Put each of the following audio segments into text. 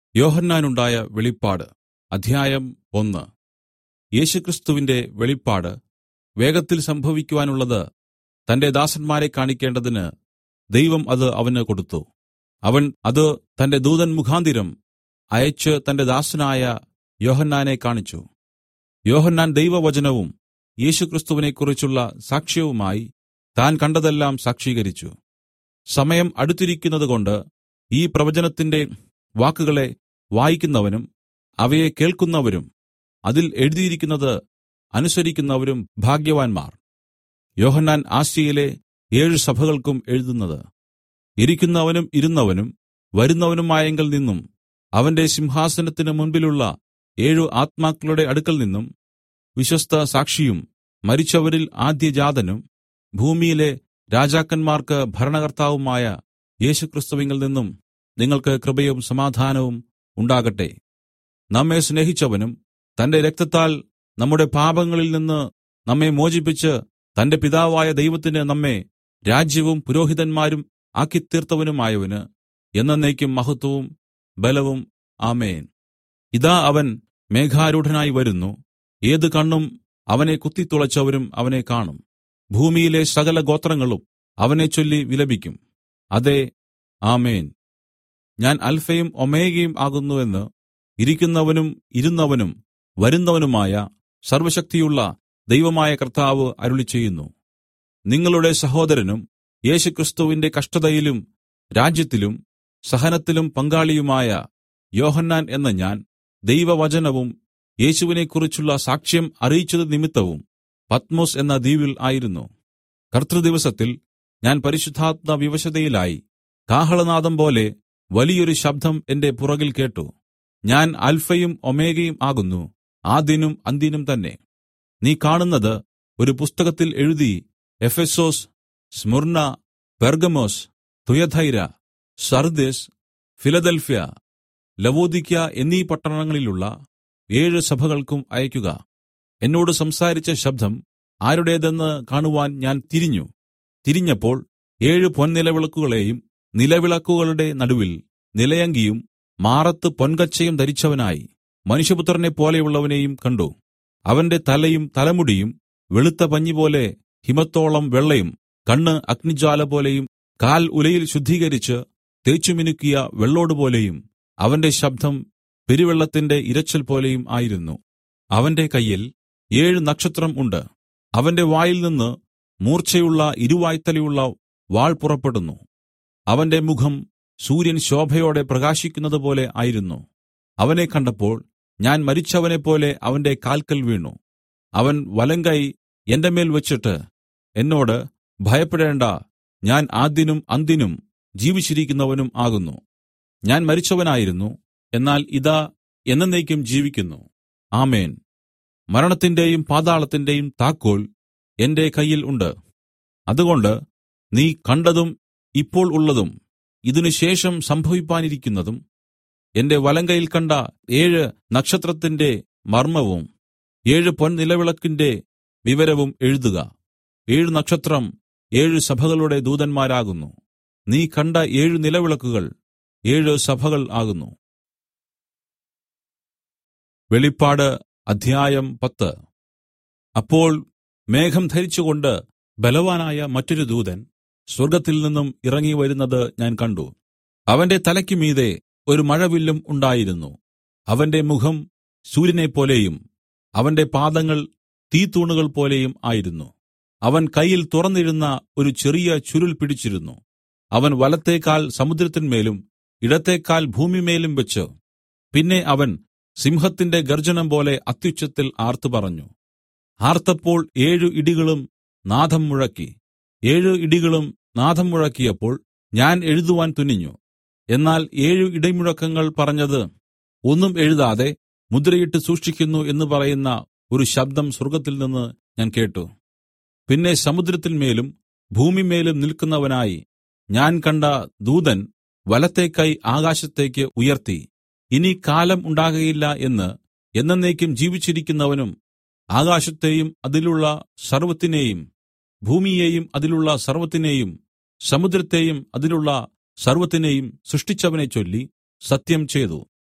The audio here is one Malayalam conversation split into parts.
യോഹന്നാനുണ്ടായ വെളിപ്പാട്. അധ്യായം 1. യേശുക്രിസ്തുവിന്റെ വെളിപ്പാട് വേഗത്തിൽ സംഭവിക്കുവാനുള്ളത് തന്റെ ദാസന്മാരെ കാണിക്കേണ്ടതിന് ദൈവം അത് അവന് കൊടുത്തു. അവൻ അത് തന്റെ ദൂതൻ മുഖാന്തരം അയച്ച് തന്റെ ദാസനായ യോഹന്നാനെ കാണിച്ചു. യോഹന്നാൻ ദൈവവചനവും യേശുക്രിസ്തുവിനെക്കുറിച്ചുള്ള സാക്ഷ്യവുമായി താൻ കണ്ടതെല്ലാം സാക്ഷീകരിച്ചു. സമയം അടുത്തിരിക്കുന്നതുകൊണ്ട് ഈ പ്രവചനത്തിന്റെ വാക്കുകളെ വായിക്കുന്നവനും അവയെ കേൾക്കുന്നവരും അതിൽ എഴുതിയിരിക്കുന്നത് അനുസരിക്കുന്നവരും ഭാഗ്യവാന്മാർ. യോഹന്നാൻ ആസ്യയിലെ 7 സഭകൾക്കും എഴുതുന്നത്: ഇരിക്കുന്നവനും ഇരുന്നവനും വരുന്നവനുമായവങ്കൽ നിന്നും അവന്റെ സിംഹാസനത്തിന് മുൻപിലുള്ള 7 ആത്മാക്കളുടെ അടുക്കൽ നിന്നും വിശ്വസ്ത സാക്ഷിയും മരിച്ചവരിൽ ആദ്യജാതനും ഭൂമിയിലെ രാജാക്കന്മാർക്ക് ഭരണകർത്താവുമായ യേശുക്രിസ്തുവിങ്കൽ നിന്നും നിങ്ങൾക്ക് കൃപയും സമാധാനവും ഉണ്ടാകട്ടെ. നമ്മെ സ്നേഹിച്ചവനും തന്റെ രക്തത്താൽ നമ്മുടെ പാപങ്ങളിൽ നിന്ന് നമ്മെ മോചിപ്പിച്ച് തന്റെ പിതാവായ ദൈവത്തിന് നമ്മെ രാജ്യവും പുരോഹിതന്മാരും ആക്കിത്തീർത്തവനുമായവന് എന്നെന്നേക്കും മഹത്വവും ബലവും. ആമേൻ. ഇതാ അവൻ മേഘാരൂഢനായി വരുന്നു. ഏത് കണ്ണും അവനെ കുത്തിത്തുളച്ചവരും അവനെ കാണും. ഭൂമിയിലെ സകല ഗോത്രങ്ങളും അവനെ ചൊല്ലി വിലപിക്കും. അതെ, ആമേൻ. ഞാൻ അൽഫയും ഒമേഗയും ആകുന്നുവെന്ന് ഇരിക്കുന്നവനും ഇരുന്നവനും വരുന്നവനുമായ സർവ്വശക്തിയുള്ള ദൈവമായ കർത്താവ് അരുളിച്ചെയ്യുന്നു. നിങ്ങളുടെ സഹോദരനും യേശുക്രിസ്തുവിന്റെ കഷ്ടതയിലും രാജ്യത്തിലും സഹനത്തിലും പങ്കാളിയുമായ യോഹന്നാൻ എന്ന ഞാൻ ദൈവവചനവും യേശുവിനെക്കുറിച്ചുള്ള സാക്ഷ്യം അറിയിച്ചത് നിമിത്തവും പത്മൊസ് എന്ന ദ്വീപിൽ ആയിരുന്നു. കർത്തൃദിവസത്തിൽ ഞാൻ പരിശുദ്ധാത്മ വിവശതയിലായി. കാഹളനാദം പോലെ വലിയൊരു ശബ്ദം എന്റെ പുറകിൽ കേട്ട്: ഞാൻ അൽഫയും ഒമേഗയും ആകുന്നു, ആദ്യനും അന്ത്യനും തന്നെ. നീ കാണുന്നത് ഒരു പുസ്തകത്തിൽ എഴുതി എഫെസൊസ്, സ്മുർന്ന, പെർഗമൊസ്, തുയഥൈര, സർദ്ദിസ്, ഫിലദൽഫ്യ, ലവോദിക്യ എന്നീ പട്ടണങ്ങളിലുള്ള 7 സഭകൾക്കും അയക്കുക. എന്നോട് സംസാരിച്ച ശബ്ദം ആരുടേതെന്ന് കാണുവാൻ ഞാൻ തിരിഞ്ഞപ്പോൾ 7 പൊൻനിലവിളക്കുകളെയും നിലവിളക്കുകളുടെ നടുവിൽ നിലയങ്കിയും മാറത്ത് പൊൻകച്ചയും ധരിച്ചവനായി മനുഷ്യപുത്രനെ പോലെയുള്ളവനെയും കണ്ട്. അവന്റെ തലയും തലമുടിയും വെളുത്ത പഞ്ഞിപോലെ ഹിമത്തോളം വെള്ളയും, കണ്ണ് അഗ്നിജ്വാല പോലെയും, കാൽ ഉലയിൽ ശുദ്ധീകരിച്ച് തേച്ചുമിനുക്കിയ വെള്ളോടുപോലെയും, അവന്റെ ശബ്ദം പെരുവെള്ളത്തിന്റെ ഇരച്ചിൽ പോലെയും ആയിരുന്നു. അവന്റെ കയ്യിൽ 7 നക്ഷത്രം ഉണ്ട്. അവന്റെ വായിൽ നിന്ന് മൂർച്ചയുള്ള ഇരുവായ്ത്തലയുള്ള വാൾ പുറപ്പെടുന്നു. അവന്റെ മുഖം സൂര്യൻ ശോഭയോടെ പ്രകാശിക്കുന്നതുപോലെ ആയിരുന്നു. അവനെ കണ്ടപ്പോൾ ഞാൻ മരിച്ചവനെപ്പോലെ അവന്റെ കാൽക്കൽ വീണു. അവൻ വലങ്കൈ എന്റെ മേൽ വെച്ചിട്ട് എന്നോട്: ഭയപ്പെടേണ്ടാ, ഞാൻ ആദ്യനും അന്ത്യനും ജീവിച്ചിരിക്കുന്നവനും ആകുന്നു. ഞാൻ മരിച്ചവനായിരുന്നു, എന്നാൽ ഇതാ എന്നെന്നേക്കും ജീവിക്കുന്നു. ആമേൻ. മരണത്തിന്റെയും പാതാളത്തിന്റെയും താക്കോൽ എന്റെ കയ്യിൽ ഉണ്ട്. അതുകൊണ്ട് നീ കണ്ടതും ഇപ്പോൾ ഉള്ളതും ഇതിനുശേഷം സംഭവിപ്പാനിരിക്കുന്നതും എന്റെ വലങ്കയിൽ കണ്ട 7 നക്ഷത്രത്തിന്റെ മർമ്മവും 7 പൊൻനിലവിളക്കിന്റെ വിവരവും എഴുതുക. 7 നക്ഷത്രം 7 സഭകളുടെ ദൂതന്മാരാകുന്നു. നീ കണ്ട 7 നിലവിളക്കുകൾ 7 സഭകൾ ആകുന്നു. വെളിപ്പാട് അധ്യായം 10. അപ്പോൾ മേഘം ധരിച്ചുകൊണ്ട് ബലവാനായ മറ്റൊരു ദൂതൻ സ്വർഗ്ഗത്തിൽ നിന്നും ഇറങ്ങി വരുന്നത് ഞാൻ കണ്ട്. അവന്റെ തലയ്ക്ക് മീതെ ഒരു മഴവില്ലും ഉണ്ടായിരുന്നു. അവന്റെ മുഖം സൂര്യനെപ്പോലെയും അവന്റെ പാദങ്ങൾ തീത്തൂണുകൾ പോലെയും ആയിരുന്നു. അവൻ കയ്യിൽ തുറന്നിരുന്ന ഒരു ചെറിയ ചുരുൾ പിടിച്ചിരുന്നു. അവൻ വലത്തേക്കാൽ സമുദ്രത്തിന്മേലും ഇടത്തേക്കാൽ ഭൂമിമേലും വെച്ച് പിന്നെ അവൻ സിംഹത്തിന്റെ ഗർജ്ജനം പോലെ അത്യുച്ചത്തിൽ ആർത്തു പറഞ്ഞു. ആർത്തപ്പോൾ 7 ഇടികളും നാദം മുഴക്കി. 7 ഇടികളും നാദം മുഴക്കിയപ്പോൾ ഞാൻ എഴുതുവാൻ തുനിഞ്ഞു. എന്നാൽ 7 ഇടിമുഴക്കങ്ങൾ പറഞ്ഞത് ഒന്നും എഴുതാതെ മുദ്രയിട്ട് സൂക്ഷിക്കുന്നു എന്ന് പറയുന്ന ഒരു ശബ്ദം സ്വർഗ്ഗത്തിൽ നിന്ന് ഞാൻ കേട്ട്. പിന്നെ സമുദ്രത്തിന്മേലും ഭൂമിമേലും നിൽക്കുന്നവനായി ഞാൻ കണ്ട ദൂതൻ വലത്തെ കൈ ആകാശത്തേക്ക് ഉയർത്തി: ഇനി കാലം ഉണ്ടാകയില്ല എന്ന് എന്നെന്നേക്കും ജീവിച്ചിരിക്കുന്നവനും ആകാശത്തെയും അതിലുള്ള സർവ്വത്തിനെയും ഭൂമിയെയും അതിലുള്ള സർവ്വത്തിനെയും സമുദ്രത്തെയും അതിലുള്ള സർവ്വത്തിനെയും സൃഷ്ടിച്ചവനെ ചൊല്ലി സത്യം ചെയ്തു.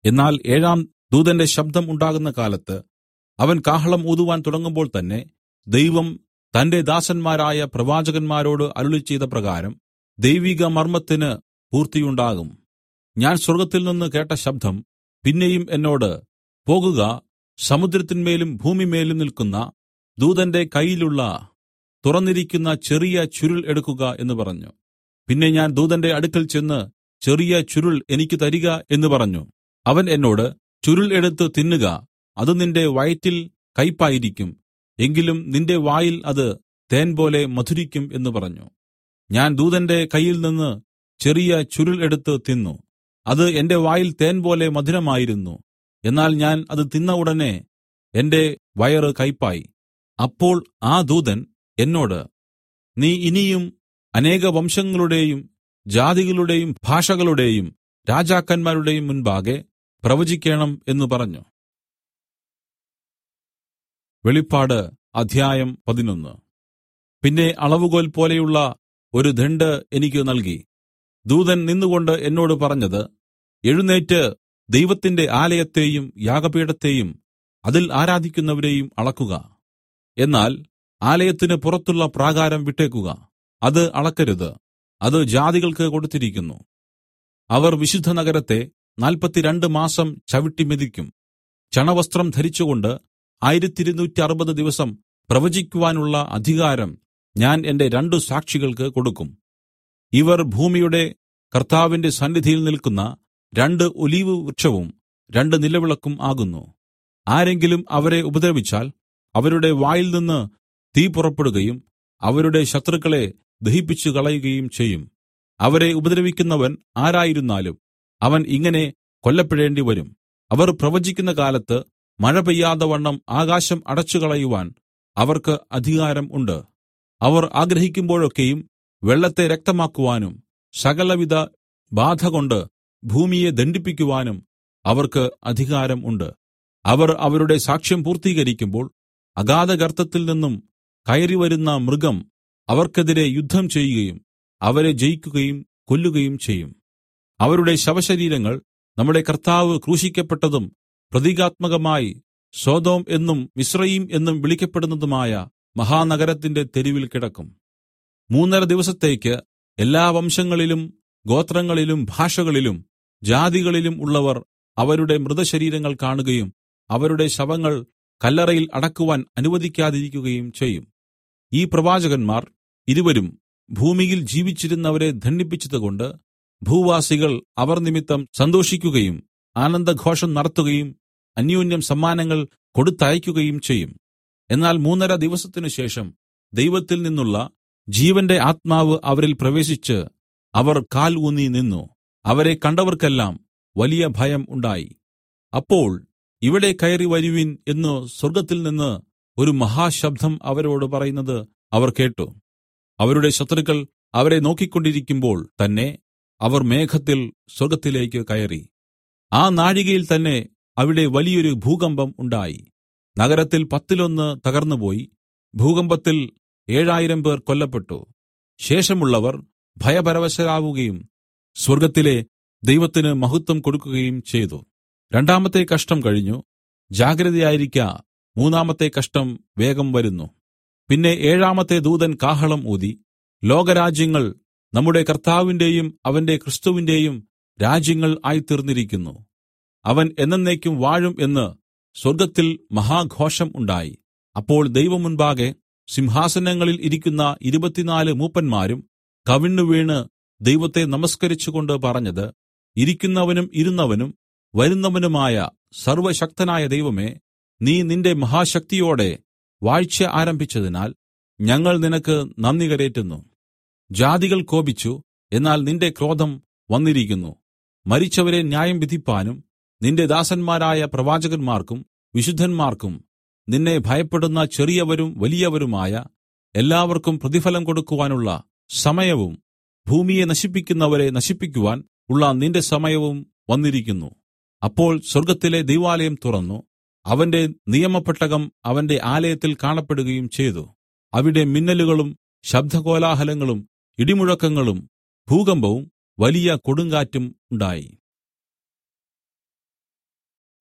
എന്നാൽ ഏഴാം ദൂതന്റെ ശബ്ദം ഉണ്ടാകുന്ന കാലത്ത് അവൻ കാഹളം ഊതുവാൻ തുടങ്ങുമ്പോൾ തന്നെ ദൈവം തന്റെ ദാസന്മാരായ പ്രവാചകന്മാരോട് അരുളിച്ചെയ്ത പ്രകാരം ദൈവിക മർമ്മത്തിന് പൂർത്തിയുണ്ടാകും. ഞാൻ സ്വർഗ്ഗത്തിൽനിന്ന് കേട്ട ശബ്ദം പിന്നെയും എന്നോട്, പോകുക, സമുദ്രത്തിന്മേലും ഭൂമിമേലും നിൽക്കുന്ന ദൂതന്റെ കയ്യിലുള്ള തുറന്നിരിക്കുന്ന ചെറിയ ചുരുൾ എടുക്കുക എന്ന് പറഞ്ഞു. പിന്നെ ഞാൻ ദൂതന്റെ അടുക്കൽ ചെന്ന്, ചെറിയ ചുരുൾ എനിക്ക് തരിക എന്ന് പറഞ്ഞു. അവൻ എന്നോട്, ചുരുൾ എടുത്ത് തിന്നുക, അത് നിന്റെ വയറ്റിൽ കയ്പായിരിക്കും, എങ്കിലും നിന്റെ വായിൽ അത് തേൻ പോലെ മധുരിക്കും എന്ന് പറഞ്ഞു. ഞാൻ ദൂതന്റെ കയ്യിൽ നിന്ന് ചെറിയ ചുരുൾ എടുത്ത് തിന്നു. അത് എന്റെ വായിൽ തേൻ പോലെ മധുരമായിരുന്നു. എന്നാൽ ഞാൻ അത് തിന്ന ഉടനെ എന്റെ വയറ് കയ്പായി. അപ്പോൾ ആ ദൂതൻ എന്നോട്, നീ ഇനിയും അനേക വംശങ്ങളുടെയും ജാതികളുടെയും ഭാഷകളുടെയും രാജാക്കന്മാരുടെയും മുൻപാകെ പ്രവചിക്കണം എന്ന് പറഞ്ഞു. വെളിപ്പാട് അധ്യായം 11. പിന്നെ അളവുകോൽ പോലെയുള്ള ഒരു ദണ്ഡ് എനിക്ക് നൽകി. ദൂതൻ നിന്നുകൊണ്ട് എന്നോട് പറഞ്ഞത്, എഴുന്നേറ്റ് ദൈവത്തിന്റെ ആലയത്തെയും യാഗപീഠത്തെയും അതിൽ ആരാധിക്കുന്നവരെയും അളക്കുക. എന്നാൽ ആലയത്തിന് പുറത്തുള്ള പ്രാകാരം വിട്ടേക്കുക, അത് അളക്കരുത്, അത് ജാതികൾക്ക് കൊടുത്തിരിക്കുന്നു. അവർ വിശുദ്ധ നഗരത്തെ 42 മാസം ചവിട്ടി മെതിക്കും. ചണവസ്ത്രം ധരിച്ചുകൊണ്ട് 1260 ദിവസം പ്രവചിക്കുവാനുള്ള അധികാരം ഞാൻ എന്റെ 2 സാക്ഷികൾക്ക് കൊടുക്കും. ഇവർ ഭൂമിയുടെ കർത്താവിന്റെ സന്നിധിയിൽ നിൽക്കുന്ന 2 ഒലീവ് വൃക്ഷവും 2 നിലവിളക്കും ആകുന്നു. ആരെങ്കിലും അവരെ ഉപദ്രവിച്ചാൽ അവരുടെ വായിൽ നിന്ന് തീ പുറപ്പെടുകയും അവരുടെ ശത്രുക്കളെ ദഹിപ്പിച്ചു കളയുകയും ചെയ്യും. അവരെ ഉപദ്രവിക്കുന്നവൻ ആരായിരുന്നാലും അവൻ ഇങ്ങനെ കൊല്ലപ്പെടേണ്ടി വരും. അവർ പ്രവചിക്കുന്ന കാലത്ത് മഴ പെയ്യാതെ വണ്ണം ആകാശം അടച്ചുകളയുവാൻ അവർക്ക് അധികാരം ഉണ്ട്. അവർ ആഗ്രഹിക്കുമ്പോഴൊക്കെയും വെള്ളത്തെ രക്തമാക്കുവാനും സകലവിധ ബാധകൊണ്ട് ഭൂമിയെ ദണ്ഡിപ്പിക്കുവാനും അവർക്ക് അധികാരം ഉണ്ട്. അവർ അവരുടെ സാക്ഷ്യം പൂർത്തീകരിക്കുമ്പോൾ അഗാധഗർത്തത്തിൽ നിന്നും കയറിവരുന്ന മൃഗം അവർക്കെതിരെ യുദ്ധം ചെയ്യുകയും അവരെ ജയിക്കുകയും കൊല്ലുകയും ചെയ്യും. അവരുടെ ശവശരീരങ്ങൾ നമ്മുടെ കർത്താവ് ക്രൂശിക്കപ്പെട്ടതും പ്രതീകാത്മകമായി സൊദോം എന്നും മിസ്രയീം എന്നും വിളിക്കപ്പെടുന്നതുമായ മഹാനഗരത്തിന്റെ തെരുവിൽ കിടക്കും. 3.5 ദിവസത്തേക്ക് എല്ലാ വംശങ്ങളിലും ഗോത്രങ്ങളിലും ഭാഷകളിലും ജാതികളിലും ഉള്ളവർ അവരുടെ മൃതശരീരങ്ങൾ കാണുകയും അവരുടെ ശവങ്ങൾ കല്ലറയിൽ അടക്കുവാൻ അനുവദിക്കാതിരിക്കുകയും ചെയ്യും. ഈ പ്രവാചകന്മാർ ഇരുവരും ഭൂമിയിൽ ജീവിച്ചിരുന്നവരെ ദണ്ഡിപ്പിച്ചതുകൊണ്ട് ഭൂവാസികൾ അവർ നിമിത്തം സന്തോഷിക്കുകയും ആനന്ദഘോഷം നടത്തുകയും അന്യോന്യം സമ്മാനങ്ങൾ കൊടുത്തയക്കുകയും ചെയ്യും. എന്നാൽ 3.5 ദിവസത്തിനു ശേഷം ദൈവത്തിൽ നിന്നുള്ള ജീവന്റെ ആത്മാവ് അവരിൽ പ്രവേശിച്ച് അവർ കാൽ ഊന്നി നിന്നു. അവരെ കണ്ടവർക്കെല്ലാം വലിയ ഭയം ഉണ്ടായി. അപ്പോൾ ഇവിടെ കയറി വരുവിൻ എന്നു സ്വർഗ്ഗത്തിൽ നിന്ന് ഒരു മഹാശബ്ദം അവരോട് പറയുന്നത് അവർ കേട്ടു. അവരുടെ ശത്രുക്കൾ അവരെ നോക്കിക്കൊണ്ടിരിക്കുമ്പോൾ തന്നെ അവർ മേഘത്തിൽ സ്വർഗ്ഗത്തിലേക്ക് കയറി. ആ നാഴികയിൽ തന്നെ അവിടെ വലിയൊരു ഭൂകമ്പം ഉണ്ടായി. നഗരത്തിൽ 10 തകർന്നുപോയി. ഭൂകമ്പത്തിൽ 7000 പേർ കൊല്ലപ്പെട്ടു. ശേഷമുള്ളവർ ഭയപരവശരാവുകയും സ്വർഗ്ഗത്തിലെ ദൈവത്തിന് മഹത്വം കൊടുക്കുകയും ചെയ്തു. 2-ാമത്തെ കഷ്ടം കഴിഞ്ഞു. ജാഗ്രതയായിരിക്ക, 3-ാമത്തെ കഷ്ടം വേഗം വരുന്നു. പിന്നെ 7-ാമത്തെ ദൂതൻ കാഹളം ഊതി, ലോകരാജ്യങ്ങൾ നമ്മുടെ കർത്താവിന്റെയും അവന്റെ ക്രിസ്തുവിന്റെയും രാജ്യങ്ങൾ ആയിത്തീർന്നിരിക്കുന്നു. അവൻ എന്നെന്നേക്കും വാഴും എന്ന് സ്വർഗ്ഗത്തിൽ മഹാഘോഷം ഉണ്ടായി. അപ്പോൾ ദൈവമുൻപാകെ സിംഹാസനങ്ങളിൽ ഇരിക്കുന്ന 24 മൂപ്പന്മാരും കവിണ്ണുവീണ് ദൈവത്തെ നമസ്കരിച്ചുകൊണ്ട് പറഞ്ഞത്, ഇരിക്കുന്നവനും ഇരുന്നവനും വരുന്നവനുമായ സർവ്വശക്തനായ ദൈവമേ, നീ നിന്റെ മഹാശക്തിയോടെ വാഴ്ച ആരംഭിച്ചതിനാൽ ഞങ്ങൾ നിനക്ക് നന്ദി കരേറ്റുന്നു. ജാതികൾ കോപിച്ചു, എന്നാൽ നിന്റെ ക്രോധം വന്നിരിക്കുന്നു. മരിച്ചവരെ ന്യായം വിധിപ്പാനും നിന്റെ ദാസന്മാരായ പ്രവാചകന്മാർക്കും വിശുദ്ധന്മാർക്കും നിന്നെ ഭയപ്പെടുന്ന ചെറിയവരും വലിയവരുമായ എല്ലാവർക്കും പ്രതിഫലം കൊടുക്കുവാനുള്ള സമയവും ഭൂമിയെ നശിപ്പിക്കുന്നവരെ നശിപ്പിക്കുവാൻ ഉള്ള നിന്റെ സമയവും വന്നിരിക്കുന്നു. അപ്പോൾ സ്വർഗ്ഗത്തിലെ ദൈവാലയം തുറന്നു, അവന്റെ നിയമപ്പെട്ടകം അവന്റെ ആലയത്തിൽ കാണപ്പെടുകയും ചെയ്തു. അവിടെ മിന്നലുകളും ശബ്ദകോലാഹലങ്ങളും ഇടിമുഴക്കങ്ങളും ഭൂകമ്പവും വലിയ കൊടുങ്കാറ്റും ഉണ്ടായി.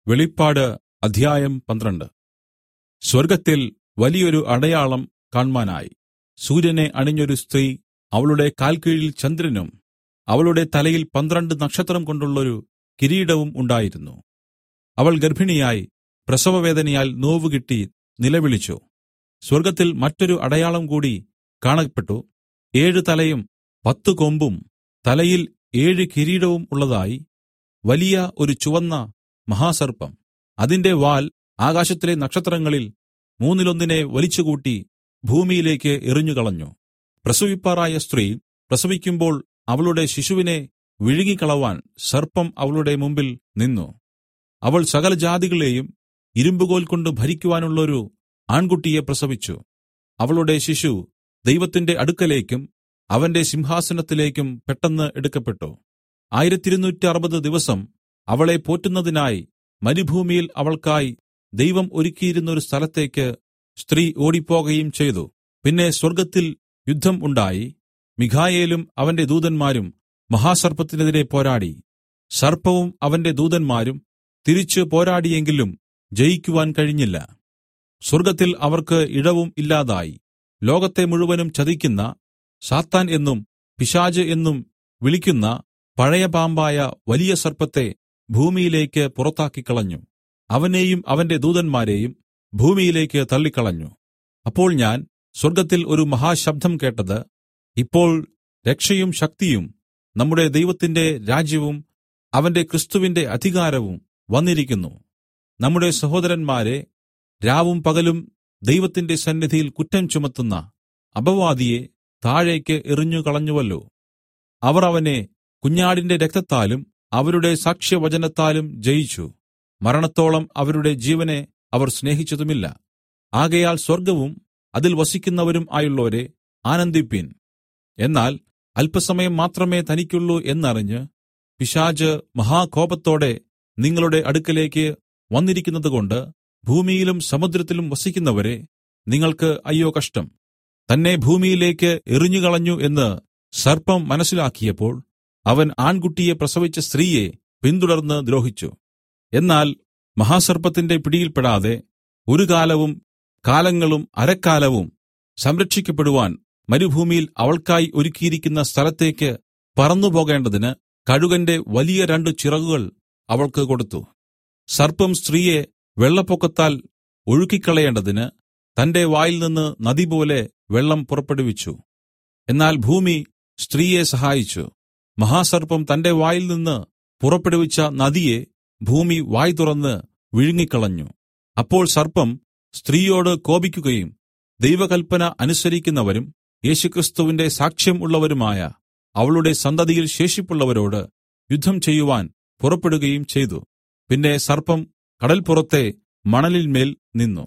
വെളിപ്പാട് അധ്യായം 12. സ്വർഗ്ഗത്തിൽ വലിയൊരു അടയാളം കാണ്മാനായി. സൂര്യനെ അണിഞ്ഞൊരു സ്ത്രീ, അവളുടെ കാൽക്കീഴിൽ ചന്ദ്രനും അവളുടെ തലയിൽ 12 നക്ഷത്രം കൊണ്ടുള്ളൊരു കിരീടവും ഉണ്ടായിരുന്നു. അവൾ ഗർഭിണിയായി പ്രസവവേദനയാൽ നോവുകിട്ടി നിലവിളിച്ചു. സ്വർഗ്ഗത്തിൽ മറ്റൊരു അടയാളം കൂടി കാണപ്പെട്ടു. 7 തലയും 10 കൊമ്പും തലയിൽ 7 കിരീടവും ഉള്ളതായി വലിയ ഒരു ചുവന്ന മഹാസർപ്പം. അതിന്റെ വാൽ ആകാശത്തിലെ നക്ഷത്രങ്ങളിൽ 1/3 വലിച്ചുകൂട്ടി ഭൂമിയിലേക്ക് എറിഞ്ഞുകളഞ്ഞു. പ്രസവിപ്പാറായ സ്ത്രീ പ്രസവിക്കുമ്പോൾ അവളുടെ ശിശുവിനെ വിഴുങ്ങിക്കളവാൻ സർപ്പം അവളുടെ മുമ്പിൽ നിന്നു. അവൾ സകല ജാതികളെയും ഇരുമ്പുകോൽ കൊണ്ട് ഭരിക്കുവാനുള്ളൊരു ആൺകുട്ടിയെ പ്രസവിച്ചു. അവളുടെ ശിശു ദൈവത്തിന്റെ അടുക്കലേക്കും അവന്റെ സിംഹാസനത്തിലേക്കും പെട്ടെന്ന് എടുക്കപ്പെട്ടു. 1260 ദിവസം അവളെ പോറ്റുന്നതിനായി മരുഭൂമിയിൽ അവൾക്കായി ദൈവം ഒരുക്കിയിരുന്നൊരു സ്ഥലത്തേക്ക് സ്ത്രീ ഓടിപ്പോകയും ചെയ്തു. പിന്നെ സ്വർഗ്ഗത്തിൽ യുദ്ധം ഉണ്ടായി. മിഖായേലും അവന്റെ ദൂതന്മാരും മഹാസർപ്പത്തിനെതിരെ പോരാടി. സർപ്പവും അവന്റെ ദൂതന്മാരും തിരിച്ചു പോരാടിയെങ്കിലും ജയിക്കുവാൻ കഴിഞ്ഞില്ല. സ്വർഗ്ഗത്തിൽ അവർക്ക് ഇടവും ഇല്ലാതായി. ലോകത്തെ മുഴുവനും ചതിക്കുന്ന സാത്താൻ എന്നും പിശാച് എന്നും വിളിക്കുന്ന പഴയ പാമ്പായ വലിയ സർപ്പത്തെ ഭൂമിയിലേക്ക് പുറത്താക്കിക്കളഞ്ഞു. അവനെയും അവന്റെ ദൂതന്മാരെയും ഭൂമിയിലേക്ക് തള്ളിക്കളഞ്ഞു. അപ്പോൾ ഞാൻ സ്വർഗ്ഗത്തിൽ ഒരു മഹാശബ്ദം കേട്ടത്, ഇപ്പോൾ രക്ഷയും ശക്തിയും നമ്മുടെ ദൈവത്തിന്റെ രാജ്യവും അവന്റെ ക്രിസ്തുവിന്റെ അധികാരവും വന്നിരിക്കുന്നു. നമ്മുടെ സഹോദരന്മാരെ രാവും പകലും ദൈവത്തിന്റെ സന്നിധിയിൽ കുറ്റം ചുമത്തുന്ന അപവാദിയെ താഴേക്ക് എറിഞ്ഞുകളഞ്ഞുവല്ലോ. അവർ അവനെ കുഞ്ഞാടിന്റെ രക്തത്താലും അവരുടെ സാക്ഷ്യവചനത്താലും ജയിച്ചു. മരണത്തോളം അവരുടെ ജീവനെ അവർ സ്നേഹിച്ചതുമില്ല. ആകയാൽ സ്വർഗ്ഗവും അതിൽ വസിക്കുന്നവരും ആയുള്ളോരെ ആനന്ദിപ്പിൻ. എന്നാൽ അല്പസമയം മാത്രമേ തനിക്കുള്ളൂ എന്നറിഞ്ഞ് പിശാച് മഹാകോപത്തോടെ നിങ്ങളുടെ അടുക്കലേക്ക് വന്നിരിക്കുന്നതുകൊണ്ട് ഭൂമിയിലും സമുദ്രത്തിലും വസിക്കുന്നവരെ നിങ്ങൾക്ക് അയ്യോ കഷ്ടം. തന്നെ ഭൂമിയിലേക്ക് എറിഞ്ഞുകളഞ്ഞു എന്ന് സർപ്പം മനസ്സിലാക്കിയപ്പോൾ അവൻ ആൺകുട്ടിയെ പ്രസവിച്ച സ്ത്രീയെ പിന്തുടർന്ന് ദ്രോഹിച്ചു. എന്നാൽ മഹാസർപ്പത്തിന്റെ പിടിയിൽപ്പെടാതെ ഒരു കാലവും കാലങ്ങളും അരക്കാലവും സംരക്ഷിക്കപ്പെടുവാൻ മരുഭൂമിയിൽ അവൾക്കായി ഒരുക്കിയിരിക്കുന്ന സ്ഥലത്തേക്ക് പറന്നുപോകേണ്ടതിന് കഴുകന്റെ വലിയ 2 ചിറകുകൾ അവൾക്ക് കൊടുത്തു. സർപ്പം സ്ത്രീയെ വെള്ളപ്പൊക്കത്താൽ ഒഴുക്കിക്കളയേണ്ടതിന് തന്റെ വായിൽ നിന്ന് നദി പോലെ വെള്ളം പുറപ്പെടുവിച്ചു. എന്നാൽ ഭൂമി സ്ത്രീയെ സഹായിച്ചു. മഹാസർപ്പം തന്റെ വായിൽ നിന്ന് പുറപ്പെടുവിച്ച നദിയെ ഭൂമി വായ് തുറന്ന് വിഴുങ്ങിക്കളഞ്ഞു. അപ്പോൾ സർപ്പം സ്ത്രീയോട് കോപിക്കുകയും ദൈവകൽപ്പന അനുസരിക്കുന്നവരും യേശുക്രിസ്തുവിന്റെ സാക്ഷ്യം ഉള്ളവരുമായ അവളുടെ സന്തതിയിൽ ശേഷിപ്പുള്ളവരോട് യുദ്ധം ചെയ്യുവാൻ പുറപ്പെടുകയും ചെയ്തു. പിന്നെ സർപ്പം കടൽപ്പുറത്തെ മണലിന്മേൽ നിന്നു.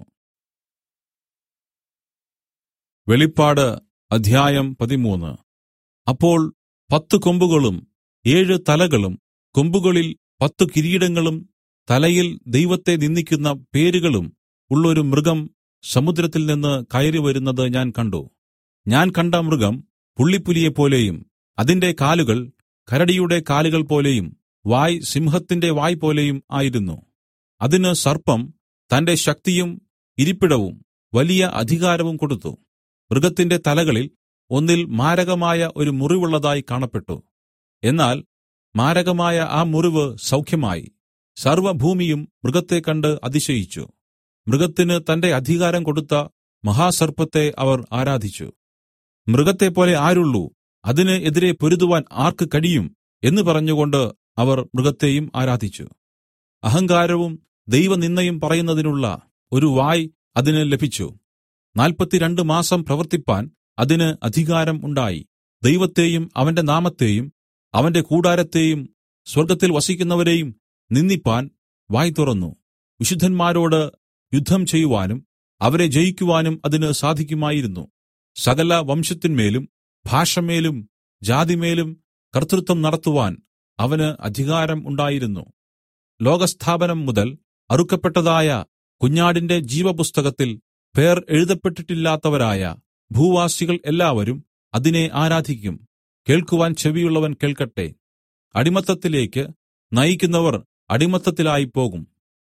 വെളിപ്പാട് അധ്യായം 13. അപ്പോൾ 10 കൊമ്പുകളും 7 തലകളും കൊമ്പുകളിൽ 10 കിരീടങ്ങളും തലയിൽ ദൈവത്തെ നിന്ദിക്കുന്ന പേരുകളും ഉള്ളൊരു മൃഗം സമുദ്രത്തിൽ നിന്ന് കയറി വരുന്നത് ഞാൻ കണ്ടു. ഞാൻ കണ്ട മൃഗം പുള്ളിപ്പുലിയെപ്പോലെയും അതിന്റെ കാലുകൾ കരടിയുടെ കാലുകൾ പോലെയും വായ് സിംഹത്തിന്റെ വായ് പോലെയും ആയിരുന്നു. അതിന് സർപ്പം തന്റെ ശക്തിയും ഇരിപ്പിടവും വലിയ അധികാരവും കൊടുത്തു. മൃഗത്തിന്റെ തലകളിൽ ഒന്നിൽ മാരകമായ ഒരു മുറിവുള്ളതായി കാണപ്പെട്ടു. എന്നാൽ മാരകമായ ആ മുറിവ് സൗഖ്യമായി. സർവ്വഭൂമിയും മൃഗത്തെ കണ്ട് അതിശയിച്ചു. മൃഗത്തിന് തന്റെ അധികാരം കൊടുത്ത മഹാസർപ്പത്തെ അവർ ആരാധിച്ചു. മൃഗത്തെപ്പോലെ ആരുള്ളൂ, അതിന് എതിരെ പൊരുതുവാൻ ആർക്ക് കഴിയും എന്ന് പറഞ്ഞുകൊണ്ട് അവർ മൃഗത്തെയും ആരാധിച്ചു. അഹങ്കാരവും ദൈവനിന്ദയും പറയുന്നതിനുള്ള ഒരു വായ് അതിന് ലഭിച്ചു. 42 മാസം പ്രവർത്തിപ്പാൻ അതിന് അധികാരം ഉണ്ടായി. ദൈവത്തെയും അവന്റെ നാമത്തെയും അവന്റെ കൂടാരത്തെയും സ്വർഗ്ഗത്തിൽ വസിക്കുന്നവരെയും നിന്ദിപ്പാൻ വായ് തുറന്നു. വിശുദ്ധന്മാരോട് യുദ്ധം ചെയ്യുവാനും അവരെ ജയിക്കുവാനും അതിന് സാധിക്കുമായിരുന്നു. സകല വംശത്തിന്മേലും ഭാഷമേലും ജാതിമേലും കർത്തൃത്വം നടത്തുവാൻ അവന് അധികാരം ഉണ്ടായിരുന്നു. ലോകസ്ഥാപനം മുതൽ അറുക്കപ്പെട്ടതായ കുഞ്ഞാടിന്റെ ജീവപുസ്തകത്തിൽ പേർ എഴുതപ്പെട്ടിട്ടില്ലാത്തവരായ ഭൂവാസികൾ എല്ലാവരും അതിനെ ആരാധിക്കും. കേൾക്കുവാൻ ചെവിയുള്ളവൻ കേൾക്കട്ടെ. അടിമത്തത്തിലേക്ക് നയിക്കുന്നവർ അടിമത്തത്തിലായിപ്പോകും.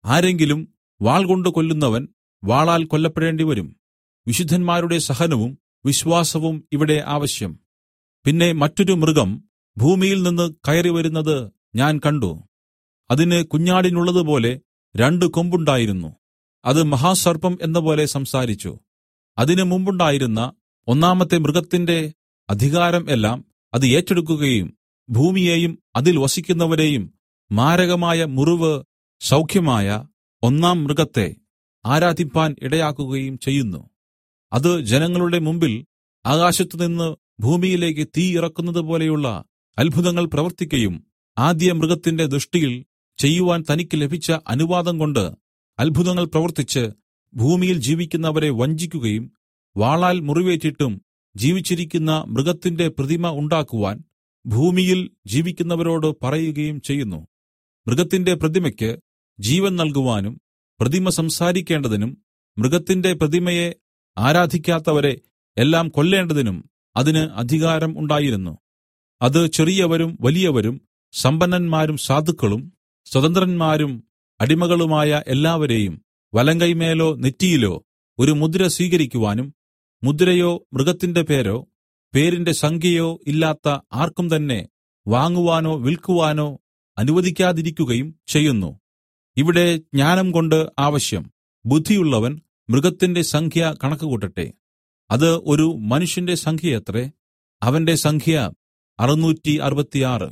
ആരെങ്കിലും വാൾ കൊണ്ട് കൊല്ലുന്നവൻ വാളാൽ കൊല്ലപ്പെടേണ്ടിവരും. വിശുദ്ധന്മാരുടെ സഹനവും വിശ്വാസവും ഇവിടെ ആവശ്യം. പിന്നെ മറ്റൊരു മൃഗം ഭൂമിയിൽ നിന്ന് കയറിവരുന്നത് ഞാൻ കണ്ട്. അതിന് കുഞ്ഞാടിനുള്ളതുപോലെ 2 കൊമ്പുണ്ടായിരുന്നു. അത് മഹാസർപ്പം എന്നപോലെ സംസാരിച്ചു. അതിന് മുമ്പുണ്ടായിരുന്ന ഒന്നാമത്തെ മൃഗത്തിന്റെ അധികാരം എല്ലാം അത് ഏറ്റെടുക്കുകയും ഭൂമിയെയും അതിൽ വസിക്കുന്നവരെയും മാരകമായ മുറിവ് സൗഖ്യമായ ഒന്നാം മൃഗത്തെ ആരാധിപ്പാൻ ഇടയാക്കുകയും ചെയ്യുന്നു. അത് ജനങ്ങളുടെ മുമ്പിൽ ആകാശത്തുനിന്ന് ഭൂമിയിലേക്ക് തീ ഇറക്കുന്നത് പോലെയുള്ള അത്ഭുതങ്ങൾ പ്രവർത്തിക്കയും ആദ്യ മൃഗത്തിന്റെ ദൃഷ്ടിയിൽ ചെയ്യുവാൻ തനിക്ക് ലഭിച്ച അനുവാദം കൊണ്ട് അത്ഭുതങ്ങൾ പ്രവർത്തിച്ച് ഭൂമിയിൽ ജീവിക്കുന്നവരെ വഞ്ചിക്കുകയും വാളാൽ മുറിവേറ്റിട്ടും ജീവിച്ചിരിക്കുന്ന മൃഗത്തിന്റെ പ്രതിമ ഉണ്ടാക്കുവാൻ ഭൂമിയിൽ ജീവിക്കുന്നവരോട് പറയുകയും ചെയ്യുന്നു. മൃഗത്തിന്റെ പ്രതിമയ്ക്ക് ജീവൻ നൽകുവാനും പ്രതിമ സംസാരിക്കേണ്ടതിനും മൃഗത്തിന്റെ പ്രതിമയെ ആരാധിക്കാത്തവരെ എല്ലാം കൊല്ലേണ്ടതിനും അതിന് അധികാരം ഉണ്ടായിരുന്നു. അത് ചെറിയവരും വലിയവരും സമ്പന്നന്മാരും സാധുക്കളും സ്വതന്ത്രന്മാരും അടിമകളുമായ എല്ലാവരെയും വലങ്കൈമേലോ നെറ്റിയിലോ ഒരു മുദ്ര സ്വീകരിക്കുവാനും മുദ്രയോ മൃഗത്തിന്റെ പേരോ പേരിന്റെ സംഖ്യയോ ഇല്ലാത്ത ആർക്കും തന്നെ വാങ്ങുവാനോ വിൽക്കുവാനോ അനുവദിക്കാതിരിക്കുകയും ചെയ്യുന്നു. ഇവിടെ ജ്ഞാനം കൊണ്ട് ആവശ്യം. ബുദ്ധിയുള്ളവൻ മൃഗത്തിന്റെ സംഖ്യ കണക്കുകൂട്ടട്ടെ. അത് ഒരു മനുഷ്യന്റെ സംഖ്യയത്രേ. അവന്റെ സംഖ്യ 666.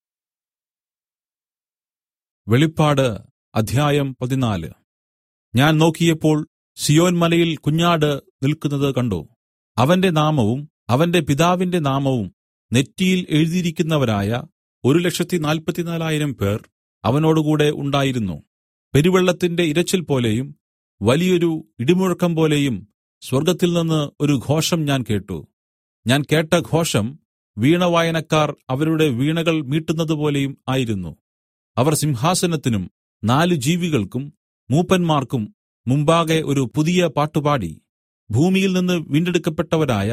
വെളിപ്പാട് അധ്യായം 14. ഞാൻ നോക്കിയപ്പോൾ സിയോൻ മലയിൽ കുഞ്ഞാട് നിൽക്കുന്നത് കണ്ടു. അവന്റെ നാമവും അവന്റെ പിതാവിന്റെ നാമവും നെറ്റിയിൽ എഴുതിയിരിക്കുന്നവരായ 1,44,000 പേർ അവനോടുകൂടെ ഉണ്ടായിരുന്നു. പെരുവെള്ളത്തിന്റെ ഇരച്ചിൽ പോലെയും വലിയൊരു ഇടിമുഴക്കം പോലെയും സ്വർഗ്ഗത്തിൽ നിന്ന് ഒരു ഘോഷം ഞാൻ കേട്ടു. ഞാൻ കേട്ട ഘോഷം വീണവായനക്കാർ അവരുടെ വീണകൾ മീട്ടുന്നതുപോലെയും ആയിരുന്നു. അവർ സിംഹാസനത്തിനും 4 ജീവികൾക്കും മൂപ്പന്മാർക്കും മുമ്പാകെ ഒരു പുതിയ പാട്ടുപാടി. ഭൂമിയിൽ നിന്ന് വീണ്ടെടുക്കപ്പെട്ടവരായ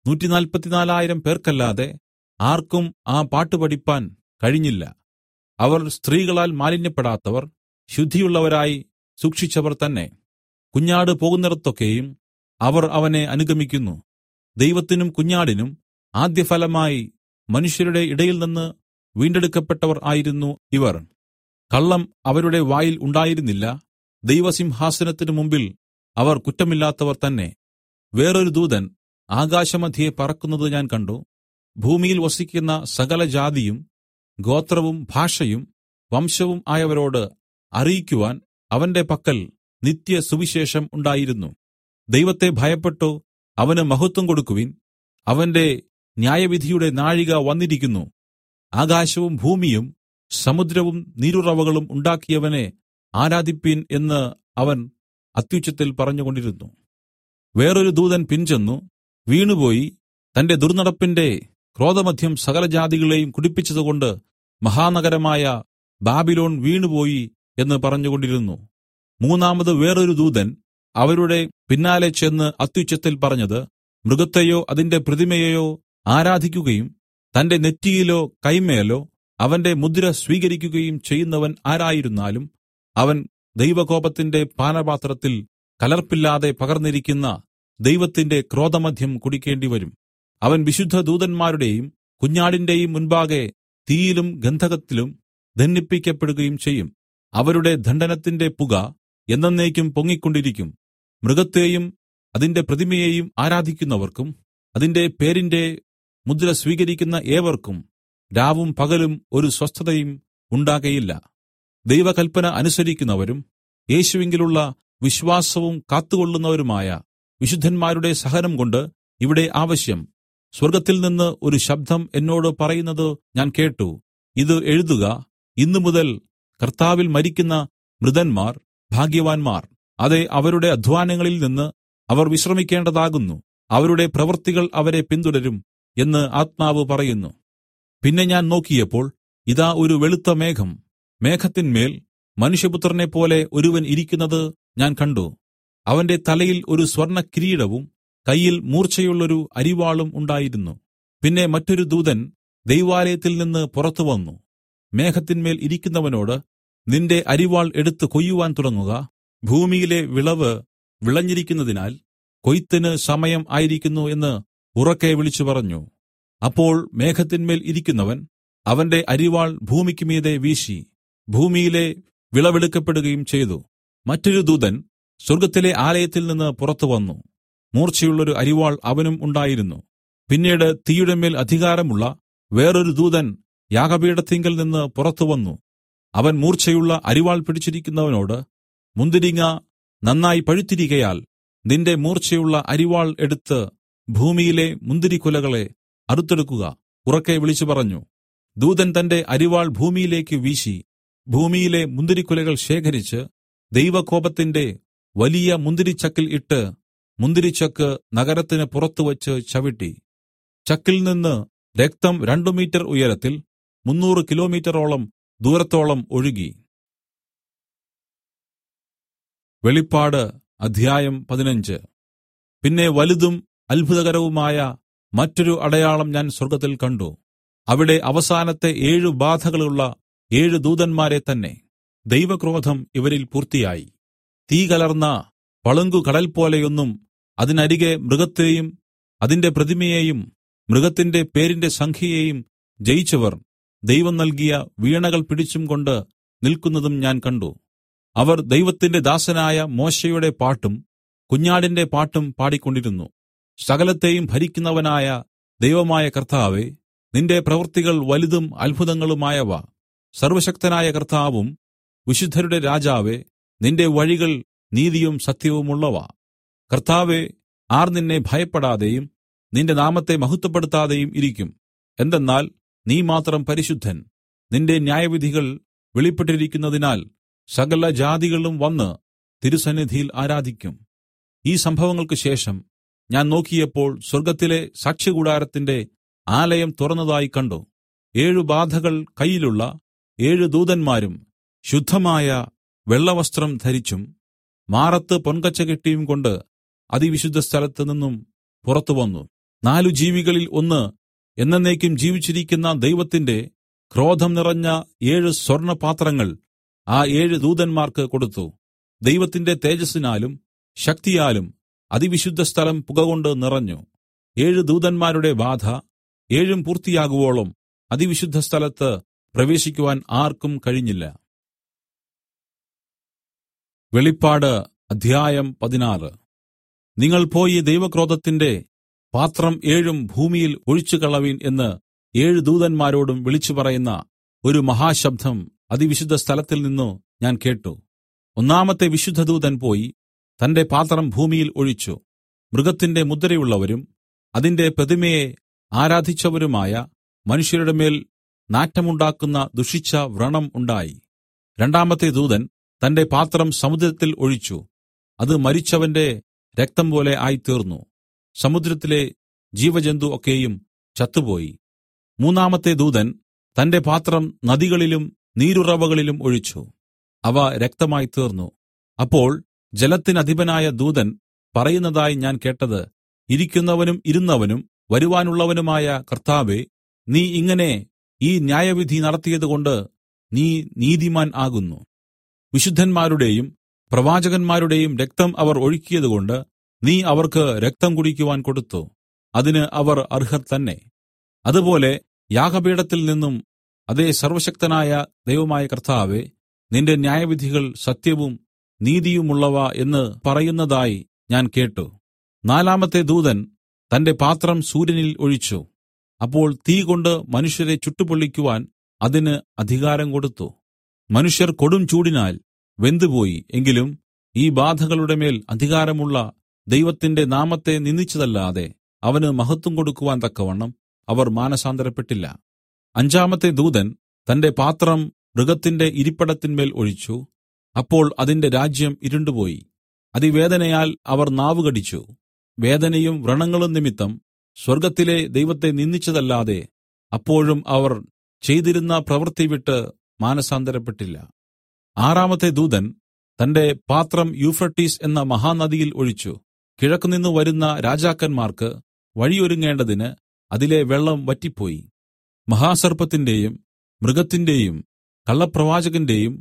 144,000 പേർക്കല്ലാതെ ആർക്കും ആ പാട്ട് പഠിപ്പാൻ കഴിഞ്ഞില്ല. അവർ സ്ത്രീകളാൽ മാലിന്യപ്പെടാത്തവർ, ശുദ്ധിയുള്ളവരായി സൂക്ഷിച്ചവർ തന്നെ. കുഞ്ഞാട് പോകുന്നിടത്തൊക്കെയും അവർ അവനെ അനുഗമിക്കുന്നു. ദൈവത്തിനും കുഞ്ഞാടിനും ആദ്യഫലമായി മനുഷ്യരുടെ ഇടയിൽ നിന്ന് വീണ്ടെടുക്കപ്പെട്ടവർ ആയിരുന്നു ഇവർ. കള്ളം അവരുടെ വായിൽ ഉണ്ടായിരുന്നില്ല. ദൈവസിംഹാസനത്തിന് മുമ്പിൽ അവർ കുറ്റമില്ലാത്തവർ തന്നെ. വേറൊരു ദൂതൻ ആകാശമധ്യേ പറക്കുന്നത് ഞാൻ കണ്ടു. ഭൂമിയിൽ വസിക്കുന്ന സകല ജാതിയും ഗോത്രവും ഭാഷയും വംശവും ആയവരോട് അറിയിക്കുവാൻ അവന്റെ പക്കൽ നിത്യസുവിശേഷം ഉണ്ടായിരുന്നു. ദൈവത്തെ ഭയപ്പെട്ടു അവന് മഹത്വം കൊടുക്കുവിൻ. അവന്റെ ന്യായവിധിയുടെ നാഴിക വന്നിരിക്കുന്നു. ആകാശവും ഭൂമിയും സമുദ്രവും നീരുറവകളും ഉണ്ടാക്കിയവനെ ആരാധിപ്പിൻ എന്ന് അവൻ അത്യുച്ചത്തിൽ പറഞ്ഞുകൊണ്ടിരുന്നു. വേറൊരു ദൂതൻ പിൻചെന്നു വീണുപോയി തന്റെ ദുർന്നടപ്പിന്റെ ക്രോധമദ്യം സകല ജാതികളെയും കുടിപ്പിച്ചതുകൊണ്ട് മഹാനഗരമായ ബാബിലോൺ വീണുപോയി എന്ന് പറഞ്ഞുകൊണ്ടിരുന്നു. മൂന്നാമത് വേറൊരു ദൂതൻ അവരുടെ പിന്നാലെ ചെന്ന് അത്യുച്ചത്തിൽ പറഞ്ഞത്, മൃഗത്തെയോ അതിന്റെ പ്രതിമയെയോ ആരാധിക്കുകയും തന്റെ നെറ്റിയിലോ കൈമേലോ അവന്റെ മുദ്ര സ്വീകരിക്കുകയും ചെയ്യുന്നവൻ ആരായിരുന്നാലും അവൻ ദൈവകോപത്തിന്റെ പാനപാത്രത്തിൽ കലർപ്പില്ലാതെ പകർന്നിരിക്കുന്ന ദൈവത്തിന്റെ ക്രോധമദ്യം കുടിക്കേണ്ടിവരും. അവൻ വിശുദ്ധ ദൂതന്മാരുടെയും കുഞ്ഞാടിന്റെയും മുൻപാകെ തീയിലും ഗന്ധകത്തിലും ദണ്ഡിപ്പിക്കപ്പെടുകയും ചെയ്യും. അവരുടെ ദണ്ഡനത്തിന്റെ പുക എന്നേക്കും പൊങ്ങിക്കൊണ്ടിരിക്കും. മൃഗത്തെയും അതിന്റെ പ്രതിമയെയും ആരാധിക്കുന്നവർക്കും അതിന്റെ പേരിന്റെ മുദ്ര സ്വീകരിക്കുന്ന ഏവർക്കും രാവും പകലും ഒരു സ്വസ്ഥതയും ഉണ്ടാകയില്ല. ദൈവകൽപ്പന അനുസരിക്കുന്നവരും യേശുവിങ്കലുള്ള വിശ്വാസവും കാത്തുകൊള്ളുന്നവരുമായ വിശുദ്ധന്മാരുടെ സഹനം കൊണ്ട് ഇവിടെ ആവശ്യം. സ്വർഗ്ഗത്തിൽ നിന്ന് ഒരു ശബ്ദം എന്നോട് പറയുന്നത് ഞാൻ കേട്ടു. ഇത് എഴുതുക, ഇന്നു മുതൽ കർത്താവിൽ മരിക്കുന്ന മൃതന്മാർ ഭാഗ്യവാന്മാർ. അതെ, അവരുടെ അധ്വാനങ്ങളിൽ നിന്ന് അവർ വിശ്രമിക്കേണ്ടതാകുന്നു. അവരുടെ പ്രവൃത്തികൾ അവരെ പിന്തുടരും എന്ന് ആത്മാവ് പറയുന്നു. പിന്നെ ഞാൻ നോക്കിയപ്പോൾ ഇതാ ഒരു വെളുത്ത മേഘം. മേഘത്തിന്മേൽ മനുഷ്യപുത്രനെപ്പോലെ ഒരുവൻ ഇരിക്കുന്നത് ഞാൻ കണ്ടു. അവന്റെ തലയിൽ ഒരു സ്വർണ്ണ കിരീടവും കയ്യിൽ മൂർച്ചയുള്ളൊരു അരിവാളും ഉണ്ടായിരുന്നു. പിന്നെ മറ്റൊരു ദൂതൻ ദൈവാലയത്തിൽ നിന്ന് പുറത്തു വന്നു. മേഘത്തിന്മേൽ ഇരിക്കുന്നവനോട്, നിന്റെ അരിവാൾ എടുത്ത് കൊയ്യുവാൻ തുടങ്ങുക. ഭൂമിയിലെ വിളവ് വിളഞ്ഞിരിക്കുന്നതിനാൽ കൊയ്ത്തിന് സമയം ആയിരിക്കുന്നു എന്ന് ഉറക്കെ വിളിച്ചു പറഞ്ഞു. അപ്പോൾ മേഘത്തിന്മേൽ ഇരിക്കുന്നവൻ അവന്റെ അരിവാൾ ഭൂമിക്ക് മീതെ വീശി ഭൂമിയിലെ വിളവെടുക്കപ്പെടുകയും ചെയ്തു. മറ്റൊരു ദൂതൻ സ്വർഗ്ഗത്തിലെ ആലയത്തിൽ നിന്ന് പുറത്തു വന്നു. മൂർച്ചയുള്ളൊരു അരിവാൾ അവനും ഉണ്ടായിരുന്നു. പിന്നീട് തീയുടെ മേൽ അധികാരമുള്ള വേറൊരു ദൂതൻ യാഗപീഠത്തിങ്കൽ നിന്ന് പുറത്തു വന്നു. അവൻ മൂർച്ചയുള്ള അരിവാൾ പിടിച്ചിരിക്കുന്നവനോട്, മുന്തിരിങ്ങ നന്നായി പഴുത്തിരിക്കയാൽ നിന്റെ മൂർച്ചയുള്ള അരിവാൾ എടുത്ത് ഭൂമിയിലെ മുന്തിരിക്കുലകളെ അറുത്തെടുക്കുക ഉറക്കെ വിളിച്ചു പറഞ്ഞു. ദൂതൻ തന്റെ അരിവാൾ ഭൂമിയിലേക്ക് വീശി ഭൂമിയിലെ മുന്തിരിക്കുലകൾ ശേഖരിച്ച് ദൈവകോപത്തിന്റെ വലിയ മുന്തിരിച്ചക്കിൽ ഇട്ട് മുന്തിരിച്ചക്ക് നഗരത്തിന് പുറത്തുവച്ച് ചവിട്ടി. ചക്കിൽ നിന്ന് രക്തം 2 മീറ്റർ ഉയരത്തിൽ 300 കിലോമീറ്ററോളം ദൂരത്തോളം ഒഴുകി. വെളിപ്പാട് അധ്യായം 15. പിന്നെ വലുതും അത്ഭുതകരവുമായ മറ്റൊരു അടയാളം ഞാൻ സ്വർഗ്ഗത്തിൽ കണ്ട്. അവിടെ അവസാനത്തെ 7 ബാധകളുള്ള 7 ദൂതന്മാരെ തന്നെ. ദൈവക്രോധം ഇവരിൽ പൂർത്തിയായി. തീ കലർന്ന പളുങ്കു കടൽ പോലെയൊന്നും അതിനരികെ മൃഗത്തെയും അതിന്റെ പ്രതിമയെയും മൃഗത്തിന്റെ പേരിന്റെ സംഖ്യയെയും ജയിച്ചവർ ദൈവം നൽകിയ വീണകൾ പിടിച്ചും കൊണ്ട് നിൽക്കുന്നതും ഞാൻ കണ്ടു. അവർ ദൈവത്തിന്റെ ദാസനായ മോശെയുടെ പാട്ടും കുഞ്ഞാടിന്റെ പാട്ടും പാടിക്കൊണ്ടിരുന്നു. സകലത്തെയും ഭരിക്കുന്നവനായ ദൈവമായ കർത്താവേ, നിന്റെ പ്രവൃത്തികൾ വലുതും അത്ഭുതങ്ങളുമായവ. സർവ്വശക്തനായ കർത്താവും വിശുദ്ധരുടെ രാജാവേ, നിന്റെ വഴികൾ നീതിയും സത്യവുമുള്ളവ. കർത്താവേ, ആർ നിന്നെ ഭയപ്പെടാതെയും നിന്റെ നാമത്തെ മഹത്വപ്പെടുത്താതെയും ഇരിക്കും? എന്തെന്നാൽ നീ മാത്രം പരിശുദ്ധൻ. നിന്റെ ന്യായവിധികൾ വെളിപ്പെട്ടിരിക്കുന്നതിനാൽ സകല ജാതികളും വന്ന് തിരുസന്നിധിയിൽ ആരാധിക്കും. ഈ സംഭവങ്ങൾക്ക് ശേഷം ഞാൻ നോക്കിയപ്പോൾ സ്വർഗ്ഗത്തിലെ സാക്ഷ്യകൂടാരത്തിന്റെ ആലയം തുറന്നതായി കണ്ടു. 7 ബാധകൾ കയ്യിലുള്ള 7 ദൂതന്മാരും ശുദ്ധമായ വെള്ളവസ്ത്രം ധരിച്ചും മാറത്ത് പൊൻകച്ച കെട്ടിയും കൊണ്ട് അതിവിശുദ്ധ സ്ഥലത്ത് നിന്നും പുറത്തു വന്നു. 4 ജീവികളിൽ ഒന്ന് എന്നേക്കും ജീവിച്ചിരിക്കുന്ന ദൈവത്തിന്റെ ക്രോധം നിറഞ്ഞ 7 സ്വർണ്ണപാത്രങ്ങൾ ആ 7 ദൂതന്മാർക്ക് കൊടുത്തു. ദൈവത്തിന്റെ തേജസ്സിനാലും ശക്തിയാലും അതിവിശുദ്ധ സ്ഥലം പുകകൊണ്ട് നിറഞ്ഞു. 7 ദൂതന്മാരുടെ ബാധ 7 പൂർത്തിയാകുവോളം അതിവിശുദ്ധ സ്ഥലത്ത് പ്രവേശിക്കുവാൻ ആർക്കും കഴിഞ്ഞില്ല. വെളിപ്പാട് അധ്യായം 16. നിങ്ങൾ പോയി ദൈവക്രോധത്തിന്റെ പാത്രം 7 ഭൂമിയിൽ ഒഴിച്ചുകളവീൻ എന്ന് 7 ദൂതന്മാരോടും വിളിച്ചു പറയുന്ന ഒരു മഹാശബ്ദം അതിവിശുദ്ധ സ്ഥലത്തിൽ നിന്നു ഞാൻ കേട്ടു. ഒന്നാമത്തെ വിശുദ്ധദൂതൻ പോയി തന്റെ പാത്രം ഭൂമിയിൽ ഒഴിച്ചു. മൃഗത്തിന്റെ മുദ്രയുള്ളവരും അതിന്റെ പ്രതിമയെ ആരാധിച്ചവരുമായ മനുഷ്യരുടെ മേൽ നാറ്റമുണ്ടാക്കുന്ന ദുഷിച്ച വ്രണം ഉണ്ടായി. രണ്ടാമത്തെ ദൂതൻ തന്റെ പാത്രം സമുദ്രത്തിൽ ഒഴിച്ചു. അത് മരിച്ചവന്റെ രക്തം പോലെ ആയിത്തീർന്നു. സമുദ്രത്തിലെ ജീവജന്തു ഒക്കെയും ചത്തുപോയി. മൂന്നാമത്തെ ദൂതൻ തന്റെ പാത്രം നദികളിലും നീരുറവകളിലും ഒഴിച്ചു. അവ രക്തമായി തീർന്നു. അപ്പോൾ ജലത്തിനധിപനായ ദൂതൻ പറയുന്നതായി ഞാൻ കേട്ടത്, ഇരിക്കുന്നവനും ഇരുന്നവനും വരുവാനുള്ളവനുമായ കർത്താവേ, നീ ഇങ്ങനെ ഈ ന്യായവിധി നടത്തിയതുകൊണ്ട് നീ നീതിമാൻ ആകുന്നു. വിശുദ്ധന്മാരുടെയും പ്രവാചകന്മാരുടെയും രക്തം അവർ ഒഴുക്കിയതുകൊണ്ട് നീ അവർക്ക് രക്തം കുടിക്കുവാൻ കൊടുത്തു. അതിന് അവർ അർഹർ തന്നെ. അതുപോലെ യാഗപീഠത്തിൽ നിന്നും അതേ സർവ്വശക്തനായ ദൈവമായ കർത്താവേ, നിന്റെ ന്യായവിധികൾ സത്യവും നീതിയുമുള്ളവ എന്ന് പറയുന്നതായി ഞാൻ കേട്ടു. നാലാമത്തെ ദൂതൻ തന്റെ പാത്രം സൂര്യനിൽ ഒഴിച്ചു. അപ്പോൾ തീ കൊണ്ട് മനുഷ്യരെ ചുട്ടുപൊള്ളിക്കുവാൻ അതിന് അധികാരം കൊടുത്തു. മനുഷ്യർ കൊടും ചൂടിനാൽ വെന്തുപോയി. എങ്കിലും ഈ ബാധകളുടെ മേൽ അധികാരമുള്ള ദൈവത്തിന്റെ നാമത്തെ നിന്ദിച്ചതല്ലാതെ അവന് മഹത്വം കൊടുക്കുവാൻ തക്കവണ്ണം അവർ മാനസാന്തരപ്പെട്ടില്ല. അഞ്ചാമത്തെ ദൂതൻ തന്റെ പാത്രം മൃഗത്തിന്റെ ഇരിപ്പിടത്തിന്മേൽ ഒഴിച്ചു. അപ്പോൾ അതിന്റെ രാജ്യം ഇരുണ്ടുപോയി. അതിവേദനയാൽ അവർ നാവുകടിച്ചു. വേദനയും വ്രണങ്ങളും നിമിത്തം സ്വർഗ്ഗത്തിലെ ദൈവത്തെ നിന്ദിച്ചതല്ലാതെ അപ്പോഴും അവർ ചെയ്തിരുന്ന പ്രവൃത്തി വിട്ട് മാനസാന്തരപ്പെട്ടില്ല. ആറാമത്തെ ദൂതൻ തന്റെ പാത്രം യൂഫ്രട്ടീസ് എന്ന മഹാനദിയിൽ ഒഴിച്ചു. കിഴക്കുനിന്ന് വരുന്ന രാജാക്കന്മാർക്ക് വഴിയൊരുങ്ങേണ്ടതിന് അതിലെ വെള്ളം വറ്റിപ്പോയി. മഹാസർപ്പത്തിന്റെയും മൃഗത്തിന്റെയും കള്ളപ്രവാചകന്റെയും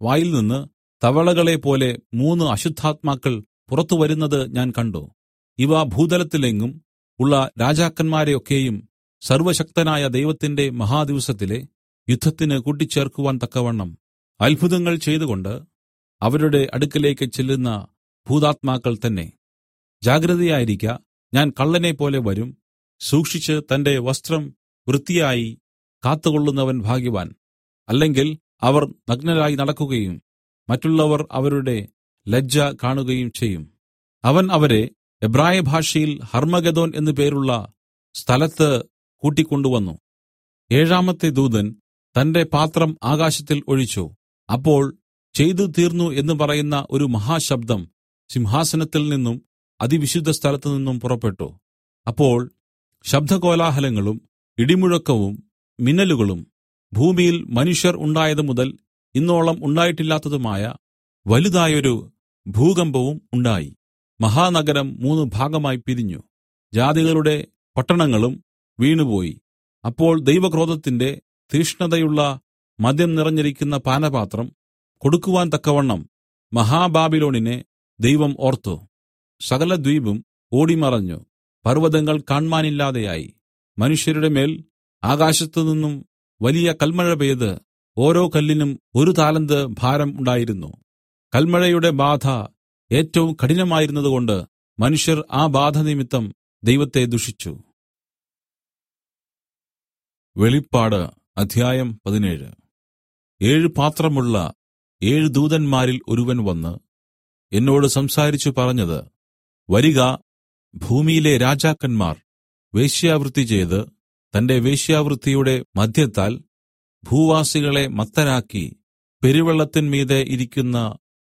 വായിൽ നിന്ന് തവളകളെപ്പോലെ 3 അശുദ്ധാത്മാക്കൾ പുറത്തു വരുന്നത് ഞാൻ കണ്ട്. ഇവ ഭൂതലത്തിലെങ്ങും ഉള്ള രാജാക്കന്മാരെയൊക്കെയും സർവ്വശക്തനായ ദൈവത്തിന്റെ മഹാദിവസത്തിലെ യുദ്ധത്തിന് കൂട്ടിച്ചേർക്കുവാൻ തക്കവണ്ണം അത്ഭുതങ്ങൾ ചെയ്തുകൊണ്ട് അവരുടെ അടുക്കലേക്ക് ചെല്ലുന്ന ഭൂതാത്മാക്കൾ തന്നെ. ജാഗ്രതയായിരിക്ക, ഞാൻ കള്ളനെപ്പോലെ വരും. സൂക്ഷിച്ച് തന്റെ വസ്ത്രം വൃത്തിയായി കാത്തുകൊള്ളുന്നവൻ ഭാഗ്യവാൻ. അല്ലെങ്കിൽ അവർ നഗ്നരായി നടക്കുകയും മറ്റുള്ളവർ അവരുടെ ലജ്ജ കാണുകയും ചെയ്യും. അവൻ അവരെ എബ്രായ ഭാഷയിൽ ഹർമ്മഗെദ്ദോൻ എന്നു പേരുള്ള സ്ഥലത്ത് കൂട്ടിക്കൊണ്ടുവന്നു. 7-ാമത്തെ ദൂതൻ തന്റെ പാത്രം ആകാശത്തിൽ ഒഴിച്ചു. അപ്പോൾ ചെയ്തു തീർന്നു എന്ന് പറയുന്ന ഒരു മഹാശബ്ദം സിംഹാസനത്തിൽ നിന്നും അതിവിശുദ്ധ സ്ഥലത്തു നിന്നും പുറപ്പെട്ടു. അപ്പോൾ ശബ്ദകോലാഹലങ്ങളും ഇടിമുഴക്കവും മിന്നലുകളും ഭൂമിയിൽ മനുഷ്യർ ഉണ്ടായത് മുതൽ ഇന്നോളം ഉണ്ടായിട്ടില്ലാത്തതുമായ വലുതായൊരു ഭൂകമ്പവും ഉണ്ടായി. മഹാനഗരം 3 ഭാഗമായി പിരിഞ്ഞു. ജാതികളുടെ പട്ടണങ്ങളും വീണുപോയി. അപ്പോൾ ദൈവക്രോധത്തിന്റെ തീക്ഷ്ണതയുള്ള മദ്യം നിറഞ്ഞിരിക്കുന്ന പാനപാത്രം കൊടുക്കുവാൻ തക്കവണ്ണം മഹാബാബിലോണിനെ ദൈവം ഓർത്തു. സകല ദ്വീപും ഓടിമറഞ്ഞു. പർവ്വതങ്ങൾ കാണ്മാനില്ലാതെയായി. മനുഷ്യരുടെ മേൽ ആകാശത്തുനിന്നും വലിയ കൽമഴ പെയ്ത് ഓരോ കല്ലിനും 1 താലന്ത് ഭാരം ഉണ്ടായിരുന്നു. കൽമഴയുടെ ബാധ ഏറ്റവും കഠിനമായിരുന്നതുകൊണ്ട് മനുഷ്യർ ആ ബാധ നിമിത്തം ദൈവത്തെ ദുഷിച്ചു. വെളിപ്പാട് അധ്യായം 17. 7 പാത്രമുള്ള 7 ദൂതന്മാരിൽ ഒരുവൻ വന്ന് എന്നോട് സംസാരിച്ചു പറഞ്ഞത്, വരിക, ഭൂമിയിലെ രാജാക്കന്മാർ വേശ്യാവൃത്തി ചെയ്ത് തന്റെ വേശ്യാവൃത്തിയുടെ മദ്യത്താൽ ഭൂവാസികളെ മത്തരാക്കി പെരുവെള്ളത്തിന്മീതെ ഇരിക്കുന്ന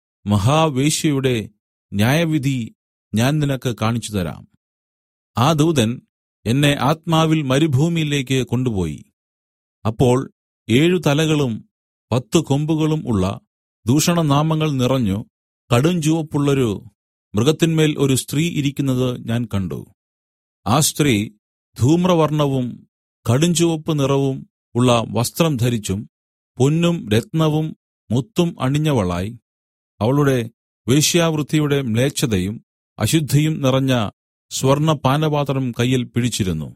മഹാവേശ്യയുടെ ന്യായവിധി ഞാൻ നിനക്ക് കാണിച്ചു തരാം. ആ ദൂതൻ എന്നെ ആത്മാവിൽ മരുഭൂമിയിലേക്ക് കൊണ്ടുപോയി. അപ്പോൾ 7 തലകളും 10 കൊമ്പുകളും ഉള്ള ദൂഷണനാമങ്ങൾ നിറഞ്ഞു കടുംചുവപ്പുള്ളൊരു മൃഗത്തിന്മേൽ ഒരു സ്ത്രീ ഇരിക്കുന്നത് ഞാൻ കണ്ട്. ആ സ്ത്രീ ധൂമ്രവർണ്ണവും കടുംചുവപ്പ് നിറവും ഉള്ള വസ്ത്രം ധരിച്ചും പൊന്നും രത്നവും മുത്തും അണിഞ്ഞവളായി അവളുടെ വേശ്യാവൃത്തിയുടെ മ്ലേച്ഛതയും അശുദ്ധിയും നിറഞ്ഞ സ്വർണ്ണ പാനപാത്രം കയ്യിൽ പിടിച്ചിരുന്നു.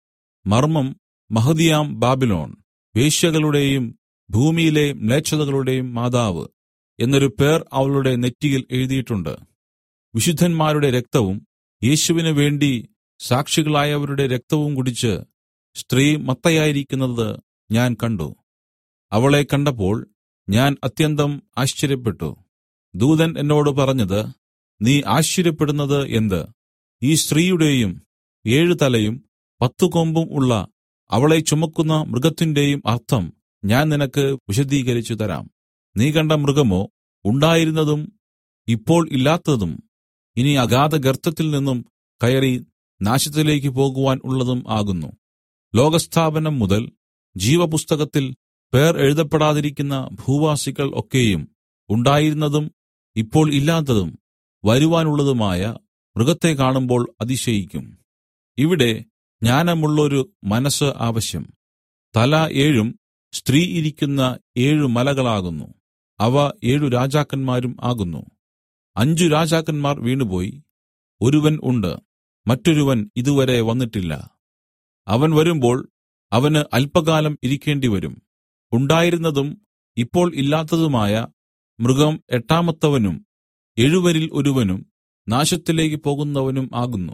മർമ്മം മഹതിയാം ബാബിലോൺ, വേശ്യകളുടെയും ഭൂമിയിലെ മ്ലേച്ഛതകളുടെയും മാതാവ് എന്നൊരു പേർ അവളുടെ നെറ്റിയിൽ എഴുതിയിട്ടുണ്ട്. വിശുദ്ധന്മാരുടെ രക്തവും യേശുവിന് വേണ്ടി സാക്ഷികളായവരുടെ രക്തവും കുടിച്ച് സ്ത്രീ മത്തയായിരിക്കുന്നത് ഞാൻ കണ്ടു. അവളെ കണ്ടപ്പോൾ ഞാൻ അത്യന്തം ആശ്ചര്യപ്പെട്ടു. ദൂതൻ എന്നോട് പറഞ്ഞത്, നീ ആശ്ചര്യപ്പെടുന്നത് എന്ത്? ഈ സ്ത്രീയുടെയും 7 തലയും 10 കൊമ്പും ഉള്ള അവളെ ചുമക്കുന്ന മൃഗത്തിന്റെയും അർത്ഥം ഞാൻ നിനക്ക് വിശദീകരിച്ചു തരാം. നീ കണ്ട മൃഗമോ ഉണ്ടായിരുന്നതും ഇപ്പോൾ ഇല്ലാത്തതും ഇനി അഗാധ ഗർത്തത്തിൽ നിന്നും കയറി നാശത്തിലേക്ക് പോകുവാൻ ഉള്ളതും ആകുന്നു. ലോകസ്ഥാപനം മുതൽ ജീവപുസ്തകത്തിൽ പേർ എഴുതപ്പെടാതിരിക്കുന്ന ഭൂവാസികൾ ഒക്കെയും ഉണ്ടായിരുന്നതും ഇപ്പോൾ ഇല്ലാത്തതും വരുവാനുള്ളതുമായ മൃഗത്തെ കാണുമ്പോൾ അതിശയിക്കും. ഇവിടെ ജ്ഞാനമുള്ളൊരു മനസ്സ് ആവശ്യം. തല 7 സ്ത്രീ ഇരിക്കുന്ന 7 മലകളാകുന്നു. അവ 7 രാജാക്കന്മാരും ആകുന്നു. 5 രാജാക്കന്മാർ വീണുപോയി. ഒരുവൻ ഉണ്ട്, മറ്റൊരുവൻ ഇതുവരെ വന്നിട്ടില്ല. അവൻ വരുമ്പോൾ അവന് അല്പകാലം ഇരിക്കേണ്ടിവരും. ഉണ്ടായിരുന്നതും ഇപ്പോൾ ഇല്ലാത്തതുമായ മൃഗം 8-മത്തവനും 7 ഒരുവനും നാശത്തിലേക്ക് പോകുന്നവനും ആകുന്നു.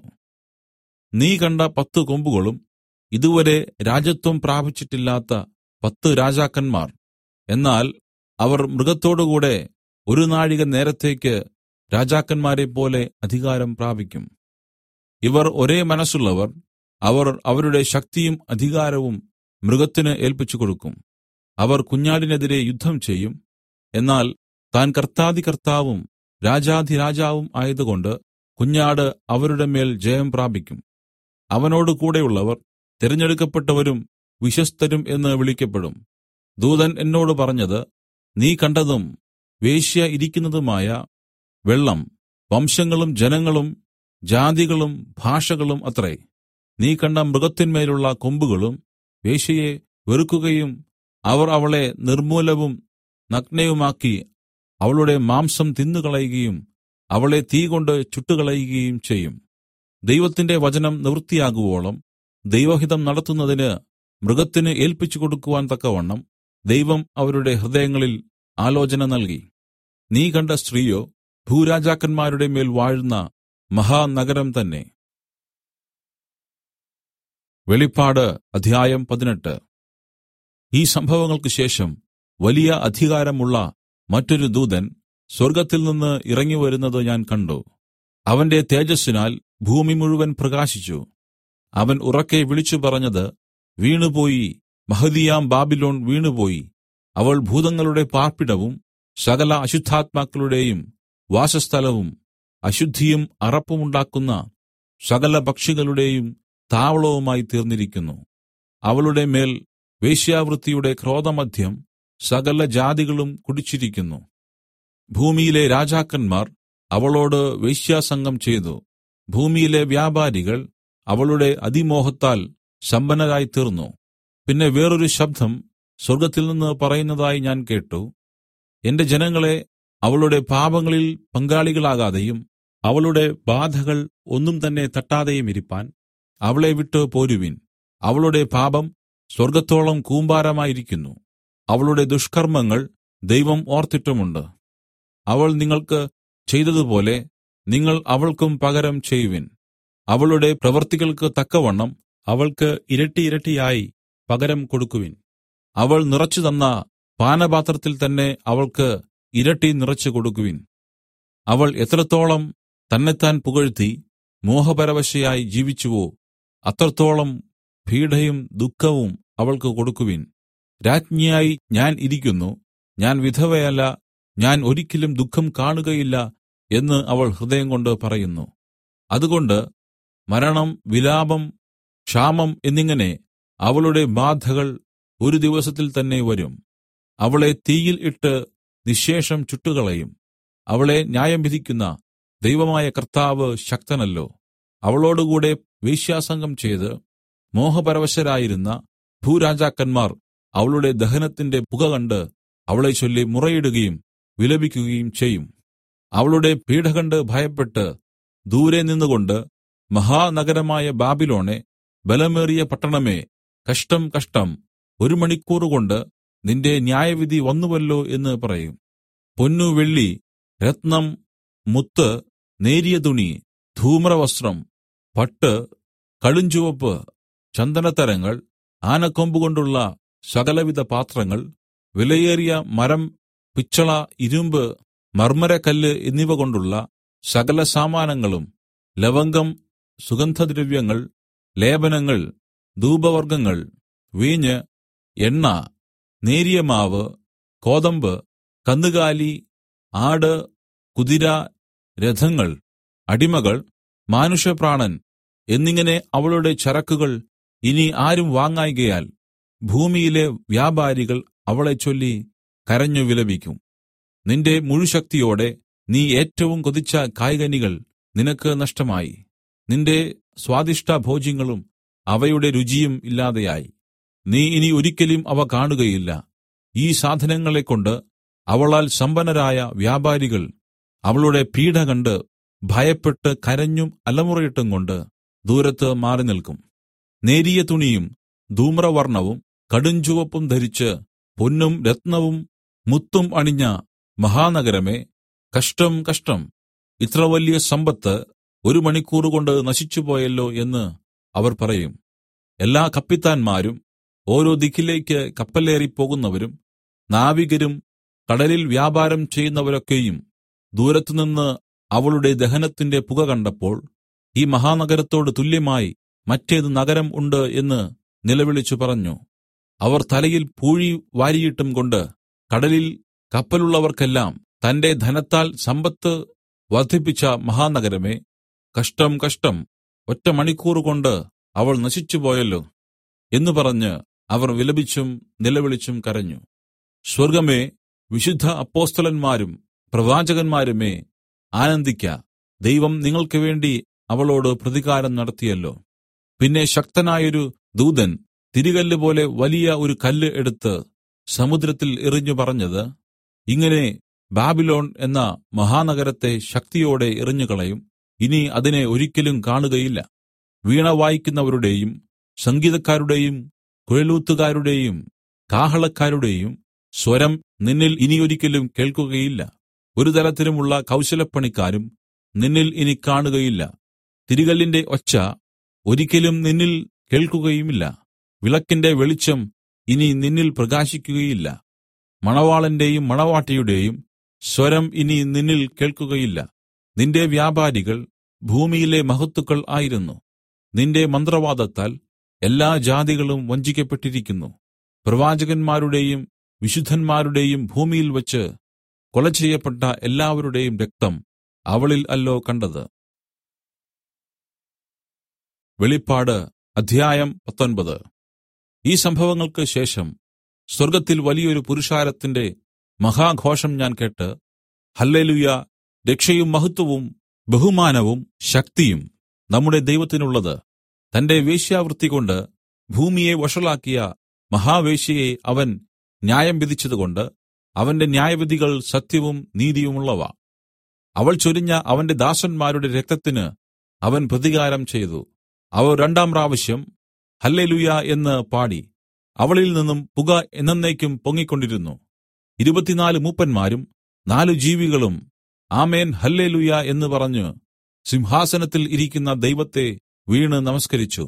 നീ കണ്ട 10 കൊമ്പുകളും ഇതുവരെ രാജത്വം പ്രാപിച്ചിട്ടില്ലാത്ത 10 രാജാക്കന്മാർ. എന്നാൽ അവർ മൃഗത്തോടുകൂടെ 1 നാഴിക നേരത്തേക്ക് രാജാക്കന്മാരെപ്പോലെ അധികാരം പ്രാപിക്കും. ഇവർ ഒരേ മനസ്സുള്ളവർ. അവർ അവരുടെ ശക്തിയും അധികാരവും മൃഗത്തിന് ഏല്പിച്ചുകൊടുക്കും. അവർ കുഞ്ഞാടിനെതിരെ യുദ്ധം ചെയ്യും. എന്നാൽ താൻ കർത്താധികർത്താവും രാജാധിരാജാവും ആയതുകൊണ്ട് കുഞ്ഞാട് അവരുടെ മേൽ ജയം പ്രാപിക്കും. അവനോട് കൂടെയുള്ളവർ തിരഞ്ഞെടുക്കപ്പെട്ടവരും വിശ്വസ്തരും എന്ന് വിളിക്കപ്പെടും. ദൂതൻ എന്നോട് പറഞ്ഞത്, നീ കണ്ടതും വേശ്യ ഇരിക്കുന്നതുമായ വെള്ളം വംശങ്ങളും ജനങ്ങളും ജാതികളും ഭാഷകളും അത്രേ. നീ കണ്ട മൃഗത്തിന്മേലുള്ള കൊമ്പുകളും വേശ്യയെ വെറുക്കുകയും അവർ അവളെ നിർമ്മൂലവും നഗ്നയുമാക്കി അവളുടെ മാംസം തിന്നുകളയുകയും അവളെ തീകൊണ്ട് ചുട്ടുകളയുകയും ചെയ്യും. ദൈവത്തിന്റെ വചനം നിവൃത്തിയാകുവോളം ദൈവഹിതം നടത്തുന്നതിന് മൃഗത്തിന് ഏല്പിച്ചു കൊടുക്കുവാൻ തക്കവണ്ണം ദൈവം അവരുടെ ഹൃദയങ്ങളിൽ ആലോചന നൽകി. നീ കണ്ട സ്ത്രീയോ ഭൂരാജാക്കന്മാരുടെ മേൽ വാഴുന്ന മഹാനഗരം തന്നെ. വെളിപ്പാട് അധ്യായം 18. ഈ സംഭവങ്ങൾക്ക് ശേഷം വലിയ അധികാരമുള്ള മറ്റൊരു ദൂതൻ സ്വർഗ്ഗത്തിൽ നിന്ന് ഇറങ്ങിവരുന്നത് ഞാൻ കണ്ടു. അവന്റെ തേജസ്സിനാൽ ഭൂമി മുഴുവൻ പ്രകാശിച്ചു. അവൻ ഉറക്കെ വിളിച്ചു പറഞ്ഞത്, വീണുപോയി, മഹതിയാം ബാബിലോൺ വീണുപോയി, അവൾ ഭൂതങ്ങളുടെ പാർപ്പിടവും സകല അശുദ്ധാത്മാക്കളുടെയും വാസസ്ഥലവും അശുദ്ധിയും അറപ്പുമുണ്ടാക്കുന്ന സകല പക്ഷികളുടെയും താവളവുമായി തീർന്നിരിക്കുന്നു. അവളുടെ മേൽ വേശ്യാവൃത്തിയുടെ ക്രോധമദ്യം സകല ജാതികളും കുടിച്ചിരിക്കുന്നു. ഭൂമിയിലെ രാജാക്കന്മാർ അവളോട് വേശ്യാസംഗം ചെയ്തു. ഭൂമിയിലെ വ്യാപാരികൾ അവളുടെ അതിമോഹത്താൽ സമ്പന്നരായി തീർന്നു. പിന്നെ വേറൊരു ശബ്ദം സ്വർഗ്ഗത്തിൽ നിന്ന് പറയുന്നതായി ഞാൻ കേട്ടു, എന്റെ ജനങ്ങളെ അവളുടെ പാപങ്ങളിൽ പങ്കാളികളാകാതെയും അവളുടെ ബാധകൾ ഒന്നും തന്നെ തട്ടാതെയും ഇരിപ്പാൻ അവളെ വിട്ടു പോരുവിൻ. അവളുടെ പാപം സ്വർഗ്ഗത്തോളം കൂമ്പാരമായിരിക്കുന്നു. അവളുടെ ദുഷ്കർമ്മങ്ങൾ ദൈവം ഓർത്തിട്ടുമുണ്ട്. അവൾ നിങ്ങൾക്ക് ചെയ്തതുപോലെ നിങ്ങൾ അവൾക്കും പകരം ചെയ്യുവിൻ. അവളുടെ പ്രവൃത്തികൾക്ക് തക്കവണ്ണം അവൾക്ക് ഇരട്ടി ഇരട്ടിയായി പകരം കൊടുക്കുവിൻ. അവൾ നിറച്ചു തന്ന പാനപാത്രത്തിൽ തന്നെ അവൾക്ക് ഇരട്ടി നിറച്ചു കൊടുക്കുവിൻ. അവൾ എത്രത്തോളം തന്നെത്താൻ പുകഴ്ത്തി മോഹപരവശയായി ജീവിച്ചുവോ അത്രത്തോളം പീഡയും ദുഃഖവും അവൾക്ക് കൊടുക്കുവിൻ. രാജ്ഞിയായി ഞാൻ ഇരിക്കുന്നു, ഞാൻ വിധവയല്ല, ഞാൻ ഒരിക്കലും ദുഃഖം കാണുകയില്ല എന്ന് അവൾ ഹൃദയംകൊണ്ട് പറയുന്നു. അതുകൊണ്ട് മരണം, വിലാപം, ക്ഷാമം എന്നിങ്ങനെ അവളുടെ ബാധകൾ ഒരു ദിവസത്തിൽ തന്നെ വരും. അവളെ തീയിൽ ഇട്ട് നിശ്ശേഷം ചുട്ടുകളയും. അവളെ ന്യായം വിധിക്കുന്ന ദൈവമായ കർത്താവ് ശക്തനല്ലോ. അവളോടുകൂടെ വേശ്യാസംഗം ചെയ്ത് മോഹപരവശരായിരുന്ന ഭൂരാജാക്കന്മാർ അവളുടെ ദഹനത്തിന്റെ പുക കണ്ട് അവളെ ചൊല്ലി മുറയിടുകയും വിലപിക്കുകയും ചെയ്യും. അവളുടെ പീഡ കണ്ട് ഭയപ്പെട്ട് ദൂരെ നിന്നുകൊണ്ട്, മഹാനഗരമായ ബാബിലോണെ, ബലമേറിയ പട്ടണമേ, കഷ്ടം കഷ്ടം, 1 മണിക്കൂറുകൊണ്ട് നിന്റെ ന്യായവിധി വന്നുവല്ലോ എന്ന് പറയും. പൊന്നു, വെള്ളി, രത്നം, മുത്ത്, നേരിയ തുണി, ധൂമ്രവസ്ത്രം, പട്ട്, കടുഞ്ചുവപ്പ്, ചന്ദനത്തരങ്ങൾ, ആനക്കൊമ്പുകൊണ്ടുള്ള സകലവിധ പാത്രങ്ങൾ, വിലയേറിയ മരം, പിച്ചള, ഇരുമ്പ്, മർമ്മരക്കല്ല് എന്നിവ കൊണ്ടുള്ള സകല സാമാനങ്ങളും, ലവംഗം, സുഗന്ധദ്രവ്യങ്ങൾ, ലേപനങ്ങൾ, ധൂപവർഗ്ഗങ്ങൾ, വീഞ്ഞ്, എണ്ണ, നേരിയ മാവ്, കോതമ്പ്, കന്നുകാലി, ആട്, കുതിര, രഥങ്ങൾ, അടിമകൾ, മാനുഷപ്രാണൻ എന്നിങ്ങനെ അവളുടെ ചരക്കുകൾ ഇനി ആരും വാങ്ങായ്കയാൽ ഭൂമിയിലെ വ്യാപാരികൾ അവളെ ചൊല്ലി കരഞ്ഞു വിലപിക്കും. നിന്റെ മുഴുശക്തിയോടെ നീ ഏറ്റവും കൊതിച്ച കായ്കനികൾ നിനക്ക് നഷ്ടമായി. നിന്റെ സ്വാദിഷ്ടഭോജ്യങ്ങളും അവയുടെ രുചിയും ഇല്ലാതെയായി. നീ ഇനി ഒരിക്കലും അവ കാണുകയില്ല. ഈ സാധനങ്ങളെക്കൊണ്ട് അവളാൽ സമ്പന്നരായ വ്യാപാരികൾ അവളുടെ പീഡ കണ്ട് ഭയപ്പെട്ട് കരഞ്ഞും അലമുറയിട്ടും കൊണ്ട് ദൂരത്ത് മാറി നിൽക്കും. നേരിയ തുണിയും ധൂമ്രവർണ്ണവും കടുഞ്ചുവപ്പും ധരിച്ച് പൊന്നും രത്നവും മുത്തും അണിഞ്ഞ മഹാനഗരമേ, കഷ്ടം കഷ്ടം, ഇത്ര വലിയ സമ്പത്ത് 1 മണിക്കൂറുകൊണ്ട് നശിച്ചുപോയല്ലോ എന്ന് അവർ പറയും. എല്ലാ കപ്പിത്താന്മാരും ഓരോ ദിക്കിലേക്ക് കപ്പലേറി പോകുന്നവരും നാവികരും കടലിൽ വ്യാപാരം ചെയ്യുന്നവരൊക്കെയും ദൂരത്തുനിന്ന് അവളുടെ ദഹനത്തിന്റെ പുക കണ്ടപ്പോൾ, ഈ മഹാനഗരത്തോട് തുല്യമായി മറ്റേത് നഗരം ഉണ്ട് എന്ന് നിലവിളിച്ചു പറഞ്ഞു. അവർ തലയിൽ പൂഴി വാരിയിട്ടും കൊണ്ട്, കടലിൽ കപ്പലുള്ളവർക്കെല്ലാം തന്റെ ധനത്താൽ സമ്പത്ത് വർദ്ധിപ്പിച്ച മഹാനഗരമേ, കഷ്ടം കഷ്ടം, 1 മണിക്കൂറുകൊണ്ട് അവൾ നശിച്ചുപോയല്ലോ എന്ന് പറഞ്ഞ് അവർ വിലപിച്ചും നിലവിളിച്ചും കരഞ്ഞു. സ്വർഗ്ഗമേ, വിശുദ്ധ അപ്പൊസ്തലന്മാരും പ്രവാചകന്മാരുമേ, ആനന്ദിക്ക, ദൈവം നിങ്ങൾക്ക് വേണ്ടി അവളോട് പ്രതികാരം നടത്തിയല്ലോ. പിന്നെ ശക്തനായൊരു ദൂതൻ തിരികല്ല് പോലെ വലിയ ഒരു കല്ല് എടുത്ത് സമുദ്രത്തിൽ എറിഞ്ഞു പറഞ്ഞത്, ഇങ്ങനെ ബാബിലോൺ എന്ന മഹാനഗരത്തെ ശക്തിയോടെ എറിഞ്ഞുകളയും. ഇനി അതിനെ ഒരിക്കലും കാണുകയില്ല. വീണ വായിക്കുന്നവരുടെയും സംഗീതക്കാരുടെയും കുഴലൂത്തുകാരുടെയും കാഹളക്കാരുടെയും സ്വരം നിന്നിൽ ഇനിയൊരിക്കലും കേൾക്കുകയില്ല. ഒരു തരത്തിലുമുള്ള കൗശലപ്പണിക്കാരും നിന്നിൽ ഇനി കാണുകയില്ല. തിരികല്ലിന്റെ ഒച്ച ഒരിക്കലും നിന്നിൽ കേൾക്കുകയുമില്ല. വിളക്കിന്റെ വെളിച്ചം ഇനി നിന്നിൽ പ്രകാശിക്കുകയില്ല. മണവാളന്റെയും മണവാട്ടിയുടെയും സ്വരം ഇനി നിന്നിൽ കേൾക്കുകയില്ല. നിന്റെ വ്യാപാരികൾ ഭൂമിയിലെ മഹത്തുക്കൾ ആയിരുന്നു. നിന്റെ മന്ത്രവാദത്താൽ എല്ലാ ജാതികളും വഞ്ചിക്കപ്പെട്ടിരിക്കുന്നു. പ്രവാചകന്മാരുടെയും വിശുദ്ധന്മാരുടെയും ഭൂമിയിൽ വച്ച് കൊല ചെയ്യപ്പെട്ട എല്ലാവരുടെയും രക്തം അവളിൽ അല്ലോ കണ്ടത്. വെളിപ്പാട് അധ്യായം 19. ഈ സംഭവങ്ങൾക്ക് ശേഷം സ്വർഗ്ഗത്തിൽ വലിയൊരു പുരുഷാരത്തിന്റെ മഹാഘോഷം ഞാൻ കേട്ട്, ഹല്ലേലൂയ! രക്ഷയും മഹത്വവും ബഹുമാനവും ശക്തിയും നമ്മുടെ ദൈവത്തിനുള്ളത്. തന്റെ വേശ്യാവൃത്തികൊണ്ട് ഭൂമിയെ വഷളാക്കിയ മഹാവേശ്യയെ അവൻ ന്യായം വിധിച്ചതുകൊണ്ട് അവന്റെ ന്യായവിധികൾ സത്യവും നീതിയുമുള്ളവ. അവൾ ചൊരിഞ്ഞ അവന്റെ ദാസന്മാരുടെ രക്തത്തിന് അവൻ പ്രതികാരം ചെയ്തു. അവർ രണ്ടാം പ്രാവശ്യം ഹല്ലേലൂയ എന്ന് പാടി. അവളിൽ നിന്നും പുക എന്നേക്കും പൊങ്ങിക്കൊണ്ടിരുന്നു. 24 മൂപ്പന്മാരും 4 ജീവികളും ആമേൻ ഹല്ലേലൂയ എന്ന് പറഞ്ഞു സിംഹാസനത്തിൽ ഇരിക്കുന്ന ദൈവത്തെ വീണ് നമസ്കരിച്ചു.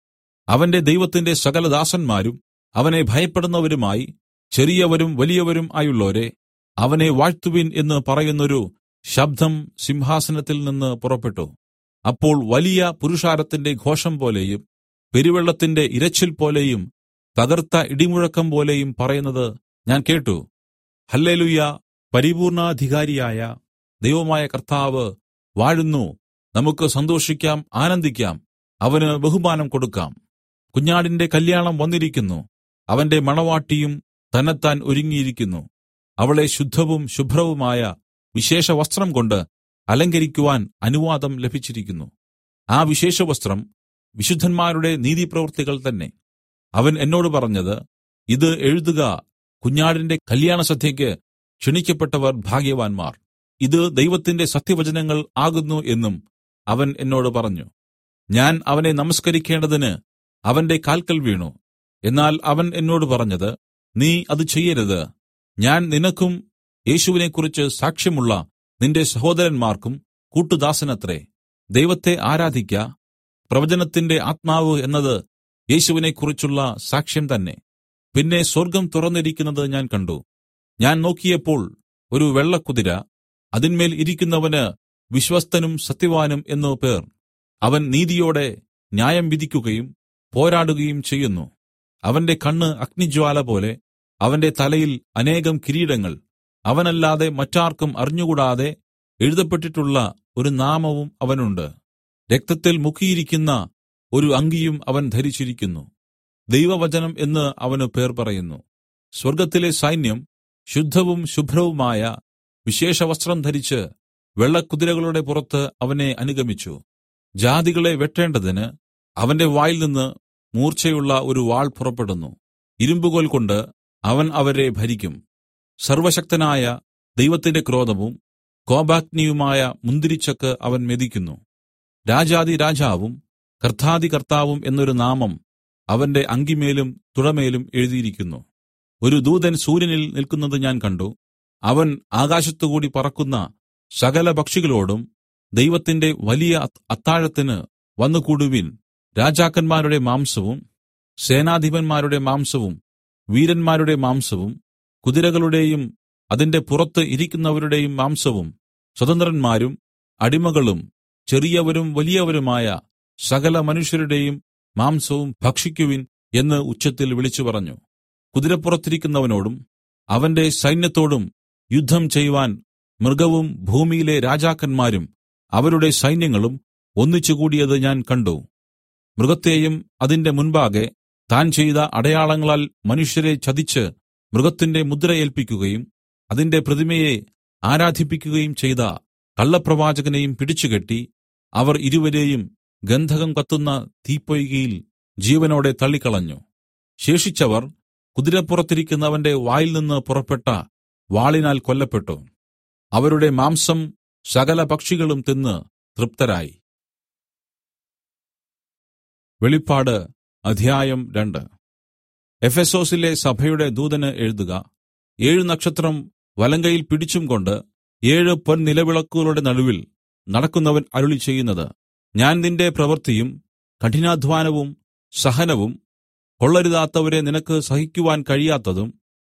അവന്റെ ദൈവത്തിന്റെ സകല ദാസന്മാരും അവനെ ഭയപ്പെടുന്നവരുമായി ചെറിയവരും വലിയവരും ആയുള്ളോരെ, അവനെ വാഴ്ത്തുവിൻ എന്ന് പറയുന്നൊരു ശബ്ദം സിംഹാസനത്തിൽ നിന്ന് പുറപ്പെട്ടു. അപ്പോൾ വലിയ പുരുഷാരത്തിന്റെ ഘോഷം പോലെയും പെരുവെള്ളത്തിന്റെ ഇരച്ചിൽ പോലെയും തകർത്ത ഇടിമുഴക്കം പോലെയും പറയുന്നത് ഞാൻ കേട്ടു. ഹല്ലേലൂയ! പരിപൂർണാധികാരിയായ ദൈവമായ കർത്താവ് വാഴുന്നു. നമുക്ക് സന്തോഷിക്കാം, ആനന്ദിക്കാം, അവന് ബഹുമാനം കൊടുക്കാം. കുഞ്ഞാടിന്റെ കല്യാണം വന്നിരിക്കുന്നു. അവന്റെ മണവാട്ടിയും തന്നെത്താൻ ഒരുങ്ങിയിരിക്കുന്നു. അവളെ ശുദ്ധവും ശുഭ്രവുമായ വിശേഷവസ്ത്രം കൊണ്ട് അലങ്കരിക്കുവാൻ അനുവാദം ലഭിച്ചിരിക്കുന്നു. ആ വിശേഷവസ്ത്രം വിശുദ്ധന്മാരുടെ നീതിപ്രവൃത്തികൾ തന്നെ. അവൻ എന്നോട് പറഞ്ഞത്, ഇത് എഴുതുക, കുഞ്ഞാടിന്റെ കല്യാണസദ്യയ്ക്ക് ക്ഷണിക്കപ്പെട്ടവർ ഭാഗ്യവാന്മാർ. ഇത് ദൈവത്തിന്റെ സത്യവചനങ്ങൾ ആകുന്നു എന്നും അവൻ എന്നോട് പറഞ്ഞു. ഞാൻ അവനെ നമസ്കരിക്കേണ്ടതിന് അവന്റെ കാൽക്കൽ വീണു. എന്നാൽ അവൻ എന്നോട് പറഞ്ഞത്, നീ അത് ചെയ്യരുത്. ഞാൻ നിനക്കും യേശുവിനെക്കുറിച്ച് സാക്ഷ്യമുള്ള നിന്റെ സഹോദരന്മാർക്കും കൂട്ടുദാസനത്രേ. ദൈവത്തെ ആരാധിക്ക. പ്രവചനത്തിന്റെ ആത്മാവ് എന്നത് യേശുവിനെക്കുറിച്ചുള്ള സാക്ഷ്യം തന്നെ. പിന്നെ സ്വർഗ്ഗം തുറന്നിരിക്കുന്നത് ഞാൻ കണ്ടു. ഞാൻ നോക്കിയപ്പോൾ ഒരു വെള്ളക്കുതിര, അതിന്മേൽ ഇരിക്കുന്നവന് വിശ്വസ്തനും സത്യവാനും എന്നു പേർ. അവൻ നീതിയോടെ ന്യായം വിധിക്കുകയും പോരാടുകയും ചെയ്യുന്നു. അവന്റെ കണ്ണ് അഗ്നിജ്വാല പോലെ, അവന്റെ തലയിൽ അനേകം കിരീടങ്ങൾ. അവനല്ലാതെ മറ്റാർക്കും അറിഞ്ഞുകൂടാതെ എഴുതപ്പെട്ടിട്ടുള്ള ഒരു നാമവും അവനുണ്ട്. രക്തത്തിൽ മുക്കിയിരിക്കുന്ന ഒരു അങ്കിയും അവൻ ധരിച്ചിരിക്കുന്നു. ദൈവവചനം എന്ന് അവന് പേർ പറയുന്നു. സ്വർഗ്ഗത്തിലെ സൈന്യം ശുദ്ധവും ശുഭ്രവുമായ വിശേഷവസ്ത്രം ധരിച്ച് വെള്ളക്കുതിരകളുടെ പുറത്ത് അവനെ അനുഗമിച്ചു. ജാതികളെ വെട്ടേണ്ടതിന് അവന്റെ വായിൽ നിന്ന് മൂർച്ചയുള്ള ഒരു വാൾ പുറപ്പെടുന്നു. ഇരുമ്പുകോൽ കൊണ്ട് അവൻ അവരെ ഭരിക്കും. സർവശക്തനായ ദൈവത്തിന്റെ ക്രോധവും കോപാഗ്നിയുമായ മുന്തിരിച്ചക്ക് അവൻ മെതിക്കുന്നു. രാജാതി രാജാവും കർത്താതി കർത്താവും എന്നൊരു നാമം അവന്റെ അങ്കിമേലും തുടമേലും എഴുതിയിരിക്കുന്നു. ഒരു ദൂതൻ സൂര്യനിൽ നിൽക്കുന്നത് ഞാൻ കണ്ടു. അവൻ ആകാശത്തുകൂടി പറക്കുന്ന സകല പക്ഷികളോടും, ദൈവത്തിന്റെ വലിയ അത്താഴത്തിന് വന്നുകൂടുവിൻ. രാജാക്കന്മാരുടെ മാംസവും സേനാധിപന്മാരുടെ മാംസവും വീരന്മാരുടെ മാംസവും കുതിരകളുടെയും അതിന്റെ പുറത്ത് ഇരിക്കുന്നവരുടെയും മാംസവും സ്വതന്ത്രന്മാരും അടിമകളും ചെറിയവരും വലിയവരുമായ സകല മനുഷ്യരുടെയും മാംസവും ഭക്ഷിക്കുവിൻ എന്ന് ഉച്ചത്തിൽ വിളിച്ചു പറഞ്ഞു. കുതിരപ്പുറത്തിരിക്കുന്നവനോടും അവന്റെ സൈന്യത്തോടും യുദ്ധം ചെയ്‌വാൻ മൃഗവും ഭൂമിയിലെ രാജാക്കന്മാരും അവരുടെ സൈന്യങ്ങളും ഒന്നിച്ചുകൂടിയത് ഞാൻ കണ്ടു. മൃഗത്തെയും അതിന്റെ മുൻപാകെ താൻ ചെയ്ത അടയാളങ്ങളാൽ മനുഷ്യരെ ചതിച്ച് മൃഗത്തിന്റെ മുദ്ര ഏല്പിക്കുകയും അതിന്റെ പ്രതിമയെ ആരാധിപ്പിക്കുകയും ചെയ്ത കള്ളപ്രവാചകനെയും പിടിച്ചുകെട്ടി അവർ ഇരുവരെയും ഗന്ധകം കത്തുന്ന തീപ്പൊയ്കയിൽ ജീവനോടെ തള്ളിക്കളഞ്ഞു. ശേഷിച്ചവർ കുതിരപ്പുറത്തിരിക്കുന്നവന്റെ വായിൽ നിന്ന് പുറപ്പെട്ട വാളിനാൽ കൊല്ലപ്പെട്ടു. അവരുടെ മാംസം സകല പക്ഷികളും തിന്ന് തൃപ്തരായി. വെളിപ്പാട് അധ്യായം 2. എഫെസൊസിലെ സഭയുടെ ദൂതന് എഴുതുക. 7 നക്ഷത്രം വലങ്കയിൽ പിടിച്ചുംകൊണ്ട് 7 പൊൻനിലവിളക്കുകളുടെ നടുവിൽ നടക്കുന്നവൻ അരുളിച്ചെയ്യുന്നത്: ഞാൻ നിന്റെ പ്രവൃത്തിയും കഠിനാധ്വാനവും സഹനവും, കൊള്ളരുതാത്തവരെ നിനക്ക് സഹിക്കുവാൻ കഴിയാത്തതും,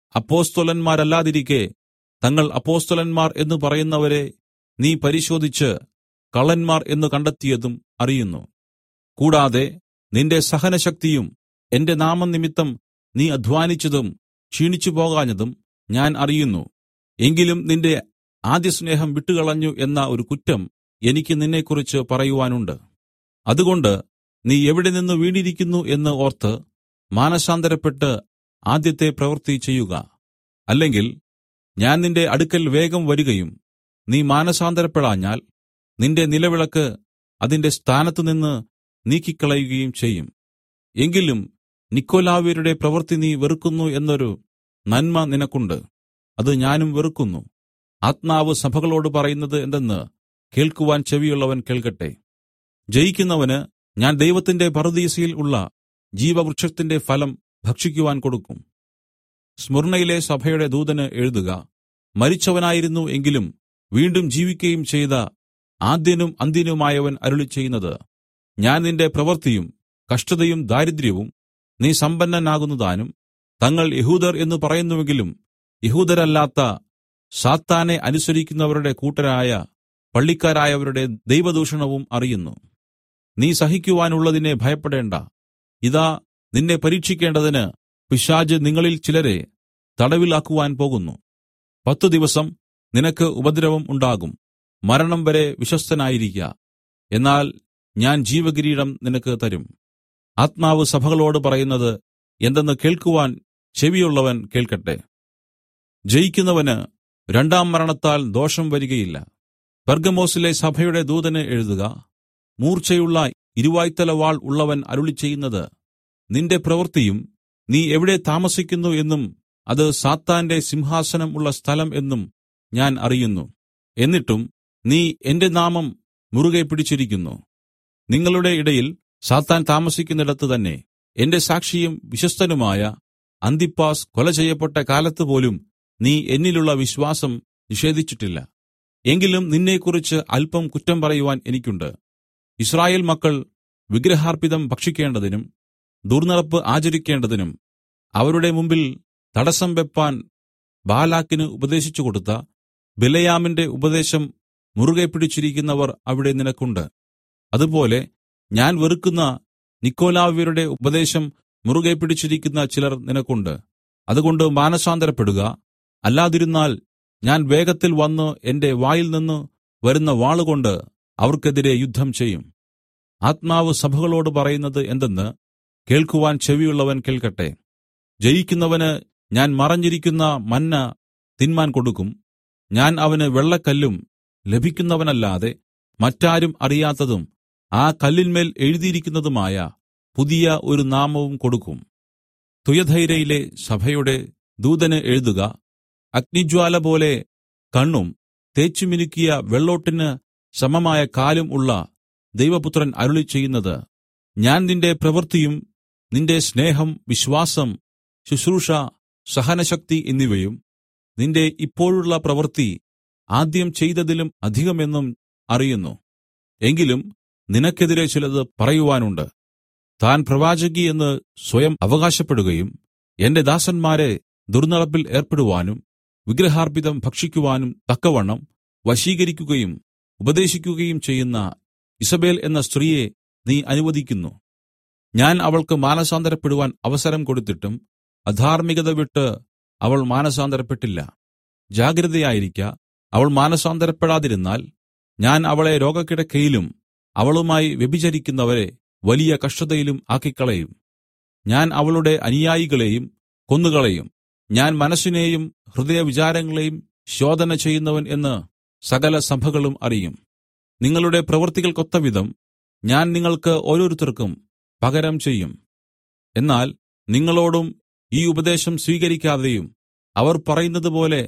അപ്പൊസ്തലന്മാരല്ലാതിരിക്കെ തങ്ങൾ അപ്പൊസ്തലന്മാർ എന്ന് പറയുന്നവരെ നീ പരിശോധിച്ച് കള്ളന്മാർ എന്ന് കണ്ടെത്തിയതും അറിയുന്നു. കൂടാതെ നിന്റെ സഹനശക്തിയും എന്റെ നാമംനിമിത്തം നീ അധ്വാനിച്ചതും ക്ഷീണിച്ചുപോകാഞ്ഞതും ഞാൻ അറിയുന്നു. എങ്കിലും നിന്റെ ആദ്യസ്നേഹം വിട്ടുകളഞ്ഞു എന്ന ഒരു കുറ്റം എനിക്ക് നിന്നെക്കുറിച്ച് പറയുവാനുണ്ട്. അതുകൊണ്ട് നീ എവിടെ നിന്ന് വീണിരിക്കുന്നു എന്ന് ഓർത്ത് മാനസാന്തരപ്പെട്ട് ആദ്യത്തെ പ്രവൃത്തി ചെയ്യുക. അല്ലെങ്കിൽ ഞാൻ നിന്റെ അടുക്കൽ വേഗം വരികയും നീ മാനസാന്തരപ്പെടാഞ്ഞാൽ നിന്റെ നിലവിളക്ക് അതിന്റെ സ്ഥാനത്തുനിന്ന് നീക്കിക്കളയുകയും ചെയ്യും. എങ്കിലും നിക്കൊലാവ്യരുടെ പ്രവൃത്തി നീ വെറുക്കുന്നു എന്നൊരു നന്മ നിനക്കുണ്ട്. അത് ഞാനും വെറുക്കുന്നു. ആത്മാവ് സഭകളോട് പറയുന്നത് എന്തെന്ന് കേൾക്കുവാൻ ചെവിയുള്ളവൻ കേൾക്കട്ടെ. ജയിക്കുന്നവന് ഞാൻ ദൈവത്തിന്റെ പറുദീസയിൽ ഉള്ള ജീവവൃക്ഷത്തിന്റെ ഫലം ഭക്ഷിക്കുവാൻ കൊടുക്കും. സ്മുർന്നയിലെ സഭയുടെ ദൂതന് എഴുതുക. മരിച്ചവനായിരുന്നു എങ്കിലും വീണ്ടും ജീവിക്കുകയും ചെയ്ത ആദ്യനും അന്ത്യനുമായവൻ അരുളിച്ചെയ്യുന്നത്: ഞാൻ നിന്റെ പ്രവൃത്തിയും കഷ്ടതയും ദാരിദ്ര്യവും നീ സമ്പന്നനാകുന്നതാനും തങ്ങൾ യഹൂദർ എന്ന് പറയുന്നുവെങ്കിലും യഹൂദരല്ലാത്ത സാത്താനെ അനുസരിക്കുന്നവരുടെ കൂട്ടരായ പള്ളിക്കാരായവരുടെ ദൈവദൂഷണവും അറിയുന്നു. നീ സഹിക്കുവാനുള്ളതിനെ ഭയപ്പെടേണ്ട. ഇതാ, നിന്നെ പരീക്ഷിക്കേണ്ടതിന് പിശാച് നിങ്ങളിൽ ചിലരെ തടവിലാക്കുവാൻ പോകുന്നു. 10 ദിവസം നിനക്ക് ഉപദ്രവം ഉണ്ടാകും. മരണം വരെ വിശ്വസ്തനായിരിക്ക. എന്നാൽ ഞാൻ ജീവകിരീടം നിനക്ക് തരും. ആത്മാവ് സഭകളോട് പറയുന്നത് എന്തെന്ന് കേൾക്കുവാൻ ചെവിയുള്ളവൻ കേൾക്കട്ടെ. ജയിക്കുന്നവന് രണ്ടാം മരണത്താൽ ദോഷം വരികയില്ല. പെർഗമോസിലെ സഭയുടെ ദൂതന് എഴുതുക. മൂർച്ചയുള്ള ഇരുവായ്ത്തല വാൾ ഉള്ളവൻ അരുളിച്ചെയ്യുന്നത്: നിന്റെ പ്രവൃത്തിയും നീ എവിടെ താമസിക്കുന്നു എന്നും അത് സാത്താന്റെ സിംഹാസനം ഉള്ള സ്ഥലം എന്നും ഞാൻ അറിയുന്നു. എന്നിട്ടും നീ എന്റെ നാമം മുറുകെ പിടിച്ചിരിക്കുന്നു. നിങ്ങളുടെ ഇടയിൽ സാത്താൻ താമസിക്കുന്നിടത്ത് തന്നെ എന്റെ സാക്ഷിയും വിശ്വസ്തനുമായ അന്തിപ്പാസ് കൊല ചെയ്യപ്പെട്ട കാലത്ത് പോലും നീ എന്നിലുള്ള വിശ്വാസം നിഷേധിച്ചിട്ടില്ല. എങ്കിലും നിന്നെക്കുറിച്ച് അല്പം കുറ്റം പറയുവാൻ എനിക്കുണ്ട്. യിസ്രായേൽ മക്കൾ വിഗ്രഹാർപ്പിതം ഭക്ഷിക്കേണ്ടതിനും ദുർന്നടപ്പ് ആചരിക്കേണ്ടതിനും അവരുടെ മുമ്പിൽ തടസ്സം വെപ്പാൻ ബാലാക്കിന് ഉപദേശിച്ചു കൊടുത്ത ബിലെയാമിന്റെ ഉപദേശം മുറുകെ പിടിച്ചിരിക്കുന്നവർ അവിടെ നിനക്കുണ്ട്. അതുപോലെ ഞാൻ വെറുക്കുന്ന നിക്കൊലാവ്യരുടെ ഉപദേശം മുറുകെ പിടിച്ചിരിക്കുന്ന ചിലർ നിനക്കുണ്ട്. അതുകൊണ്ട് മാനസാന്തരപ്പെടുക. അല്ലാതിരുന്നാൽ ഞാൻ വേഗത്തിൽ വന്നു എന്റെ വായിൽ നിന്ന് വരുന്ന വാളുകൊണ്ട് അവർക്കെതിരെ യുദ്ധം ചെയ്യും. ആത്മാവ് സഭകളോട് പറയുന്നത് എന്തെന്ന് കേൾക്കുവാൻ ചെവിയുള്ളവൻ കേൾക്കട്ടെ. ജയിക്കുന്നവന് ഞാൻ മറഞ്ഞിരിക്കുന്ന മന്ന തിന്മാൻ കൊടുക്കും. ഞാൻ അവന് വെള്ളക്കല്ലും ലഭിക്കുന്നവനല്ലാതെ മറ്റാരും അറിയാത്തതും ആ കല്ലിന്മേൽ എഴുതിയിരിക്കുന്നതുമായ പുതിയ ഒരു നാമവും കൊടുക്കും. തുയഥൈരയിലെ സഭയുടെ ദൂതന് എഴുതുക. അഗ്നിജ്വാല പോലെ കണ്ണും തേച്ചുമിനുക്കിയ വെള്ളോട്ടിന് സമമായ കാലും ഉള്ള ദൈവപുത്രൻ അരുളിച്ചെയ്യുന്നത്: ഞാൻ നിന്റെ പ്രവൃത്തിയും നിന്റെ സ്നേഹം, വിശ്വാസം, ശുശ്രൂഷ, സഹനശക്തി എന്നിവയും നിന്റെ ഇപ്പോഴുള്ള പ്രവൃത്തി ആദ്യം ചെയ്തതിലും അധികമെന്നും അറിയുന്നു. എങ്കിലും നിനക്കെതിരെ ചിലത് പറയുവാനുണ്ട്. താൻ പ്രവാചകി എന്ന് സ്വയം അവകാശപ്പെടുകയും എന്റെ ദാസന്മാരെ ദുർന്നടപ്പിൽ ഏർപ്പെടുവാനും വിഗ്രഹാർപ്പിതം ഭക്ഷിക്കുവാനും തക്കവണ്ണം വശീകരിക്കുകയും ഉപദേശിക്കുകയും ചെയ്യുന്ന ഇസബേൽ എന്ന സ്ത്രീയെ നീ അനുവദിക്കുന്നു. ഞാൻ അവൾക്ക് മാനസാന്തരപ്പെടുവാൻ അവസരം കൊടുത്തിട്ടും അധാർമികത വിട്ട് അവൾ മാനസാന്തരപ്പെട്ടില്ല. ജാഗ്രതയായിരിക്ക. അവൾ മാനസാന്തരപ്പെടാതിരുന്നാൽ ഞാൻ അവളെ രോഗക്കിടക്കയിലും അവളുമായി വ്യഭിചരിക്കുന്നവരെ വലിയ കഷ്ടതയിലും ആക്കിക്കളയും. ഞാൻ അവളുടെ അനുയായികളെയും കൊന്നുകളയും. ഞാൻ മനസ്സിനെയും ഹൃദയവിചാരങ്ങളെയും ശോധന ചെയ്യുന്നവൻ എന്ന് സകല സഭകളും അറിയും. നിങ്ങളുടെ പ്രവൃത്തികൾക്കൊത്തവിധം ഞാൻ നിങ്ങൾക്ക് ഓരോരുത്തർക്കും പകരം ചെയ്യും. എന്നാൽ നിങ്ങളോടും ഈ ഉപദേശം സ്വീകരിക്കാതെയും അവർ പറയുന്നതുപോലെ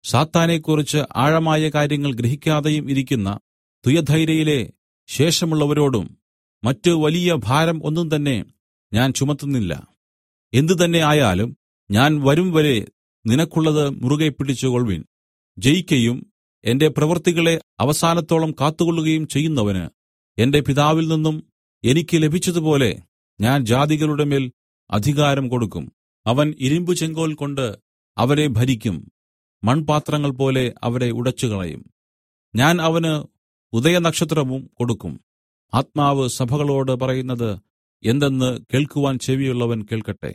സാത്താനെക്കുറിച്ച് ആഴമായ കാര്യങ്ങൾ ഗ്രഹിക്കാതെയും ഇരിക്കുന്ന തുയഥൈരയിലെ ശേഷമുള്ളവരോടും മറ്റ് വലിയ ഭാരം ഒന്നും തന്നെ ഞാൻ ചുമത്തുന്നില്ല. എന്തു തന്നെ ആയാലും ഞാൻ വരുംവരെ നിനക്കുള്ളത് മുറുകെ പിടിച്ചുകൊൾവിൻ. ജയിക്കയും എന്റെ പ്രവൃത്തികളെ അവസാനത്തോളം കാത്തുകൊള്ളുകയും ചെയ്യുന്നവന് എന്റെ പിതാവിൽ നിന്നും എനിക്ക് ലഭിച്ചതുപോലെ ഞാൻ ജാതികളുടെ മേൽ അധികാരം കൊടുക്കും. അവൻ ഇരുമ്പു ചെങ്കോൽ കൊണ്ട് അവരെ ഭരിക്കും, മൺപാത്രങ്ങൾ പോലെ അവരെ ഉടച്ചുകളയും. ഞാൻ അവന് ഉദയനക്ഷത്രവും കൊടുക്കും. ആത്മാവ് സഭകളോട് പറയുന്നത് എന്തെന്ന് കേൾക്കുവാൻ ചെവിയുള്ളവൻ കേൾക്കട്ടെ.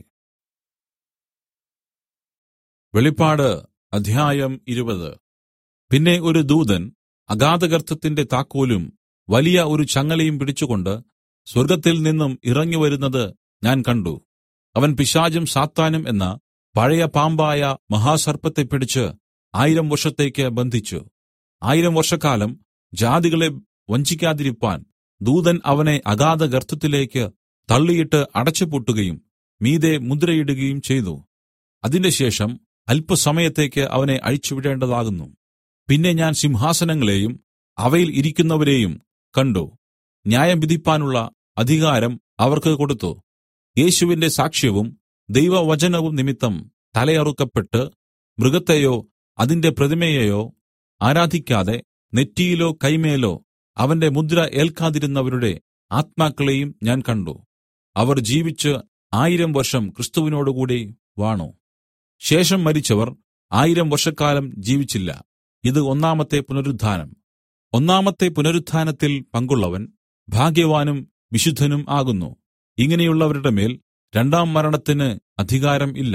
വെളിപ്പാട് അധ്യായം 20. പിന്നെ ഒരു ദൂതൻ അഗാധഗർത്തത്തിന്റെ താക്കോലും വലിയ ഒരു ചങ്ങലയും പിടിച്ചുകൊണ്ട് സ്വർഗ്ഗത്തിൽ നിന്നും ഇറങ്ങിവരുന്നത് ഞാൻ കണ്ടു. അവൻ പിശാചും സാത്താനും എന്ന പഴയ പാമ്പായ മഹാസർപ്പത്തെ പിടിച്ച് 1000 വർഷത്തേക്ക് ബന്ധിച്ചു. 1000 വർഷക്കാലം ജാതികളെ വഞ്ചിക്കാതിരിപ്പാൻ ദൂതൻ അവനെ അഗാധഗർത്തത്തിലേക്ക് തള്ളിയിട്ട് അടച്ചുപൂട്ടുകയും മീതെ മുദ്രയിടുകയും ചെയ്തു. അതിന്റെ ശേഷം അല്പസമയത്തേക്ക് അവനെ അഴിച്ചുവിടേണ്ടതാകുന്നു. പിന്നെ ഞാൻ സിംഹാസനങ്ങളെയും അവയിൽ ഇരിക്കുന്നവരെയും കണ്ടു. ന്യായം വിധിപ്പാനുള്ള അധികാരം അവർക്ക് കൊടുത്തു. യേശുവിന്റെ സാക്ഷ്യവും ദൈവവചനവും നിമിത്തം തലയറുക്കപ്പെട്ട് മൃഗത്തെയോ അതിന്റെ പ്രതിമയെയോ ആരാധിക്കാതെ നെറ്റിയിലോ കൈമേലോ അവന്റെ മുദ്ര ഏൽക്കാതിരുന്നവരുടെ ആത്മാക്കളെയും ഞാൻ കണ്ടു. അവർ ജീവിച്ച് 1000 വർഷം ക്രിസ്തുവിനോടുകൂടി വാണു. ശേഷം മരിച്ചവർ 1000 വർഷക്കാലം ജീവിച്ചില്ല. ഇത് ഒന്നാമത്തെ പുനരുത്ഥാനം. ഒന്നാമത്തെ പുനരുത്ഥാനത്തിൽ പങ്കുള്ളവൻ ഭാഗ്യവാനും വിശുദ്ധനും ആകുന്നു. ഇങ്ങനെയുള്ളവരുടെ മേൽ രണ്ടാം മരണത്തിന് അധികാരം ഇല്ല.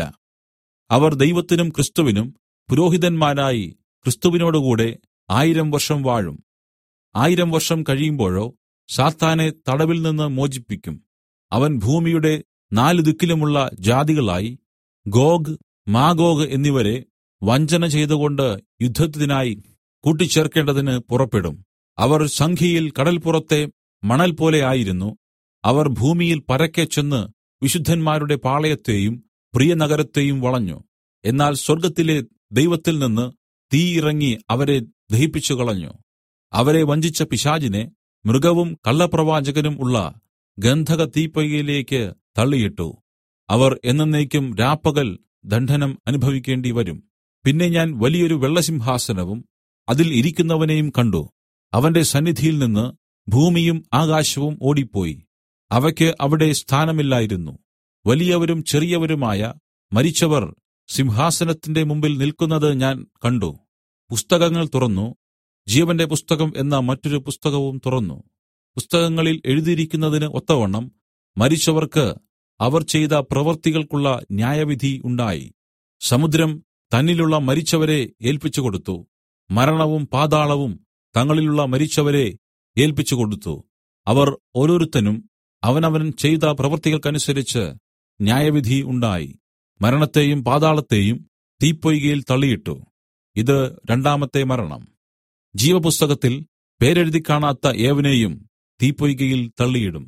അവർ ദൈവത്തിനും ക്രിസ്തുവിനും പുരോഹിതന്മാരായി ക്രിസ്തുവിനോടുകൂടെ 1000 വർഷം വാഴും. 1000 വർഷം കഴിയുമ്പോഴോ സാത്താനെ തടവിൽ നിന്ന് മോചിപ്പിക്കും. അവൻ ഭൂമിയുടെ 4 ദിക്കിലുമുള്ള ജാതികളായി ഗോഗ് മാഗോഗ് എന്നിവരെ വഞ്ചന ചെയ്തുകൊണ്ട് യുദ്ധത്തിനായി കൂട്ടിച്ചേർക്കേണ്ടതിന് പുറപ്പെടും. അവർ സംഖ്യയിൽ കടൽപ്പുറത്തെ മണൽ പോലെ ആയിരുന്നു. അവർ ഭൂമിയിൽ പരക്കെ ചെന്ന് വിശുദ്ധന്മാരുടെ പാളയത്തെയും പ്രിയനഗരത്തെയും വളഞ്ഞു. എന്നാൽ സ്വർഗ്ഗത്തിലെ ദൈവത്തിൽ നിന്ന് തീ ഇറങ്ങി അവരെ ദഹിപ്പിച്ചു കളഞ്ഞു. അവരെ വഞ്ചിച്ച പിശാചിനെ മൃഗവും കള്ളപ്രവാചകനും ഉള്ള ഗന്ധക തീപ്പൊയ്കയിലേക്ക് തള്ളിയിട്ടു. അവർ എന്നേക്കും രാപ്പകൽ ദണ്ഡനം അനുഭവിക്കേണ്ടി വരും. പിന്നെ ഞാൻ വലിയൊരു വെള്ളസിംഹാസനവും അതിൽ ഇരിക്കുന്നവനെയും കണ്ടു. അവന്റെ സന്നിധിയിൽ നിന്ന് ഭൂമിയും ആകാശവും ഓടിപ്പോയി. അവയ്ക്ക് അവിടെ സ്ഥാനമില്ലായിരുന്നു. വലിയവരും ചെറിയവരുമായ മരിച്ചവർ സിംഹാസനത്തിന്റെ മുമ്പിൽ നിൽക്കുന്നത് ഞാൻ കണ്ടു. പുസ്തകങ്ങൾ തുറന്നു. ജീവന്റെ പുസ്തകം എന്ന മറ്റൊരു പുസ്തകവും തുറന്നു. പുസ്തകങ്ങളിൽ എഴുതിയിരിക്കുന്നതിന് ഒത്തവണ്ണം മരിച്ചവർക്ക് അവർ ചെയ്ത പ്രവൃത്തികൾക്കുള്ള ന്യായവിധി ഉണ്ടായി. സമുദ്രം തന്നിലുള്ള മരിച്ചവരെ ഏൽപ്പിച്ചുകൊടുത്തു. മരണവും പാതാളവും തങ്ങളിലുള്ള മരിച്ചവരെ ഏൽപ്പിച്ചുകൊടുത്തു. അവർ ഓരോരുത്തനും അവനവൻ ചെയ്ത പ്രവൃത്തികൾക്കനുസരിച്ച് ന്യായവിധി ഉണ്ടായി. മരണത്തെയും പാതാളത്തെയും തീപ്പൊയ്കയിൽ തള്ളിയിട്ടു. ഇത് രണ്ടാമത്തെ മരണം. ജീവപുസ്തകത്തിൽ പേരെഴുതി കാണാത്ത ഏവനെയും തീപ്പൊയ്കയിൽ തള്ളിയിടും.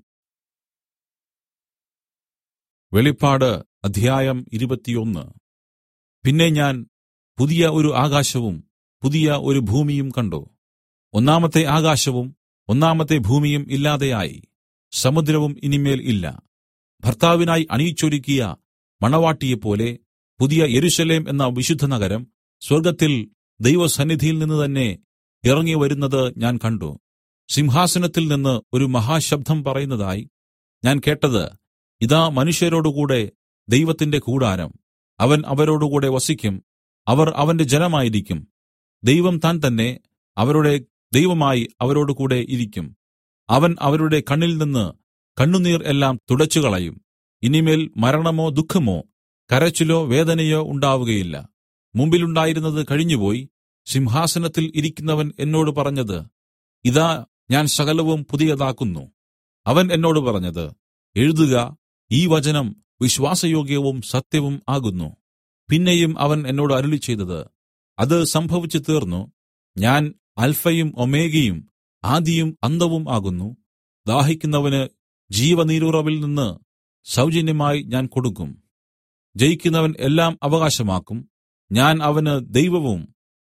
വെളിപ്പാട് അധ്യായം 21. പിന്നെ ഞാൻ പുതിയ ഒരു ആകാശവും പുതിയ ഒരു ഭൂമിയും കണ്ടു. ഒന്നാമത്തെ ആകാശവും ഒന്നാമത്തെ ഭൂമിയും ഇല്ലാതെയായി. സമുദ്രവും ഇനിമേൽ ഇല്ല. ഭർത്താവിനായി അണിയിച്ചൊരുക്കിയ മണവാട്ടിയെപ്പോലെ പുതിയ യെരൂശലേം എന്ന വിശുദ്ധ നഗരം സ്വർഗ്ഗത്തിൽ ദൈവസന്നിധിയിൽ നിന്ന് തന്നെ ഇറങ്ങി വരുന്നത് ഞാൻ കണ്ടു. സിംഹാസനത്തിൽ നിന്ന് ഒരു മഹാശബ്ദം പറയുന്നതായി ഞാൻ കേട്ടത്, ഇതാ മനുഷ്യരോടുകൂടെ ദൈവത്തിന്റെ കൂടാരം. അവൻ അവരോടുകൂടെ വസിക്കും. അവർ അവന്റെ ജനമായിരിക്കും. ദൈവം താൻ തന്നെ അവരുടെ ദൈവമായി അവരോടുകൂടെ ഇരിക്കും. അവൻ അവരുടെ കണ്ണിൽ നിന്ന് കണ്ണുനീർ എല്ലാം തുടച്ചുകളയും. ഇനിമേൽ മരണമോ ദുഃഖമോ കരച്ചിലോ വേദനയോ ഉണ്ടാവുകയില്ല. മുമ്പിലുണ്ടായിരുന്നത് കഴിഞ്ഞുപോയി. സിംഹാസനത്തിൽ ഇരിക്കുന്നവൻ എന്നോട് പറഞ്ഞത്, ഇതാ ഞാൻ സകലവും പുതിയതാക്കുന്നു. അവൻ എന്നോട് പറഞ്ഞത്, എഴുതുക, ഈ വചനം വിശ്വാസയോഗ്യവും സത്യവും ആകുന്നു. പിന്നെയും അവൻ എന്നോട് അരുളിച്ചെയ്തത്, അത് സംഭവിച്ചു തീർന്നു. ഞാൻ അൽഫയും ഒമേഗയും ആദിയും അന്തവും ആകുന്നു. ദാഹിക്കുന്നവന് ജീവനീരുറവിൽ നിന്ന് സൗജന്യമായി ഞാൻ കൊടുക്കും. ജയിക്കുന്നവൻ എല്ലാം അവകാശമാക്കും. ഞാൻ അവന് ദൈവവും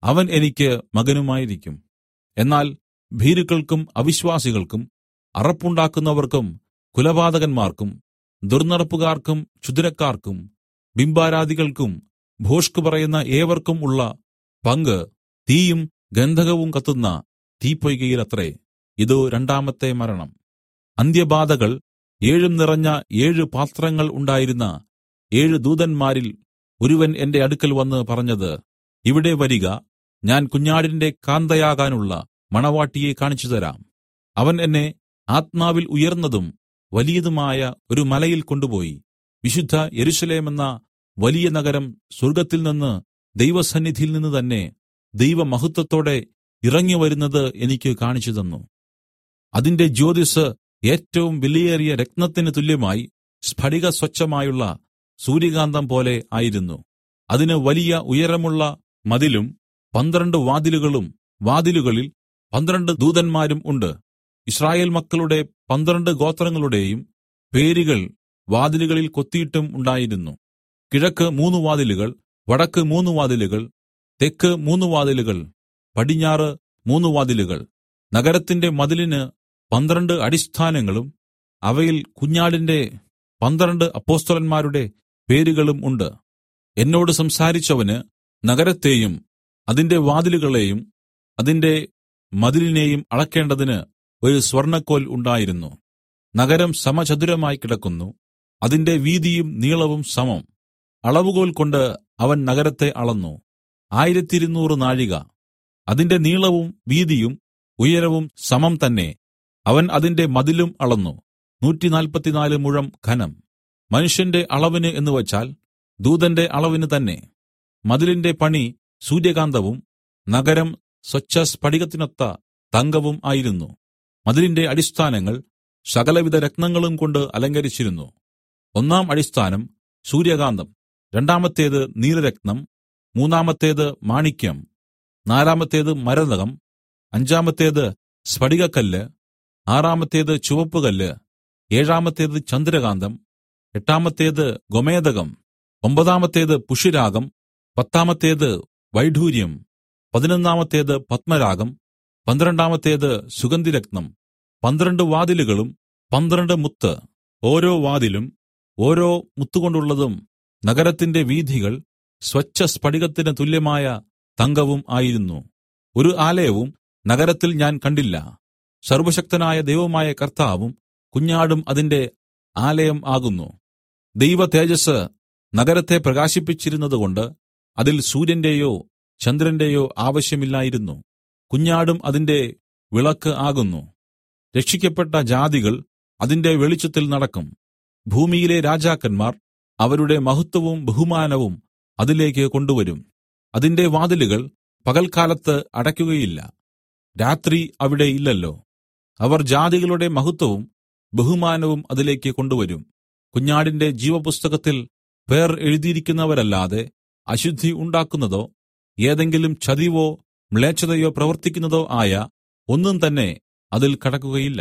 അവൻ എനിക്ക് മകനുമായിരിക്കും. എന്നാൽ ഭീരുക്കൾക്കും അവിശ്വാസികൾക്കും അറപ്പുണ്ടാക്കുന്നവർക്കും കുലപാതകന്മാർക്കും ദുർന്നടപ്പുകാർക്കും ക്ഷുദ്രക്കാർക്കും ബിംബാരാധികൾക്കും ഭോഷ്ക് പറയുന്ന ഏവർക്കും ഉള്ള പങ്ക് തീയും ഗന്ധകവും കത്തുന്ന തീപ്പൊയ്കയിലത്രേ. ഇതു രണ്ടാമത്തെ മരണം. അന്ത്യബാധകൾ. 7 നിറഞ്ഞ 7 പാത്രങ്ങൾ ഉണ്ടായിരുന്ന 7 ദൂതന്മാരിൽ ഒരുവൻ എന്റെ അടുക്കൽ വന്ന് പറഞ്ഞത്, ഇവിടെ വരിക, ഞാൻ കുഞ്ഞാടിന്റെ കാന്തയാകാനുള്ള മണവാട്ടിയെ കാണിച്ചുതരാം. അവൻ എന്നെ ആത്മാവിൽ ഉയർന്നതും വലിയതുമായ ഒരു മലയിൽ കൊണ്ടുപോയി വിശുദ്ധ യെരൂശലേമെന്ന വലിയ നഗരം സ്വർഗ്ഗത്തിൽ നിന്ന് ദൈവസന്നിധിയിൽ നിന്ന് തന്നെ ദൈവമഹത്വത്തോടെ ഇറങ്ങി വരുന്നത് എനിക്ക് കാണിച്ചു തന്നു. അതിന്റെ ജ്യോതിസ് ഏറ്റവും വിലയേറിയ രത്നത്തിന് തുല്യമായി സ്ഫടിക സ്വച്ഛമായുള്ള സൂര്യകാന്തം പോലെ ആയിരുന്നു. അതിന് വലിയ ഉയരമുള്ള മതിലും 12 വാതിലുകളും വാതിലുകളിൽ 12 ദൂതന്മാരും ഉണ്ട്. യിസ്രായേൽ മക്കളുടെ 12 ഗോത്രങ്ങളുടെയും പേരുകൾ വാതിലുകളിൽ കൊത്തിയിട്ടും ഉണ്ടായിരുന്നു. കിഴക്ക് 3 വാതിലുകൾ, വടക്ക് 3 വാതിലുകൾ, തെക്ക് 3 വാതിലുകൾ, പടിഞ്ഞാറ് 3 വാതിലുകൾ. നഗരത്തിന്റെ മതിലിന് 12 അടിസ്ഥാനങ്ങളും അവയിൽ കുഞ്ഞാടിന്റെ 12 അപ്പൊസ്തലന്മാരുടെ പേരുകളും ഉണ്ട്. എന്നോട് സംസാരിച്ചവന് നഗരത്തെയും അതിന്റെ വാതിലുകളെയും അതിന്റെ മതിലിനെയും അളക്കേണ്ടതിന് ഒരു സ്വർണ്ണക്കോൽ ഉണ്ടായിരുന്നു. നഗരം സമചതുരമായി കിടക്കുന്നു. അതിന്റെ വീതിയും നീളവും സമം. അളവുകോൽ കൊണ്ട് അവൻ നഗരത്തെ അളന്നു. 1200 നാഴിക. അതിന്റെ നീളവും വീതിയും ഉയരവും സമം തന്നെ. അവൻ അതിന്റെ മതിലും അളന്നു. 144 മുഴം ഘനം. മനുഷ്യന്റെ അളവിന് എന്നുവച്ചാൽ ദൂതന്റെ അളവിന് തന്നെ. മതിലിന്റെ പണി സൂര്യകാന്തവും നഗരം സ്വച്ഛസ്ഫടികത്തിനൊത്ത തങ്കവും ആയിരുന്നു. മതിലിന്റെ അടിസ്ഥാനങ്ങൾ സകലവിധ രത്നങ്ങളും കൊണ്ട് അലങ്കരിച്ചിരുന്നു. 1 അടിസ്ഥാനം സൂര്യകാന്തം, 2 നീലരത്നം, 3 മാണിക്യം, 4 മരതകം, 5 സ്ഫടികക്കല്ല്, 6 ചുവപ്പുകല്ല്, 7 ചന്ദ്രകാന്തം, 8 ഗോമേദകം, 9 പുഷ്യരാഗം, 10 വൈഢൂര്യം, 11 പത്മരാഗം, 12 സുഗന്ധിരത്നം. 12 വാതിലുകളും 12 മുത്ത്. ഓരോ വാതിലും ഓരോ മുത്തുകൊണ്ടുള്ളതും. നഗരത്തിന്റെ വീഥികൾ സ്വച്ഛസ്ഫടികത്തിന് തുല്യമായ തങ്കവും ആയിരുന്നു. ഒരു ആലയവും നഗരത്തിൽ ഞാൻ കണ്ടില്ല. സർവ്വശക്തനായ ദൈവമായ കർത്താവും കുഞ്ഞാടും അതിന്റെ ആലയം ആകുന്നു. ദൈവ തേജസ്സ് നഗരത്തെ പ്രകാശിപ്പിച്ചിരുന്നതുകൊണ്ട് അതിൽ സൂര്യന്റെയോ ചന്ദ്രന്റെയോ ആവശ്യമില്ലായിരുന്നു. കുഞ്ഞാടും അതിന്റെ വിളക്ക് ആകുന്നു. രക്ഷിക്കപ്പെട്ട ജാതികൾ അതിന്റെ വെളിച്ചത്തിൽ നടക്കും. ഭൂമിയിലെ രാജാക്കന്മാർ അവരുടെ മഹത്വവും ബഹുമാനവും അതിലേക്ക് കൊണ്ടുവരും. അതിന്റെ വാതിലുകൾ പകൽക്കാലത്ത് അടയ്ക്കുകയില്ല. രാത്രി അവിടെ ഇല്ലല്ലോ. അവർ ജാതികളുടെ മഹത്വവും ബഹുമാനവും അതിലേക്ക് കൊണ്ടുവരും. കുഞ്ഞാടിന്റെ ജീവപുസ്തകത്തിൽ പേർ എഴുതിയിരിക്കുന്നവരല്ലാതെ അശുദ്ധി ഉണ്ടാക്കുന്നതോ ഏതെങ്കിലും ചതിവോ മ്ലേച്ഛതയോ പ്രവർത്തിക്കുന്നതോ ആയ ഒന്നും തന്നെ അതിൽ കടക്കുകയില്ല.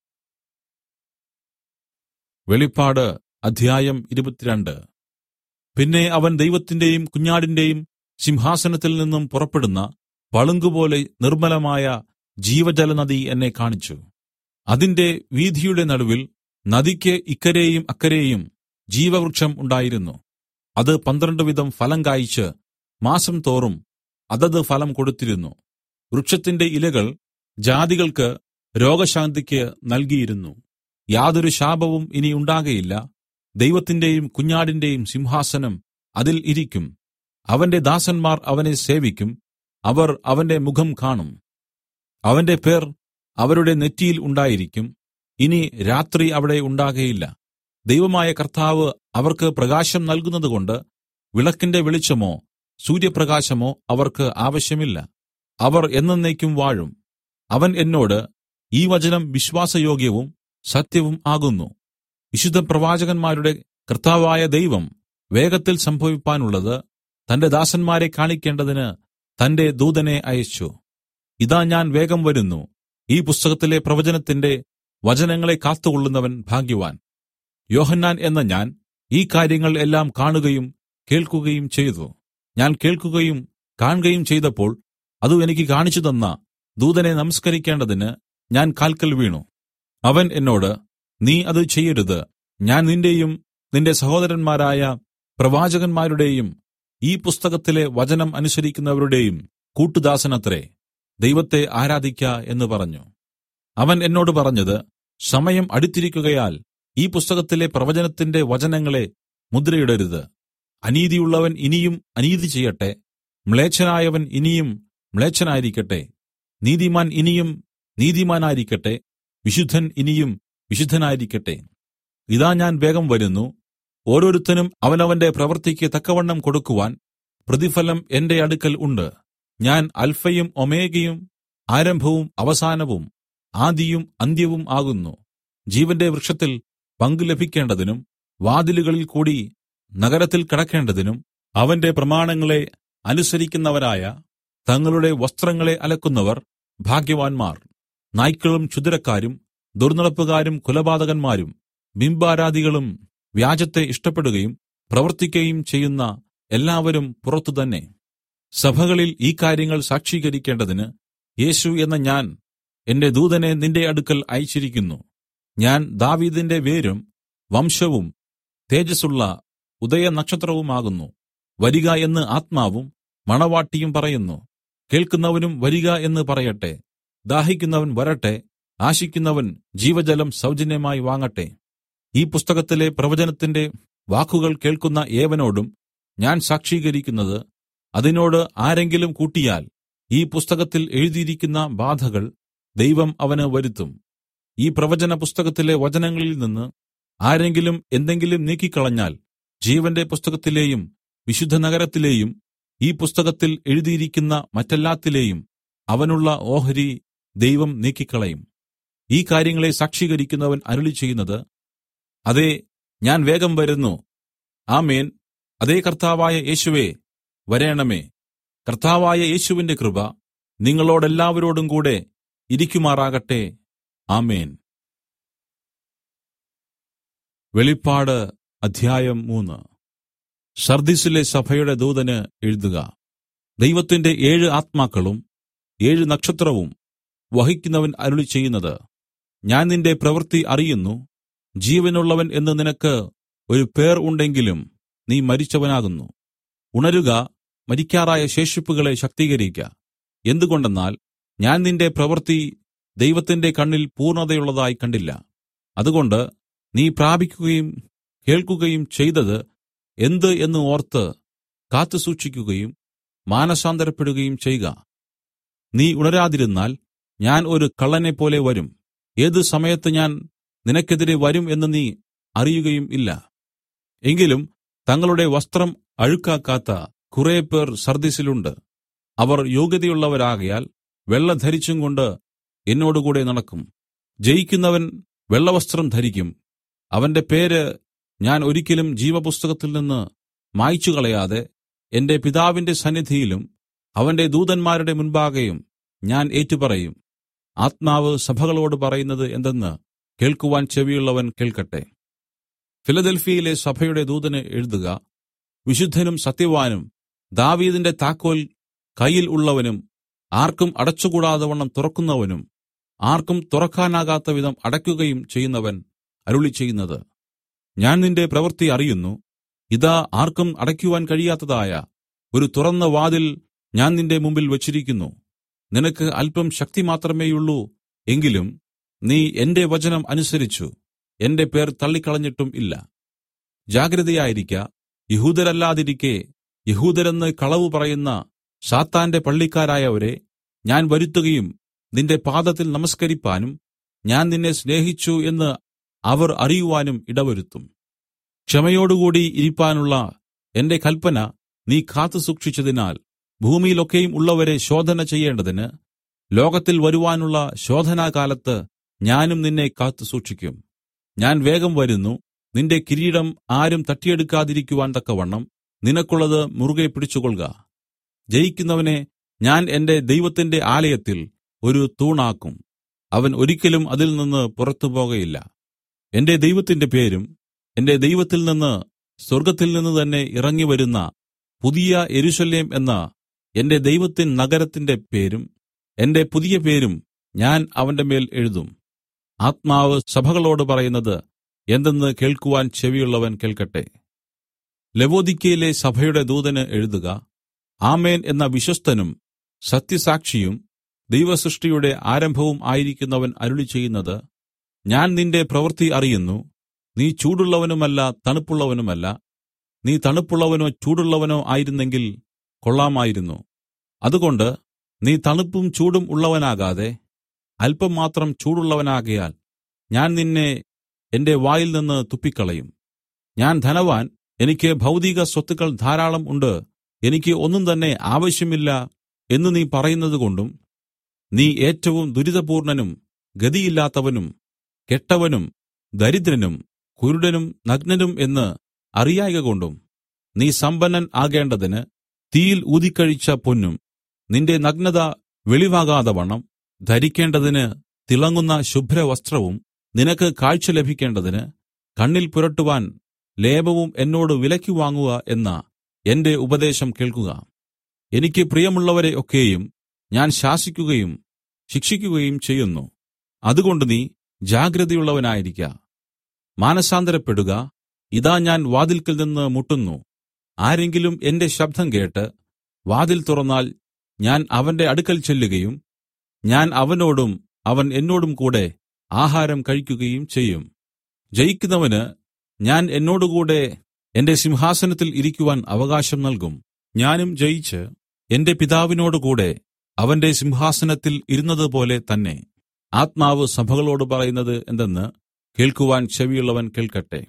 വെളിപ്പാട് അധ്യായം 22. പിന്നെ അവൻ ദൈവത്തിന്റെയും കുഞ്ഞാടിന്റെയും സിംഹാസനത്തിൽ നിന്നും പുറപ്പെടുന്ന പളുങ്കുപോലെ നിർമ്മലമായ ജീവജലനദി എന്നെ കാണിച്ചു. അതിന്റെ വീഥിയുടെ നടുവിൽ നദിക്ക് ഇക്കരെയും അക്കരെയും ജീവവൃക്ഷം ഉണ്ടായിരുന്നു. അത് 12 വിധം ഫലം കായിച്ച് മാസം തോറും അതത് ഫലം കൊടുത്തിരുന്നു. വൃക്ഷത്തിന്റെ ഇലകൾ ജാതികൾക്ക് രോഗശാന്തിക്ക് നൽകിയിരുന്നു. യാതൊരു ശാപവും ഇനി ഉണ്ടാകയില്ല. ദൈവത്തിന്റെയും കുഞ്ഞാടിന്റെയും സിംഹാസനം അതിൽ ഇരിക്കും. അവന്റെ ദാസന്മാർ അവനെ സേവിക്കും. അവർ അവന്റെ മുഖം കാണും. അവന്റെ പേർ അവരുടെ നെറ്റിയിൽ ഉണ്ടായിരിക്കും. ഇനി രാത്രി അവിടെ ഉണ്ടാകയില്ല. ദൈവമായ കർത്താവ് അവർക്ക് പ്രകാശം നൽകുന്നതുകൊണ്ട് വിളക്കിന്റെ വെളിച്ചമോ സൂര്യപ്രകാശമോ അവർക്ക് ആവശ്യമില്ല. അവർ എന്നെന്നേക്കും വാഴും. അവൻ എന്നോട്, ഈ വചനം വിശ്വാസയോഗ്യവും സത്യവും ആകുന്നു. വിശുദ്ധ പ്രവാചകന്മാരുടെ കർത്താവായ ദൈവം വേഗത്തിൽ സംഭവിപ്പാനുള്ളത് തന്റെ ദാസന്മാരെ കാണിക്കേണ്ടതിന് തന്റെ ദൂതനെ അയച്ചു. ഇതാ ഞാൻ വേഗം വരുന്നു. ഈ പുസ്തകത്തിലെ പ്രവചനത്തിന്റെ വചനങ്ങളെ കാത്തുകൊള്ളുന്നവൻ ഭാഗ്യവാൻ. യോഹന്നാൻ എന്ന ഞാൻ ഈ കാര്യങ്ങൾ എല്ലാം കാണുകയും കേൾക്കുകയും ചെയ്തു. ഞാൻ കേൾക്കുകയും കാൺകയും ചെയ്തപ്പോൾ അത് എനിക്ക് കാണിച്ചു തന്ന ദൂതനെ നമസ്കരിക്കേണ്ടതിന് ഞാൻ കാൽക്കൽ വീണു. അവൻ എന്നോട്, നീ അത് ചെയ്യരുത്. ഞാൻ നിന്റെയും നിന്റെ സഹോദരന്മാരായ പ്രവാചകന്മാരുടെയും ഈ പുസ്തകത്തിലെ വചനം അനുസരിക്കുന്നവരുടെയും കൂട്ടുദാസനത്രേ. ദൈവത്തെ ആരാധിക്ക എന്ന് പറഞ്ഞു. അവൻ എന്നോട് പറഞ്ഞത്, സമയം അടുത്തിരിക്കുകയാൽ ഈ പുസ്തകത്തിലെ പ്രവചനത്തിന്റെ വചനങ്ങളെ മുദ്രയിടരുത്. അനീതിയുള്ളവൻ ഇനിയും അനീതി ചെയ്യട്ടെ, മ്ലേച്ഛനായവൻ ഇനിയും മ്ലേച്ഛനായിരിക്കട്ടെ, നീതിമാൻ ഇനിയും നീതിമാനായിരിക്കട്ടെ, വിശുദ്ധൻ ഇനിയും വിശുദ്ധനായിരിക്കട്ടെ. ഇതാ ഞാൻ വേഗം വരുന്നു. ഓരോരുത്തനും അവനവന്റെ പ്രവൃത്തിക്ക് തക്കവണ്ണം കൊടുക്കുവാൻ പ്രതിഫലം എന്റെ അടുക്കൽ ഉണ്ട്. ഞാൻ അൽഫയും ഒമേഗയും, ആരംഭവും അവസാനവും, ആദിയും അന്ത്യവും ആകുന്നു. ജീവന്റെ വൃക്ഷത്തിൽ പങ്കു ലഭിക്കേണ്ടതിനും വാതിലുകളിൽ കൂടി നഗരത്തിൽ കടക്കേണ്ടതിനും അവന്റെ പ്രമാണങ്ങളെ അനുസരിക്കുന്നവരായ തങ്ങളുടെ വസ്ത്രങ്ങളെ അലക്കുന്നവർ ഭാഗ്യവാന്മാർ. നായ്ക്കളും ക്ഷുദ്രക്കാരും ദുർനടപ്പുകാരും കൊലപാതകന്മാരും ബിംബാരാധികളും വ്യാജത്തെ ഇഷ്ടപ്പെടുകയും പ്രവർത്തിക്കുകയും ചെയ്യുന്ന എല്ലാവരും പുറത്തു തന്നെ. സഭകളിൽ ഈ കാര്യങ്ങൾ സാക്ഷീകരിക്കേണ്ടതിന് യേശു എന്ന ഞാൻ എന്റെ ദൂതനെ നിന്റെ അടുക്കൽ അയച്ചിരിക്കുന്നു. ഞാൻ ദാവീദിന്റെ വേരും വംശവും തേജസ്സുള്ള ഉദയനക്ഷത്രവുമാകുന്നു. വരിക എന്ന് ആത്മാവും മണവാട്ടിയും പറയുന്നു. കേൾക്കുന്നവനും വരിക എന്ന് പറയട്ടെ. ദാഹിക്കുന്നവൻ വരട്ടെ, ആശിക്കുന്നവൻ ജീവജലം സൗജന്യമായി വാങ്ങട്ടെ. ഈ പുസ്തകത്തിലെ പ്രവചനത്തിന്റെ വാക്കുകൾ കേൾക്കുന്ന ഏവനോടും ഞാൻ സാക്ഷീകരിക്കുന്നത്, അതിനോട് ആരെങ്കിലും കൂട്ടിയാൽ ഈ പുസ്തകത്തിൽ എഴുതിയിരിക്കുന്ന ബാധകൾ ദൈവം അവന് വരുത്തും. ഈ പ്രവചന പുസ്തകത്തിലെ വചനങ്ങളിൽ നിന്ന് ആരെങ്കിലും എന്തെങ്കിലും നീക്കിക്കളഞ്ഞാൽ ജീവന്റെ പുസ്തകത്തിലെയും വിശുദ്ധ നഗരത്തിലെയും ഈ പുസ്തകത്തിൽ എഴുതിയിരിക്കുന്ന മറ്റെല്ലാത്തിലെയും അവനുള്ള ഓഹരി ദൈവം നീക്കിക്കളയും. ഈ കാര്യങ്ങളെ സാക്ഷീകരിക്കുന്നവൻ അരുളിച്ചെയ്യുന്നത്, അതേ, ഞാൻ വേഗം വരുന്നു. ആമേൻ. അതേ കർത്താവായ യേശുവേ, വരേണമേ. കർത്താവായ യേശുവിന്റെ കൃപ നിങ്ങളോടെല്ലാവരോടും കൂടെ ഇരിക്കുമാറാകട്ടെ. ആമേൻ. വെളിപ്പാട് അധ്യായം 3. സർദീസിലെ സഭയുടെ ദൂതന് എഴുതുക. ദൈവത്തിന്റെ 7 ആത്മാക്കളും 7 നക്ഷത്രവും വഹിക്കുന്നവൻ അരുളിച്ചെയ്യുന്നത്, ഞാൻ നിന്റെ പ്രവൃത്തി അറിയുന്നു. ജീവനുള്ളവൻ എന്ന് നിനക്ക് ഒരു പേർ ഉണ്ടെങ്കിലും നീ മരിച്ചവനാകുന്നു. ഉണരുക, മരിക്കാറായ ശേഷിപ്പുകളെ ശക്തീകരിക്ക. എന്തുകൊണ്ടെന്നാൽ ഞാൻ നിന്റെ പ്രവൃത്തി ദൈവത്തിന്റെ കണ്ണിൽ പൂർണ്ണതയുള്ളതായി കണ്ടില്ല. അതുകൊണ്ട് നീ പ്രാപിക്കുകയും കേൾക്കുകയും ചെയ്തത് എന്ത് എന്ന് ഓർത്ത് കാത്തുസൂക്ഷിക്കുകയും മാനസാന്തരപ്പെടുകയും ചെയ്ക. നീ ഉണരാതിരുന്നാൽ ഞാൻ ഒരു കള്ളനെപ്പോലെ വരും. ഏത് സമയത്ത് ഞാൻ നിനക്കെതിരെ വരും എന്ന് നീ അറിയുകയും ഇല്ല. എങ്കിലും തങ്ങളുടെ വസ്ത്രം അഴുക്കാക്കാത്ത കുറെ പേർ സർദീസിലുണ്ട്. അവർ യോഗ്യതയുള്ളവരാകയാൽ വെള്ള ധരിച്ചും കൊണ്ട് എന്നോടുകൂടെ നടക്കും. ജയിക്കുന്നവൻ വെള്ളവസ്ത്രം ധരിക്കും. അവന്റെ പേര് ഞാൻ ഒരിക്കലും ജീവപുസ്തകത്തിൽ നിന്ന് മായ്ച്ചു കളയാതെ എന്റെ പിതാവിന്റെ സന്നിധിയിലും അവന്റെ ദൂതന്മാരുടെ മുൻപാകെയും ഞാൻ ഏറ്റുപറയും. ആത്മാവ് സഭകളോട് പറയുന്നത് എന്തെന്ന് കേൾക്കുവാൻ ചെവിയുള്ളവൻ കേൾക്കട്ടെ. ഫിലദെൽഫിയയിലെ സഭയുടെ ദൂതന് എഴുതുക. വിശുദ്ധനും സത്യവാനും ദാവീദിന്റെ താക്കോൽ കയ്യിൽ ഉള്ളവനും ആർക്കും അടച്ചുകൂടാതവണ്ണം തുറക്കുന്നവനും ആർക്കും തുറക്കാനാകാത്ത വിധം അടയ്ക്കുകയും ചെയ്യുന്നവൻ അരുളിച്ചെയ്യുന്നത്, ഞാൻ നിന്റെ പ്രവൃത്തി അറിയുന്നു. ഇതാ, ആർക്കും അടയ്ക്കുവാൻ കഴിയാത്തതായ ഒരു തുറന്ന വാതിൽ ഞാൻ നിന്റെ മുമ്പിൽ വച്ചിരിക്കുന്നു. നിനക്ക് അല്പം ശക്തി മാത്രമേയുള്ളൂ. എങ്കിലും നീ എന്റെ വചനം അനുസരിച്ചു എന്റെ പേർ തള്ളിക്കളഞ്ഞിട്ടും ഇല്ല. ജാഗ്രതയായിരിക്ക. യഹൂദരല്ലാതിരിക്കെ യഹൂദരെന്ന് കളവ് പറയുന്ന സാത്താന്റെ പള്ളിക്കാരായവരെ ഞാൻ വരുത്തുകയും നിന്റെ പാദത്തിൽ നമസ്കരിപ്പാനും ഞാൻ നിന്നെ സ്നേഹിച്ചു എന്ന് അവർ അറിയുവാനും ഇടവരുത്തും. ക്ഷമയോടുകൂടി ഇരിപ്പാനുള്ള എന്റെ കൽപ്പന നീ കാത്തുസൂക്ഷിച്ചതിനാൽ ഭൂമിയിലൊക്കെയും ഉള്ളവരെ ശോധന ചെയ്യേണ്ടതിന് ലോകത്തിൽ വരുവാനുള്ള ശോധനാകാലത്ത് ഞാനും നിന്നെ കാത്തുസൂക്ഷിക്കും. ഞാൻ വേഗം വരുന്നു. നിന്റെ കിരീടം ആരും തട്ടിയെടുക്കാതിരിക്കുവാൻ തക്കവണ്ണം നിനക്കുള്ളത് മുറുകെ പിടിച്ചുകൊള്ളുക. ജയിക്കുന്നവനെ ഞാൻ എന്റെ ദൈവത്തിന്റെ ആലയത്തിൽ ഒരു തൂണാക്കും. അവൻ ഒരിക്കലും അതിൽ നിന്ന് പുറത്തുപോകയില്ല. എന്റെ ദൈവത്തിന്റെ പേരും എന്റെ ദൈവത്തിൽ നിന്ന് സ്വർഗ്ഗത്തിൽ നിന്ന് തന്നെ ഇറങ്ങിവരുന്ന പുതിയ യെരൂശലേം എന്ന എന്റെ ദൈവത്തിൻ നഗരത്തിന്റെ പേരും എന്റെ പുതിയ പേരും ഞാൻ അവന്റെ മേൽ എഴുതും. ആത്മാവ് സഭകളോട് പറയുന്നത് എന്തെന്ന് കേൾക്കുവാൻ ചെവിയുള്ളവൻ കേൾക്കട്ടെ. ലവോദിക്യയിലെ സഭയുടെ ദൂതന് എഴുതുക: ആമേൻ എന്ന വിശ്വസ്തനും സത്യസാക്ഷിയും ദൈവസൃഷ്ടിയുടെ ആരംഭവും ആയിരിക്കുന്നവൻ അരുളിച്ചെയ്യുന്നത്: ഞാൻ നിന്റെ പ്രവൃത്തി അറിയുന്നു. നീ ചൂടുള്ളവനുമല്ല തണുപ്പുള്ളവനുമല്ല. നീ തണുപ്പുള്ളവനോ ചൂടുള്ളവനോ ആയിരുന്നെങ്കിൽ കൊള്ളാമായിരുന്നു. അതുകൊണ്ട് നീ തണുപ്പും ചൂടും ഉള്ളവനാകാതെ അല്പം മാത്രം ചൂടുള്ളവനാകയാൽ ഞാൻ നിന്നെ എന്റെ വായിൽ നിന്ന് തുപ്പിക്കളയും. ഞാൻ ധനവാൻ, എനിക്ക് ഭൗതിക സ്വത്തുക്കൾ ധാരാളം ഉണ്ട്, എനിക്ക് ഒന്നും തന്നെ ആവശ്യമില്ല എന്ന് നീ പറയുന്നതുകൊണ്ടും, നീ ഏറ്റവും ദുരിതപൂർണ്ണനും ഗതിയില്ലാത്തവനും കെട്ടവനും ദരിദ്രനും കുരുടനും നഗ്നനും എന്ന് അറിയായ്കകൊണ്ടും, നീ സമ്പന്നൻ ആകേണ്ടതിന് തീയിൽ ഊതിക്കഴിച്ച പൊന്നും നിന്റെ നഗ്നത വെളിവാകാതവണ്ണം ധരിക്കേണ്ടതിന് തിളങ്ങുന്ന ശുഭ്രവസ്ത്രവും നിനക്ക് കാഴ്ച ലഭിക്കേണ്ടതിന് കണ്ണിൽ പുരട്ടുവാൻ ലേപവും എന്നോട് വിലയ്ക്ക് വാങ്ങുക എന്ന എന്റെ ഉപദേശം കേൾക്കുക. എനിക്ക് പ്രിയമുള്ളവരെ ഒക്കെയും ഞാൻ ശാസിക്കുകയും ശിക്ഷിക്കുകയും ചെയ്യുന്നു. അതുകൊണ്ട് നീ ജാഗ്രതയുള്ളവനായിരിക്ക. മാനസാന്തരപ്പെടുക. ഇതാ ഞാൻ വാതിൽക്കൽ നിന്ന് മുട്ടുന്നു. ആരെങ്കിലും എന്റെ ശബ്ദം കേട്ട് വാതിൽ തുറന്നാൽ ഞാൻ അവന്റെ അടുക്കൽ ചെല്ലുകയും ഞാൻ അവനോടും അവൻ എന്നോടും കൂടെ ആഹാരം കഴിക്കുകയും ചെയ്യും. ജയിക്കുന്നവന് ഞാൻ എന്നോടുകൂടെ എന്റെ സിംഹാസനത്തിൽ ഇരിക്കുവാൻ അവകാശം നൽകും. ഞാനും ജയിച്ച് എന്റെ പിതാവിനോടുകൂടെ അവന്റെ സിംഹാസനത്തിൽ ഇരുന്നതുപോലെ തന്നെ. ആത്മാവ് സഭകളോട് പറയുന്നത് എന്തെന്ന് കേൾക്കുവാൻ ചെവിയുള്ളവൻ കേൾക്കട്ടെ.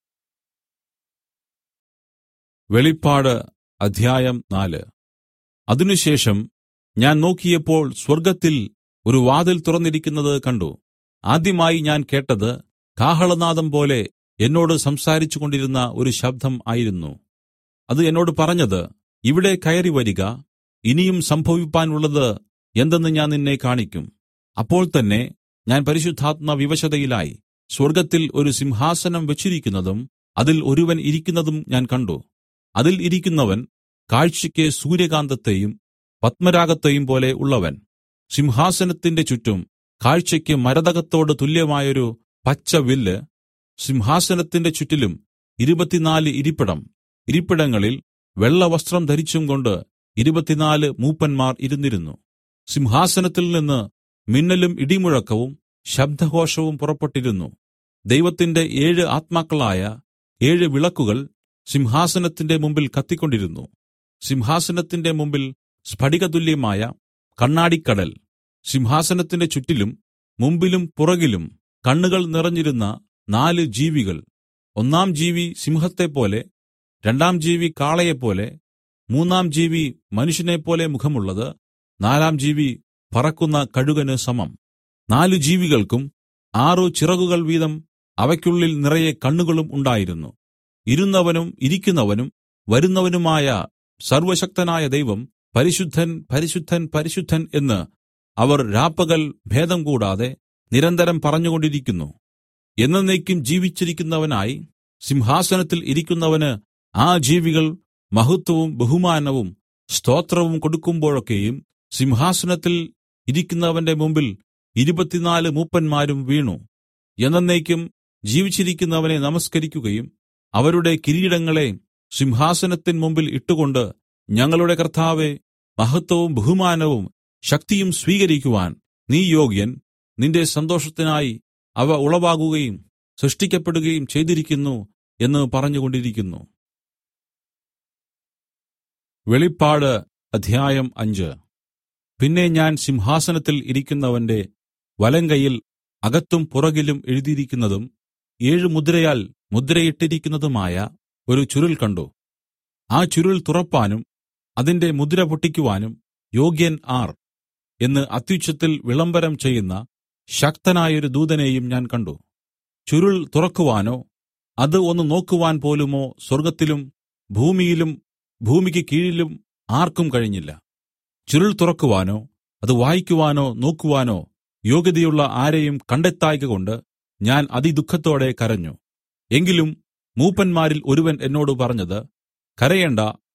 വെളിപ്പാട് അധ്യായം 4. അതിനുശേഷം ഞാൻ നോക്കിയപ്പോൾ സ്വർഗ്ഗത്തിൽ ഒരു വാതിൽ തുറന്നിരിക്കുന്നത് കണ്ടു. ആദ്യമായി ഞാൻ കേട്ടത് കാഹളനാദം പോലെ എന്നോട് സംസാരിച്ചു കൊണ്ടിരുന്ന ഒരു ശബ്ദം ആയിരുന്നു. അത് എന്നോട് പറഞ്ഞത്: ഇവിടെ കയറി വരിക, ഇനിയും സംഭവിപ്പാനുള്ളത് എന്തെന്ന് ഞാൻ നിന്നെ കാണിക്കും. അപ്പോൾ തന്നെ ഞാൻ പരിശുദ്ധാത്മ വിവശതയിലായി. സ്വർഗ്ഗത്തിൽ ഒരു സിംഹാസനം വെച്ചിരിക്കുന്നതും അതിൽ ഒരുവൻ ഇരിക്കുന്നതും ഞാൻ കണ്ടു. അതിൽ ഇരിക്കുന്നവൻ കാഴ്ചയ്ക്ക് സൂര്യകാന്തത്തെയും പത്മരാഗത്തെയും പോലെ ഉള്ളവൻ. സിംഹാസനത്തിന്റെ ചുറ്റും കാഴ്ചയ്ക്ക് മരതകത്തോട് തുല്യമായൊരു പച്ച വില്ല്. സിംഹാസനത്തിന്റെ ചുറ്റിലും 24 ഇരിപ്പിടം. ഇരിപ്പിടങ്ങളിൽ വെള്ളവസ്ത്രം ധരിച്ചും കൊണ്ട് 24 മൂപ്പന്മാർ ഇരുന്നിരുന്നു. സിംഹാസനത്തിൽ നിന്ന് മിന്നലും ഇടിമുഴക്കവും ശബ്ദഘോഷവും പുറപ്പെട്ടിരുന്നു. ദൈവത്തിന്റെ 7 ആത്മാക്കളായ 7 വിളക്കുകൾ സിംഹാസനത്തിന്റെ മുമ്പിൽ കത്തിക്കൊണ്ടിരുന്നു. സിംഹാസനത്തിന്റെ മുമ്പിൽ സ്ഫടികതുല്യമായ കണ്ണാടിക്കടൽ. സിംഹാസനത്തിന്റെ ചുറ്റിലും മുമ്പിലും പുറകിലും കണ്ണുകൾ നിറഞ്ഞിരുന്ന 4 ജീവികൾ. ഒന്നാം ജീവി സിംഹത്തെപ്പോലെ, രണ്ടാം ജീവി കാളയെപ്പോലെ, മൂന്നാം ജീവി മനുഷ്യനെപ്പോലെ മുഖമുള്ളത്, നാലാം ജീവി പറക്കുന്ന കഴുകന് സമം. 4 ജീവികൾക്കും 6 ചിറകുകൾ വീതം അവയ്ക്കുള്ളിൽ നിറയെ കണ്ണുകളും ഉണ്ടായിരുന്നു. ഇരുന്നവനും ഇരിക്കുന്നവനും വരുന്നവനുമായ സർവ്വശക്തനായ ദൈവം പരിശുദ്ധൻ, പരിശുദ്ധൻ, പരിശുദ്ധൻ എന്ന് അവർ രാപ്പകൽ ഭേദം കൂടാതെ നിരന്തരം പറഞ്ഞുകൊണ്ടിരിക്കുന്നു. എന്നേക്കും ജീവിച്ചിരിക്കുന്നവനായി സിംഹാസനത്തിൽ ഇരിക്കുന്നവന് ആ ജീവികൾ മഹത്വവും ബഹുമാനവും സ്തോത്രവും കൊടുക്കുമ്പോഴൊക്കെയും സിംഹാസനത്തിൽ ഇരിക്കുന്നവന്റെ മുമ്പിൽ 24 മൂപ്പന്മാരും വീണു എന്നേക്കും ജീവിച്ചിരിക്കുന്നവനെ നമസ്കരിക്കുകയും അവരുടെ കിരീടങ്ങളെ സിംഹാസനത്തിൻ മുമ്പിൽ ഇട്ടുകൊണ്ട്, ഞങ്ങളുടെ കർത്താവേ, മഹത്വവും ബഹുമാനവും ശക്തിയും സ്വീകരിക്കുവാൻ നീ യോഗ്യൻ, നിന്റെ സന്തോഷത്തിനായി അവ ഉളവാകുകയും സൃഷ്ടിക്കപ്പെടുകയും ചെയ്തിരിക്കുന്നു എന്ന് പറഞ്ഞുകൊണ്ടിരിക്കുന്നു. വെളിപ്പാട് അധ്യായം 5. പിന്നെ ഞാൻ സിംഹാസനത്തിൽ ഇരിക്കുന്നവന്റെ വലങ്കയ്യിൽ അകത്തും പുറകിലും എഴുതിയിരിക്കുന്നതും 7 മുദ്രയാൽ മുദ്രയിട്ടിരിക്കുന്നതുമായ ഒരു ചുരുൾ കണ്ടു. ആ ചുരുൾ തുറപ്പാനും അതിന്റെ മുദ്ര പൊട്ടിക്കുവാനും യോഗ്യൻ ആർ എന്ന് അത്യുച്ചത്തിൽ വിളംബരം ചെയ്യുന്ന ശക്തനായൊരു ദൂതനെയും ഞാൻ കണ്ടു. ചുരുൾ തുറക്കുവാനോ അത് ഒന്ന് നോക്കുവാൻ പോലുമോ സ്വർഗ്ഗത്തിലും ഭൂമിയിലും ഭൂമിക്ക് കീഴിലും ആർക്കും കഴിഞ്ഞില്ല. ചുരുൾ തുറക്കുവാനോ അത് വായിക്കുവാനോ നോക്കുവാനോ യോഗ്യതയുള്ള ആരെയും കണ്ടെത്തായ്കകൊണ്ട് ഞാൻ അതിദുഃഖത്തോടെ കരഞ്ഞു. എങ്കിലും മൂപ്പന്മാരിൽ ഒരുവൻ എന്നോട് പറഞ്ഞത്: കരയണ്ട,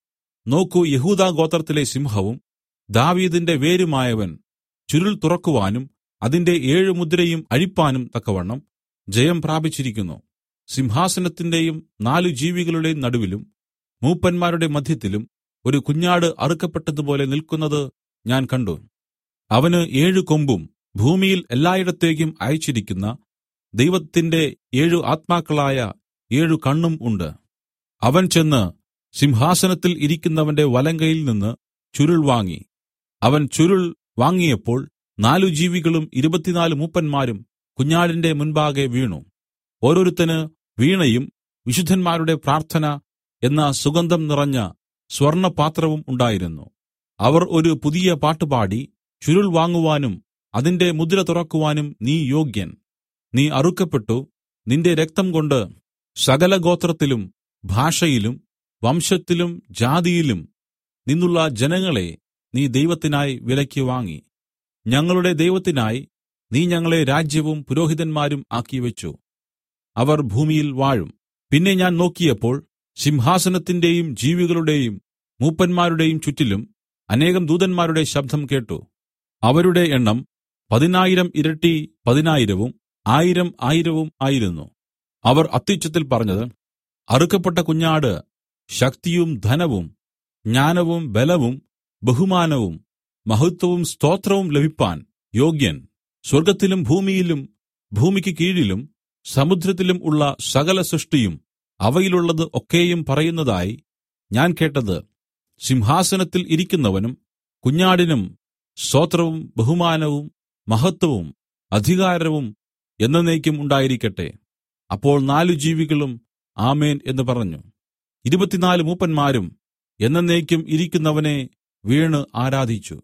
നോക്കൂ, യെഹൂദാ ഗോത്രത്തിലെ സിംഹവും ദാവീദിന്റെ വേരുമായവൻ ചുരുൾ തുറക്കുവാനും അതിന്റെ 7 മുദ്രയും അഴിപ്പാനും തക്കവണ്ണം ജയം പ്രാപിച്ചിരിക്കുന്നു. സിംഹാസനത്തിന്റെയും 4 ജീവികളുടെയും നടുവിലും മൂപ്പന്മാരുടെ മദ്ധ്യത്തിലും ഒരു കുഞ്ഞാട് അറുക്കപ്പെട്ടതുപോലെ നില്ക്കുന്നത് ഞാൻ കണ്ട്. അവന് 7 കൊമ്പും ഭൂമിയിൽ എല്ലായിടത്തേക്കും അയച്ചിരിക്കുന്ന ദൈവത്തിന്റെ 7 ആത്മാക്കളായ 7 കണ്ണും ഉണ്ട്. അവൻ ചെന്ന് സിംഹാസനത്തിൽ ഇരിക്കുന്നവന്റെ വലങ്കയിൽ നിന്ന് ചുരുൾ വാങ്ങി. അവൻ ചുരുൾ വാങ്ങിയപ്പോൾ 4 ജീവികളും 24 മൂപ്പന്മാരും കുഞ്ഞാടിന്റെ മുൻപാകെ വീണു. ഓരോരുത്തന് വീണയും വിശുദ്ധന്മാരുടെ പ്രാർത്ഥന എന്ന സുഗന്ധം നിറഞ്ഞ സ്വർണ്ണപാത്രവും ഉണ്ടായിരുന്നു. അവർ ഒരു പുതിയ പാട്ടുപാടി, ചുരുൾ വാങ്ങുവാനും അതിന്റെ മുദ്ര തുറക്കുവാനും നീ യോഗ്യൻ. നീ അറുക്കപ്പെട്ടു, നിന്റെ രക്തം കൊണ്ട് സകല ഗോത്രത്തിലും ഭാഷയിലും വംശത്തിലും ജാതിയിലും നിന്നുള്ള ജനങ്ങളെ നീ ദൈവത്തിനായി വിലയ്ക്ക് വാങ്ങി. ഞങ്ങളുടെ ദൈവത്തിനായി നീ ഞങ്ങളെ രാജ്യവും പുരോഹിതന്മാരും ആക്കിവെച്ചു. അവർ ഭൂമിയിൽ വാഴും. പിന്നെ ഞാൻ നോക്കിയപ്പോൾ സിംഹാസനത്തിന്റെയും ജീവികളുടെയും മൂപ്പന്മാരുടെയും ചുറ്റിലും അനേകം ദൂതന്മാരുടെ ശബ്ദം കേട്ട്. അവരുടെ എണ്ണം 10,000 ഇരട്ടി 10,000-ഉം 1000 1000-ഉം ആയിരുന്നു. അവർ അത്യുച്ചത്തിൽ പറഞ്ഞത്, അറുക്കപ്പെട്ട കുഞ്ഞാട് ശക്തിയും ധനവും ജ്ഞാനവും ബലവും ബഹുമാനവും മഹത്വവും സ്തോത്രവും ലഭിപ്പാൻ യോഗ്യൻ. സ്വർഗ്ഗത്തിലും ഭൂമിയിലും ഭൂമിക്ക് കീഴിലും സമുദ്രത്തിലും ഉള്ള സകല സൃഷ്ടിയും അവയിലുള്ളത് ഒക്കെയും പറയുന്നതായി ഞാൻ കേട്ടത്, സിംഹാസനത്തിൽ ഇരിക്കുന്നവനും കുഞ്ഞാടിനും സ്തോത്രവും ബഹുമാനവും മഹത്വവും അധികാരവും എന്നേക്കും ഉണ്ടായിരിക്കട്ടെ. അപ്പോൾ 4 ജീവികളും ആമേൻ എന്ന് പറഞ്ഞു. 24 മൂപ്പന്മാരും എന്നേക്കും ഇരിക്കുന്നവനെ വീണ് ആരാധിച്ചു.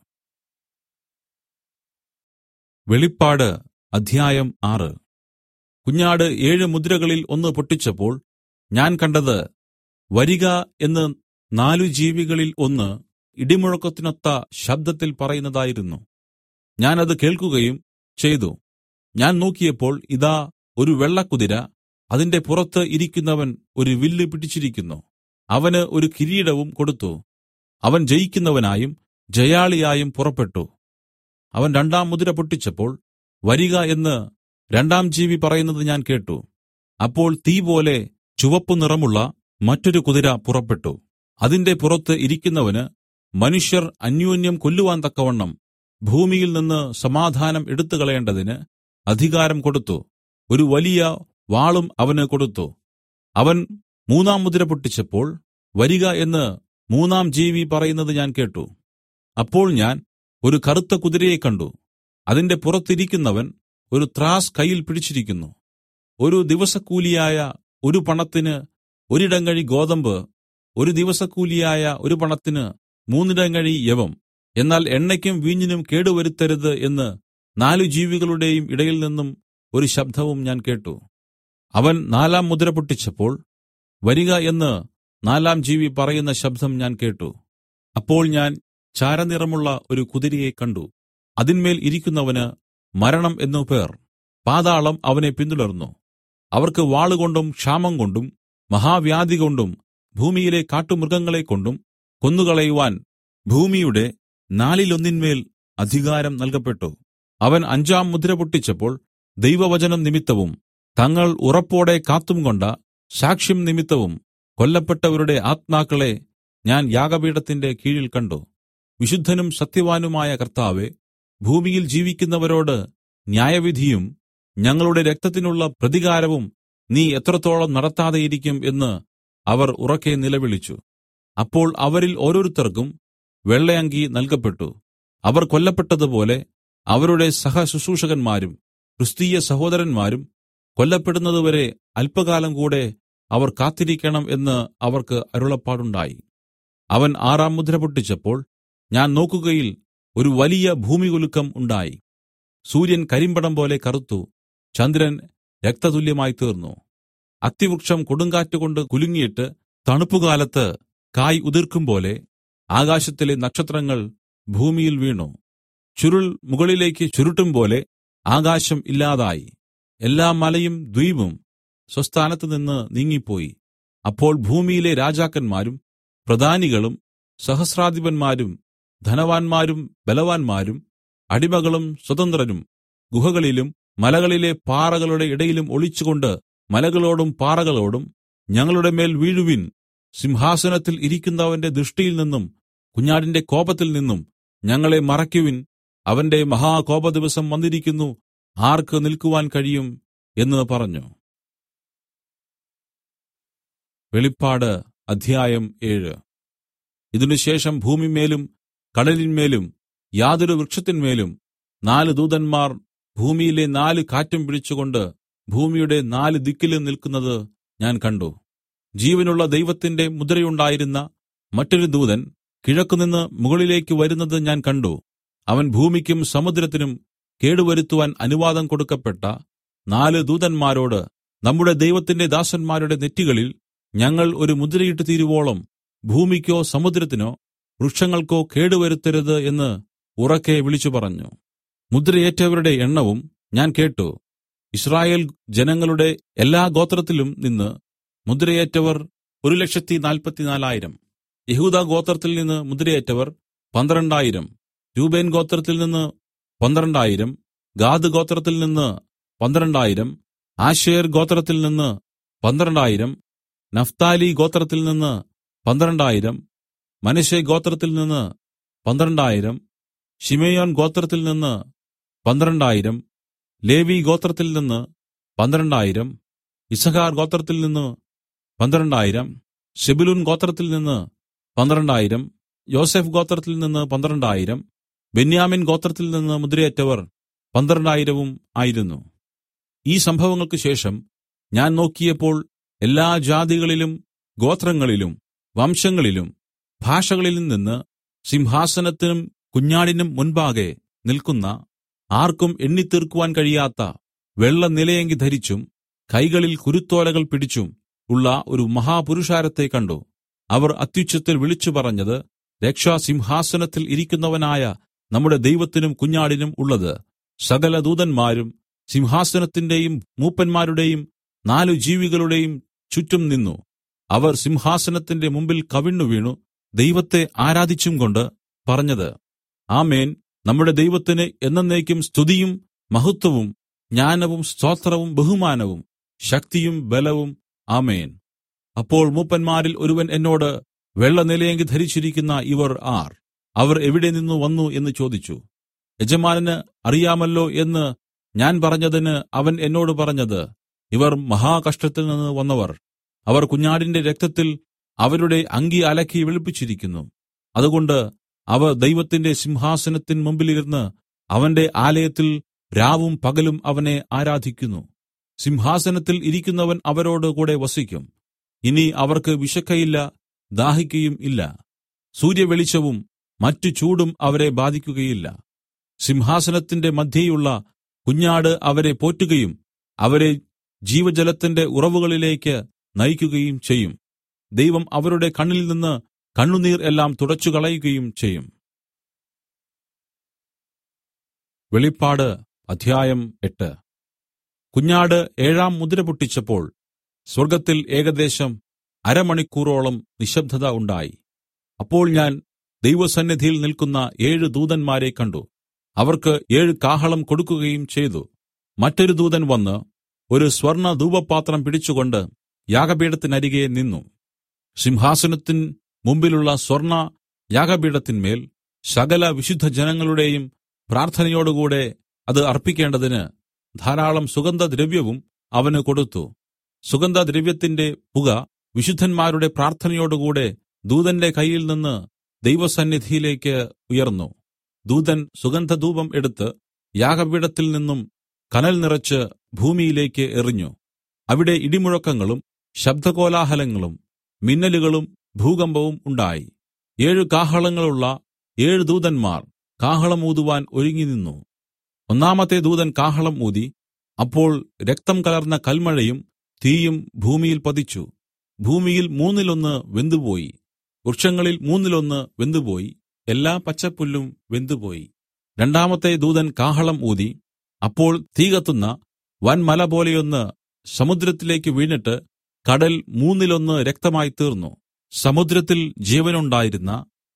വെളിപ്പാട് അധ്യായം 6. കുഞ്ഞാട് 7 മുദ്രകളിൽ ഒന്ന് പൊട്ടിച്ചപ്പോൾ ഞാൻ കണ്ടത്, വരിക എന്ന് 4 ജീവികളിൽ ഒന്ന് ഇടിമുഴക്കത്തിനൊത്ത ശബ്ദത്തിൽ പറയുന്നതായിരുന്നു. ഞാൻ അത് കേൾക്കുകയും ചെയ്തു. ഞാൻ നോക്കിയപ്പോൾ ഇതാ, ഒരു വെള്ളക്കുതിര, അതിന്റെ പുറത്ത് ഇരിക്കുന്നവൻ ഒരു വില്ല് പിടിച്ചിരിക്കുന്നു. അവന് ഒരു കിരീടവും കൊടുത്തു. അവൻ ജയിക്കുന്നവനായും ജയാളിയായും പുറപ്പെട്ടു. അവൻ 2-ാം മുദ്ര പൊട്ടിച്ചപ്പോൾ വരിക എന്ന് 2-ാം ജീവി പറയുന്നത് ഞാൻ കേട്ടു. അപ്പോൾ തീ പോലെ ചുവപ്പ് നിറമുള്ള മറ്റൊരു കുതിര പുറപ്പെട്ടു. അതിന്റെ പുറത്ത് ഇരിക്കുന്നവന് മനുഷ്യർ അന്യോന്യം കൊല്ലുവാൻ തക്കവണ്ണം ഭൂമിയിൽ നിന്ന് സമാധാനം എടുത്തുകളയേണ്ടതിന് അധികാരം കൊടുത്തു. ഒരു വലിയ വാളും അവന് കൊടുത്തു. അവൻ 3-ാം മുദ്ര പൊട്ടിച്ചപ്പോൾ വരിക എന്ന് 3-ാം ജീവി പറയുന്നത് ഞാൻ കേട്ടു. അപ്പോൾ ഞാൻ ഒരു കറുത്ത കുതിരയെ കണ്ട്. അതിന്റെ പുറത്തിരിക്കുന്നവൻ ഒരു ത്രാസ് കയ്യിൽ പിടിച്ചിരിക്കുന്നു. ഒരു ദിവസക്കൂലിയായ ഒരു പണത്തിന് 1 ഇടങ്ങഴി ഗോതമ്പ്, ഒരു ദിവസക്കൂലിയായ ഒരു പണത്തിന് 3 ഇടങ്ങഴി യവം. എന്നാൽ എണ്ണയ്ക്കും വീഞ്ഞിനും കേടുവരുത്തരുത് എന്ന് 4 ജീവികളുടെയും ഇടയിൽ നിന്നും ഒരു ശബ്ദവും ഞാൻ കേട്ടു. അവൻ 4-ാം മുദ്ര പൊട്ടിച്ചപ്പോൾ വരിക എന്ന് 4-ാം ജീവി പറയുന്ന ശബ്ദം ഞാൻ കേട്ടു. അപ്പോൾ ഞാൻ ചാരനിറമുള്ള ഒരു കുതിരയെ കണ്ട്. അതിന്മേൽ ഇരിക്കുന്നവന് മരണം എന്നു പേർ. പാതാളം അവനെ പിന്തുടർന്നു. അവർക്ക് വാളുകൊണ്ടും ക്ഷാമം കൊണ്ടും മഹാവ്യാധി കൊണ്ടും ഭൂമിയിലെ കാട്ടുമൃഗങ്ങളെക്കൊണ്ടും കൊന്നുകളയുവാൻ ഭൂമിയുടെ 4-1 അധികാരം നൽകപ്പെട്ടു. അവൻ 5-ാം മുദ്ര പൊട്ടിച്ചപ്പോൾ ദൈവവചനം നിമിത്തവും തങ്ങൾ ഉറപ്പോടെ കാത്തുംകൊണ്ട സാക്ഷ്യം നിമിത്തവും കൊല്ലപ്പെട്ടവരുടെ ആത്മാക്കളെ ഞാൻ യാഗപീഠത്തിന്റെ കീഴിൽ കണ്ട്. വിശുദ്ധനും സത്യവാനുമായ കർത്താവേ, ഭൂമിയിൽ ജീവിക്കുന്നവരോട് ന്യായവിധിയും ഞങ്ങളുടെ രക്തത്തിനുള്ള പ്രതികാരവും നീ എത്രത്തോളം നടത്താതെയിരിക്കും എന്ന് അവർ ഉറക്കെ നിലവിളിച്ചു. അപ്പോൾ അവരിൽ ഓരോരുത്തർക്കും വെള്ളയങ്കി നൽകപ്പെട്ടു. അവർ കൊല്ലപ്പെട്ടതുപോലെ അവരുടെ സഹശുശ്രൂഷകന്മാരും ക്രിസ്തീയ സഹോദരന്മാരും കൊല്ലപ്പെടുന്നതുവരെ അല്പകാലം കൂടെ അവർ കാത്തിരിക്കണം എന്ന് അവർക്ക് അരുളപ്പാടുണ്ടായി. അവൻ 6-ാം മുദ്ര പൊട്ടിച്ചപ്പോൾ ഞാൻ നോക്കുകയിൽ ഒരു വലിയ ഭൂമികുലുക്കം ഉണ്ടായി. സൂര്യൻ കരിമ്പടം പോലെ കറുത്തു, ചന്ദ്രൻ രക്തതുല്യമായി തീർന്നു. അത്തിവൃക്ഷം കൊടുങ്കാറ്റുകൊണ്ട് കുലുങ്ങിയിട്ട് തണുപ്പുകാലത്ത് കായ് ഉതിർക്കും പോലെ ആകാശത്തിലെ നക്ഷത്രങ്ങൾ ഭൂമിയിൽ വീണു. ചുരുൾ മുകളിലേക്ക് ചുരുട്ടും പോലെ ആകാശം ഇല്ലാതായി. എല്ലാ മലയും ദ്വീപും സ്വസ്ഥാനത്ത് നിന്ന് നീങ്ങിപ്പോയി. അപ്പോൾ ഭൂമിയിലെ രാജാക്കന്മാരും പ്രധാനികളും സഹസ്രാധിപന്മാരും ധനവാന്മാരും ബലവാന്മാരും അടിമകളും സ്വതന്ത്രരും ഗുഹകളിലും മലകളിലെ പാറകളുടെ ഇടയിലും ഒളിച്ചുകൊണ്ട് മലകളോടും പാറകളോടും, ഞങ്ങളുടെ മേൽ വീഴുവിൻ, സിംഹാസനത്തിൽ ഇരിക്കുന്നവന്റെ ദൃഷ്ടിയിൽ നിന്നും കുഞ്ഞാടിന്റെ കോപത്തിൽ നിന്നും ഞങ്ങളെ മറയ്ക്കുവിൻ, അവന്റെ മഹാകോപദിവസം വന്നിരിക്കുന്നു, ആർക്ക് നിൽക്കുവാൻ കഴിയും എന്ന് പറഞ്ഞു. വെളിപ്പാട് അധ്യായം 7. ഇതിനുശേഷം ഭൂമിമേലും കടലിന്മേലും യാതൊരു വൃക്ഷത്തിന്മേലും 4 ദൂതന്മാർ ഭൂമിയിലെ 4 കാറ്റും പിടിച്ചുകൊണ്ട് ഭൂമിയുടെ 4 ദിക്കിലും നിൽക്കുന്നത് ഞാൻ കണ്ടു. ജീവനുള്ള ദൈവത്തിന്റെ മുദ്രയുണ്ടായിരുന്ന മറ്റൊരു ദൂതൻ കിഴക്കുനിന്ന് മുകളിലേക്ക് വരുന്നത് ഞാൻ കണ്ടു. അവൻ ഭൂമിക്കും സമുദ്രത്തിനും കേടുവരുത്തുവാൻ അനുവാദം കൊടുക്കപ്പെട്ട 4 ദൂതന്മാരോട്, നമ്മുടെ ദൈവത്തിന്റെ ദാസന്മാരുടെ നെറ്റികളിൽ ഞങ്ങൾ ഒരു മുദ്രയിട്ട് തീരുവോളം ഭൂമിക്കോ സമുദ്രത്തിനോ വൃക്ഷങ്ങൾക്കോ കേടുവരുത്തരുത് എന്ന് ഉറക്കെ വിളിച്ചു പറഞ്ഞു. മുദ്രയേറ്റവരുടെ എണ്ണവും ഞാൻ കേട്ടു. യിസ്രായേൽ ജനങ്ങളുടെ എല്ലാ ഗോത്രത്തിലും നിന്ന് മുദ്രയേറ്റവർ 1,44,000. യെഹൂദാ ഗോത്രത്തിൽ നിന്ന് മുദ്രയേറ്റവർ 12,000. രൂബേൻ ഗോത്രത്തിൽ നിന്ന് 12,000. ഗാദ് ഗോത്രത്തിൽ നിന്ന് 12,000. ആശേർ ഗോത്രത്തിൽ നിന്ന് 12,000. നഫ്താലി ഗോത്രത്തിൽ നിന്ന് 12,000. മനശ്ശെ ഗോത്രത്തിൽ നിന്ന് 12,000. ശിമെയോൻ ഗോത്രത്തിൽ നിന്ന് 12,000. ലേവി ഗോത്രത്തിൽ നിന്ന് 12,000. യിസ്സാഖാർ ഗോത്രത്തിൽ നിന്ന് 12,000. സെബുലൂൻ ഗോത്രത്തിൽ നിന്ന് 12,000. യോസഫ് ഗോത്രത്തിൽ നിന്ന് 12,000. ബെന്യാമിൻ ഗോത്രത്തിൽ നിന്ന് മുദ്രയേറ്റവർ 12,000 ആയിരുന്നു. ഈ സംഭവങ്ങൾക്ക് ശേഷം ഞാൻ നോക്കിയപ്പോൾ എല്ലാ ജാതികളിലും ഗോത്രങ്ങളിലും വംശങ്ങളിലും ഭാഷകളിലും നിന്ന് സിംഹാസനത്തിനും കുഞ്ഞാടിനും മുൻപാകെ നിൽക്കുന്ന ആർക്കും എണ്ണിത്തീർക്കുവാൻ കഴിയാത്ത വെള്ള നിലയങ്കി ധരിച്ചും കൈകളിൽ കുരുത്തോലകൾ പിടിച്ചും ഉള്ള ഒരു മഹാപുരുഷാരത്തെ കണ്ടു. അവർ അത്യുച്ചത്തിൽ വിളിച്ചു പറഞ്ഞത്, രക്ഷ സിംഹാസനത്തിൽ ഇരിക്കുന്നവനായ നമ്മുടെ ദൈവത്തിനും കുഞ്ഞാടിനും ഉള്ളത്. സകല ദൂതന്മാരും സിംഹാസനത്തിന്റെയും മൂപ്പന്മാരുടെയും 4 ജീവികളുടെയും ചുറ്റും നിന്നു. അവർ സിംഹാസനത്തിന്റെ മുമ്പിൽ കവിണ്ണു വീണു ദൈവത്തെ ആരാധിച്ചും കൊണ്ട് പറഞ്ഞത്, ആമേൻ, നമ്മുടെ ദൈവത്തിന് എന്നെന്നേക്കും സ്തുതിയും മഹത്വവും ജ്ഞാനവും സ്തോത്രവും ബഹുമാനവും ശക്തിയും ബലവും. ആമേൻ. അപ്പോൾ മൂപ്പന്മാരിൽ ഒരുവൻ എന്നോട്, വെള്ള നിലയങ്കി ധരിച്ചിരിക്കുന്ന ഇവർ ആർ? അവർ എവിടെ നിന്നു വന്നു എന്ന് ചോദിച്ചു. യജമാനന് അറിയാമല്ലോ എന്ന് ഞാൻ പറഞ്ഞതിന് അവൻ എന്നോട് പറഞ്ഞത്, ഇവർ മഹാകഷ്ടത്തിൽ നിന്ന് വന്നവർ. അവർ കുഞ്ഞാടിന്റെ രക്തത്തിൽ അവരുടെ അങ്കി അലക്കി വെളുപ്പിച്ചിരിക്കുന്നു. അതുകൊണ്ട് അവർ ദൈവത്തിന്റെ സിംഹാസനത്തിൻ മുമ്പിലിരുന്ന് അവന്റെ ആലയത്തിൽ രാവും പകലും അവനെ ആരാധിക്കുന്നു. സിംഹാസനത്തിൽ ഇരിക്കുന്നവൻ അവരോട് കൂടെ വസിക്കും. ഇനി അവർക്ക് വിശക്കയില്ല, ദാഹിക്കയും ഇല്ല. സൂര്യവെളിച്ചവും മറ്റു ചൂടും അവരെ ബാധിക്കുകയില്ല. സിംഹാസനത്തിന്റെ മധ്യേയുള്ള കുഞ്ഞാട് അവരെ പോറ്റുകയും അവരെ ജീവജലത്തിന്റെ ഉറവുകളിലേക്ക് നയിക്കുകയും ചെയ്യും. ദൈവം അവരുടെ കണ്ണിൽ നിന്ന് കണ്ണുനീർ എല്ലാം തുടച്ചുകളയുകയും ചെയ്യും. വെളിപ്പാട് അധ്യായം 8. കുഞ്ഞാട് 7-ാം മുദ്ര പൊട്ടിച്ചപ്പോൾ സ്വർഗ്ഗത്തിൽ ഏകദേശം അരമണിക്കൂറോളം നിശബ്ദത ഉണ്ടായി. അപ്പോൾ ഞാൻ ദൈവസന്നിധിയിൽ നിൽക്കുന്ന 7 ദൂതന്മാരെ കണ്ടു. അവർക്ക് 7 കാഹളം കൊടുക്കുകയും ചെയ്തു. മറ്റൊരു ദൂതൻ വന്ന് ഒരു സ്വർണ്ണ ധൂപപാത്രം പിടിച്ചുകൊണ്ട് യാഗപീഠത്തിനരികെ നിന്നു. സിംഹാസനത്തിൻ മുമ്പിലുള്ള സ്വർണ്ണ യാഗപീഠത്തിന്മേൽ സകല വിശുദ്ധ ജനങ്ങളുടെയും പ്രാർത്ഥനയോടുകൂടെ അത് അർപ്പിക്കേണ്ടതിന് ധാരാളം സുഗന്ധദ്രവ്യവും അവന് കൊടുത്തു. സുഗന്ധദ്രവ്യത്തിന്റെ പുക വിശുദ്ധന്മാരുടെ പ്രാർത്ഥനയോടുകൂടെ ദൂതന്റെ കയ്യിൽ നിന്ന് ദൈവസന്നിധിയിലേക്ക് ഉയർന്നു. ദൂതൻ സുഗന്ധധൂപം എടുത്ത് യാഗപീഠത്തിൽ നിന്നും കനൽ നിറച്ച് ഭൂമിയിലേക്ക് എറിഞ്ഞു. അവിടെ ഇടിമുഴക്കങ്ങളും ശബ്ദകോലാഹലങ്ങളും മിന്നലുകളും ഭൂകമ്പവും ഉണ്ടായി. 7 കാഹളങ്ങളുള്ള 7 ദൂതന്മാർ കാഹളം ഊതുവാൻ ഒരുങ്ങി നിന്നു. 1-ാമത്തെ ദൂതൻ കാഹളം ഊതി. അപ്പോൾ രക്തം കലർന്ന കൽമഴയും തീയും ഭൂമിയിൽ പതിച്ചു. ഭൂമിയിൽ 1/3 വെന്തുപോയി. വൃക്ഷങ്ങളിൽ 1/3 വെന്തുപോയി. എല്ലാ പച്ചപ്പുല്ലും വെന്തുപോയി. 2-ാമത്തെ ദൂതൻ കാഹളം ഊതി. അപ്പോൾ തീ കത്തുന്ന വൻമല പോലെയൊന്ന് സമുദ്രത്തിലേക്ക് വീണിട്ട് കടൽ 1/3 രക്തമായി തീർന്നു. സമുദ്രത്തിൽ ജീവനുണ്ടായിരുന്ന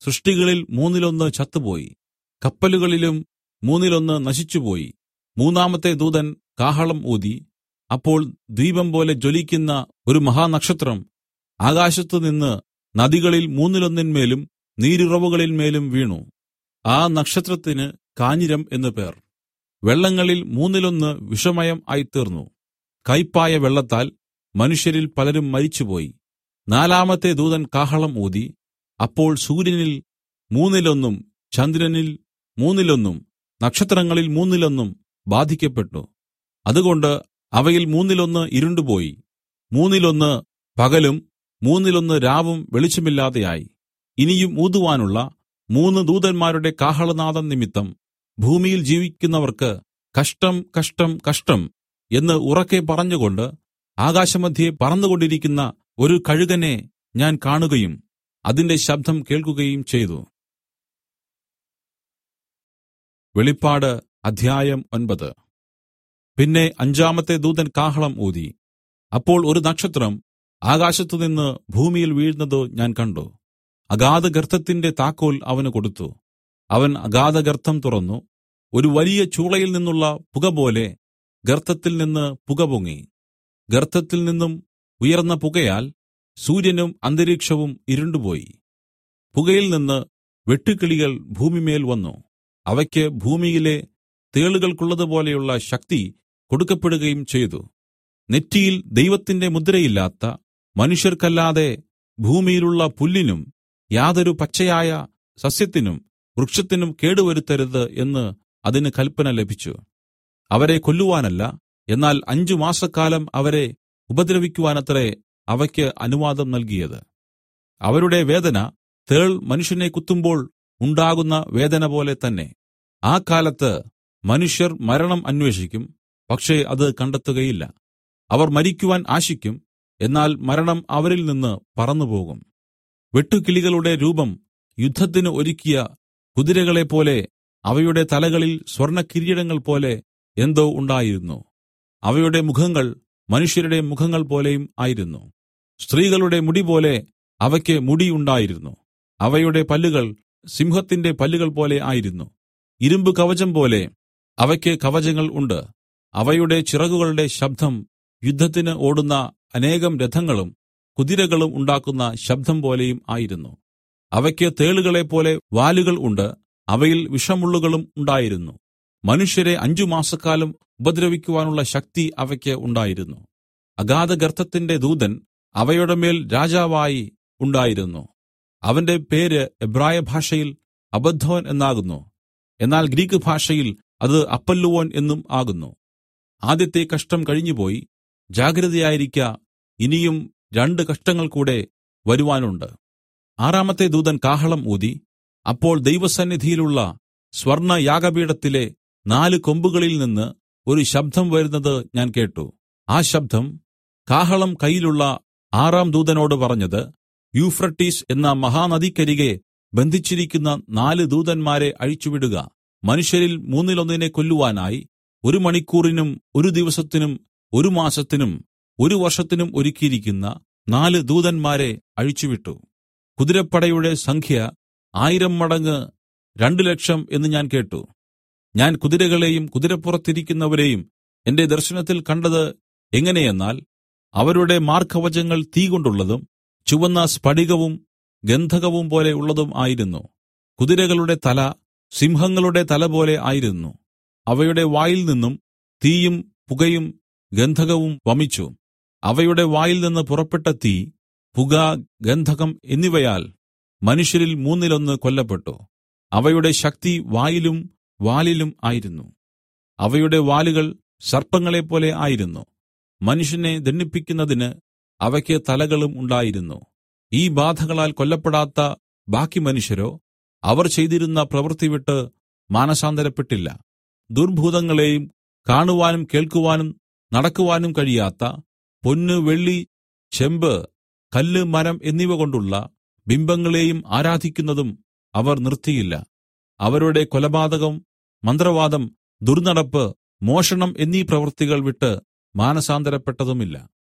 സൃഷ്ടികളിൽ മൂന്നിലൊന്ന് ചത്തുപോയി. കപ്പലുകളിലും മൂന്നിലൊന്ന് നശിച്ചുപോയി. മൂന്നാമത്തെ ദൂതൻ കാഹളം ഊതി. അപ്പോൾ ദീപം പോലെ ജ്വലിക്കുന്ന ഒരു മഹാനക്ഷത്രം ആകാശത്തുനിന്ന് നദികളിൽ മൂന്നിലൊന്നിന്മേലും നീരുറവുകളിന്മേലും വീണു. ആ നക്ഷത്രത്തിന് കാഞ്ഞിരം എന്നു പേർ. വെള്ളങ്ങളിൽ മൂന്നിലൊന്ന് വിഷമയം ആയിത്തീർന്നു. കയ്പായ വെള്ളത്താൽ മനുഷ്യരിൽ പലരും മരിച്ചുപോയി. നാലാമത്തെ ദൂതൻ കാഹളം ഊതി. അപ്പോൾ സൂര്യനിൽ മൂന്നിലൊന്നും ചന്ദ്രനിൽ മൂന്നിലൊന്നും നക്ഷത്രങ്ങളിൽ മൂന്നിലൊന്നും ബാധിക്കപ്പെട്ടു. അതുകൊണ്ട് അവയിൽ മൂന്നിലൊന്ന് ഇരുണ്ടുപോയി. മൂന്നിലൊന്ന് പകലും മൂന്നിലൊന്ന് രാവും വെളിച്ചമില്ലാതെയായി. ഇനിയും ഊതുവാനുള്ള 3 ദൂതന്മാരുടെ കാഹളനാദം നിമിത്തം ഭൂമിയിൽ ജീവിക്കുന്നവർക്ക് കഷ്ടം, കഷ്ടം, കഷ്ടം എന്ന് ഉറക്കെ പറഞ്ഞുകൊണ്ട് ആകാശമധ്യേ പറന്നുകൊണ്ടിരിക്കുന്ന ഒരു കഴുകനെ ഞാൻ കാണുകയും അതിന്റെ ശബ്ദം കേൾക്കുകയും ചെയ്തു. വെളിപ്പാട് അധ്യായം 9. പിന്നെ 5-ാമത്തെ ദൂതൻ കാഹളം ഊതി. അപ്പോൾ ഒരു നക്ഷത്രം ആകാശത്തുനിന്ന് ഭൂമിയിൽ വീഴുന്നത് ഞാൻ കണ്ട്. അഗാധഗർത്തത്തിന്റെ താക്കോൽ അവന് കൊടുത്തു. അവൻ അഗാധഗർത്തം തുറന്നു. ഒരു വലിയ ചൂളയിൽ നിന്നുള്ള പുകപോലെ ഗർത്തത്തിൽ നിന്ന് പുക പൊങ്ങി. ഗർത്തത്തിൽ നിന്നും ഉയർന്ന പുകയാൽ സൂര്യനും അന്തരീക്ഷവും ഇരുണ്ടുപോയി. പുകയിൽ നിന്ന് വെട്ടുക്കിളികൾ ഭൂമിമേൽ വന്നു. അവയ്ക്ക് ഭൂമിയിലെ തേളുകൾക്കുള്ളതുപോലെയുള്ള ശക്തി കൊടുക്കപ്പെടുകയും ചെയ്തു. നെറ്റിയിൽ ദൈവത്തിന്റെ മുദ്രയില്ലാത്ത മനുഷ്യർക്കല്ലാതെ ഭൂമിയിലുള്ള പുല്ലിനും യാതൊരു പച്ചയായ സസ്യത്തിനും വൃക്ഷത്തിനും കേടുവരുത്തരുത് എന്ന് അതിന് കല്പന ലഭിച്ചു. അവരെ കൊല്ലുവാനല്ല, എന്നാൽ 5 മാസക്കാലം അവരെ ഉപദ്രവിക്കുവാനത്രേ അവയ്ക്ക് അനുവാദം നൽകിയത്. അവരുടെ വേദന തേൾ മനുഷ്യനെ കുത്തുമ്പോൾ ഉണ്ടാകുന്ന വേദന പോലെ തന്നെ. ആ കാലത്ത് മനുഷ്യർ മരണം അന്വേഷിക്കും, പക്ഷേ അത് കണ്ടെത്തുകയില്ല. അവർ മരിക്കുവാൻ ആശിക്കും, എന്നാൽ മരണം അവരിൽ നിന്ന് പറന്നുപോകും. വെട്ടുക്കിളികളുടെ രൂപം യുദ്ധത്തിന് ഒരുക്കിയ കുതിരകളെപ്പോലെ അവയുടെ തലകളിൽ സ്വർണ്ണകിരീടങ്ങൾ പോലെ എന്തോ ഉണ്ടായിരുന്നു. അവയുടെ മുഖങ്ങൾ മനുഷ്യരുടെ മുഖങ്ങൾ പോലെയും ആയിരുന്നു. സ്ത്രീകളുടെ മുടി പോലെ അവയ്ക്ക് മുടി ഉണ്ടായിരുന്നു. അവയുടെ പല്ലുകൾ സിംഹത്തിന്റെ പല്ലുകൾ പോലെ ആയിരുന്നു. ഇരുമ്പ് കവചം പോലെ അവയ്ക്ക് കവചങ്ങൾ ഉണ്ട്. അവയുടെ ചിറകുകളുടെ ശബ്ദം യുദ്ധത്തിന് ഓടുന്ന അനേകം രഥങ്ങളും കുതിരകളും ഉണ്ടാക്കുന്ന ശബ്ദം പോലെയും ആയിരുന്നു. അവയ്ക്ക് തേളുകളെപ്പോലെ വാലുകൾ ഉണ്ട്. അവയിൽ വിഷമുള്ളുകളും ഉണ്ടായിരുന്നു. മനുഷ്യരെ 5 മാസക്കാലം ഉപദ്രവിക്കുവാനുള്ള ശക്തി അവയ്ക്ക് ഉണ്ടായിരുന്നു. അഗാധഗർത്തത്തിന്റെ ദൂതൻ അവയുടെ മേൽ രാജാവായി ഉണ്ടായിരുന്നു. അവന്റെ പേര് എബ്രായ ഭാഷയിൽ അബദ്ദോൻ എന്നാകുന്നു. എന്നാൽ ഗ്രീക്ക് ഭാഷയിൽ അത് അപ്പല്ലുവോൻ എന്നും ആകുന്നു. ആദ്യത്തെ കഷ്ടം കഴിഞ്ഞുപോയി. ജാഗ്രതയായിരിക്ക, ഇനിയും 2 കഷ്ടങ്ങൾ കൂടെ വരുവാനുണ്ട്. 6-ാമത്തെ ദൂതൻ കാഹളം ഊതി. അപ്പോൾ ദൈവസന്നിധിയിലുള്ള സ്വർണ്ണ യാഗപീഠത്തിലെ 4 കൊമ്പുകളിൽ നിന്ന് ഒരു ശബ്ദം വരുന്നത് ഞാൻ കേട്ടു. ആ ശബ്ദം കാഹളം കയ്യിലുള്ള 6-ാം ദൂതനോട് പറഞ്ഞത്, യൂഫ്രട്ടീസ് എന്ന മഹാനദിക്കരികെ ബന്ധിച്ചിരിക്കുന്ന 4 ദൂതന്മാരെ അഴിച്ചുവിടുക. മനുഷ്യരിൽ 1/3 കൊല്ലുവാനായി 1 മണിക്കൂറിനും 1 ദിവസത്തിനും 1 മാസത്തിനും 1 വർഷത്തിനും ഒരുക്കിയിരിക്കുന്ന 4 ദൂതന്മാരെ അഴിച്ചുവിട്ടു. കുതിരപ്പടയുടെ സംഖ്യ 1000 മടങ്ങ് 2,00,000 എന്ന് ഞാൻ കേട്ടു. ഞാൻ കുതിരകളെയും കുതിരപ്പുറത്തിരിക്കുന്നവരെയും എന്റെ ദർശനത്തിൽ കണ്ടത് എങ്ങനെയെന്നാൽ, അവരുടെ മാർക്കവചങ്ങൾ തീ കൊണ്ടുള്ളതും ചുവന്ന സ്ഫടികവും ഗന്ധകവും പോലെ ഉള്ളതും ആയിരുന്നു. കുതിരകളുടെ തല സിംഹങ്ങളുടെ തല പോലെ ആയിരുന്നു. അവയുടെ വായിൽ നിന്നും തീയും പുകയും ഗന്ധകവും വമിച്ചു. അവയുടെ വായിൽ നിന്ന് പുറപ്പെട്ട തീ, പുക, ഗന്ധകം എന്നിവയാൽ മനുഷ്യരിൽ 1/3 കൊല്ലപ്പെട്ടു. അവയുടെ ശക്തി വായിലും വാലിലും ആയിരുന്നു. അവയുടെ വാലുകൾ സർപ്പങ്ങളെപ്പോലെ ആയിരുന്നു. മനുഷ്യനെ ദണ്ഡിപ്പിക്കുന്നതിന് അവയ്ക്ക് തലകളും ഉണ്ടായിരുന്നു. ഈ ബാധകളാൽ കൊല്ലപ്പെടാത്ത ബാക്കി മനുഷ്യരോ അവർ ചെയ്തിരുന്ന പ്രവൃത്തി വിട്ട് മാനസാന്തരപ്പെട്ടില്ല. ദുർഭൂതങ്ങളെയും കാണുവാനും കേൾക്കുവാനും നടക്കുവാനും കഴിയാത്ത പൊന്ന്, വെള്ളി, ചെമ്പ്, കല്ല്, മരം എന്നിവ കൊണ്ടുള്ള ബിംബങ്ങളെയും ആരാധിക്കുന്നതും അവർ നിർത്തിയില്ല. അവരുടെ കൊലപാതകം, മന്ത്രവാദം, ദുർന്നടപ്പ്, മോഷണം എന്നീ പ്രവൃത്തികൾ വിട്ട് മാനസാന്തരപ്പെട്ടതുമില്ല.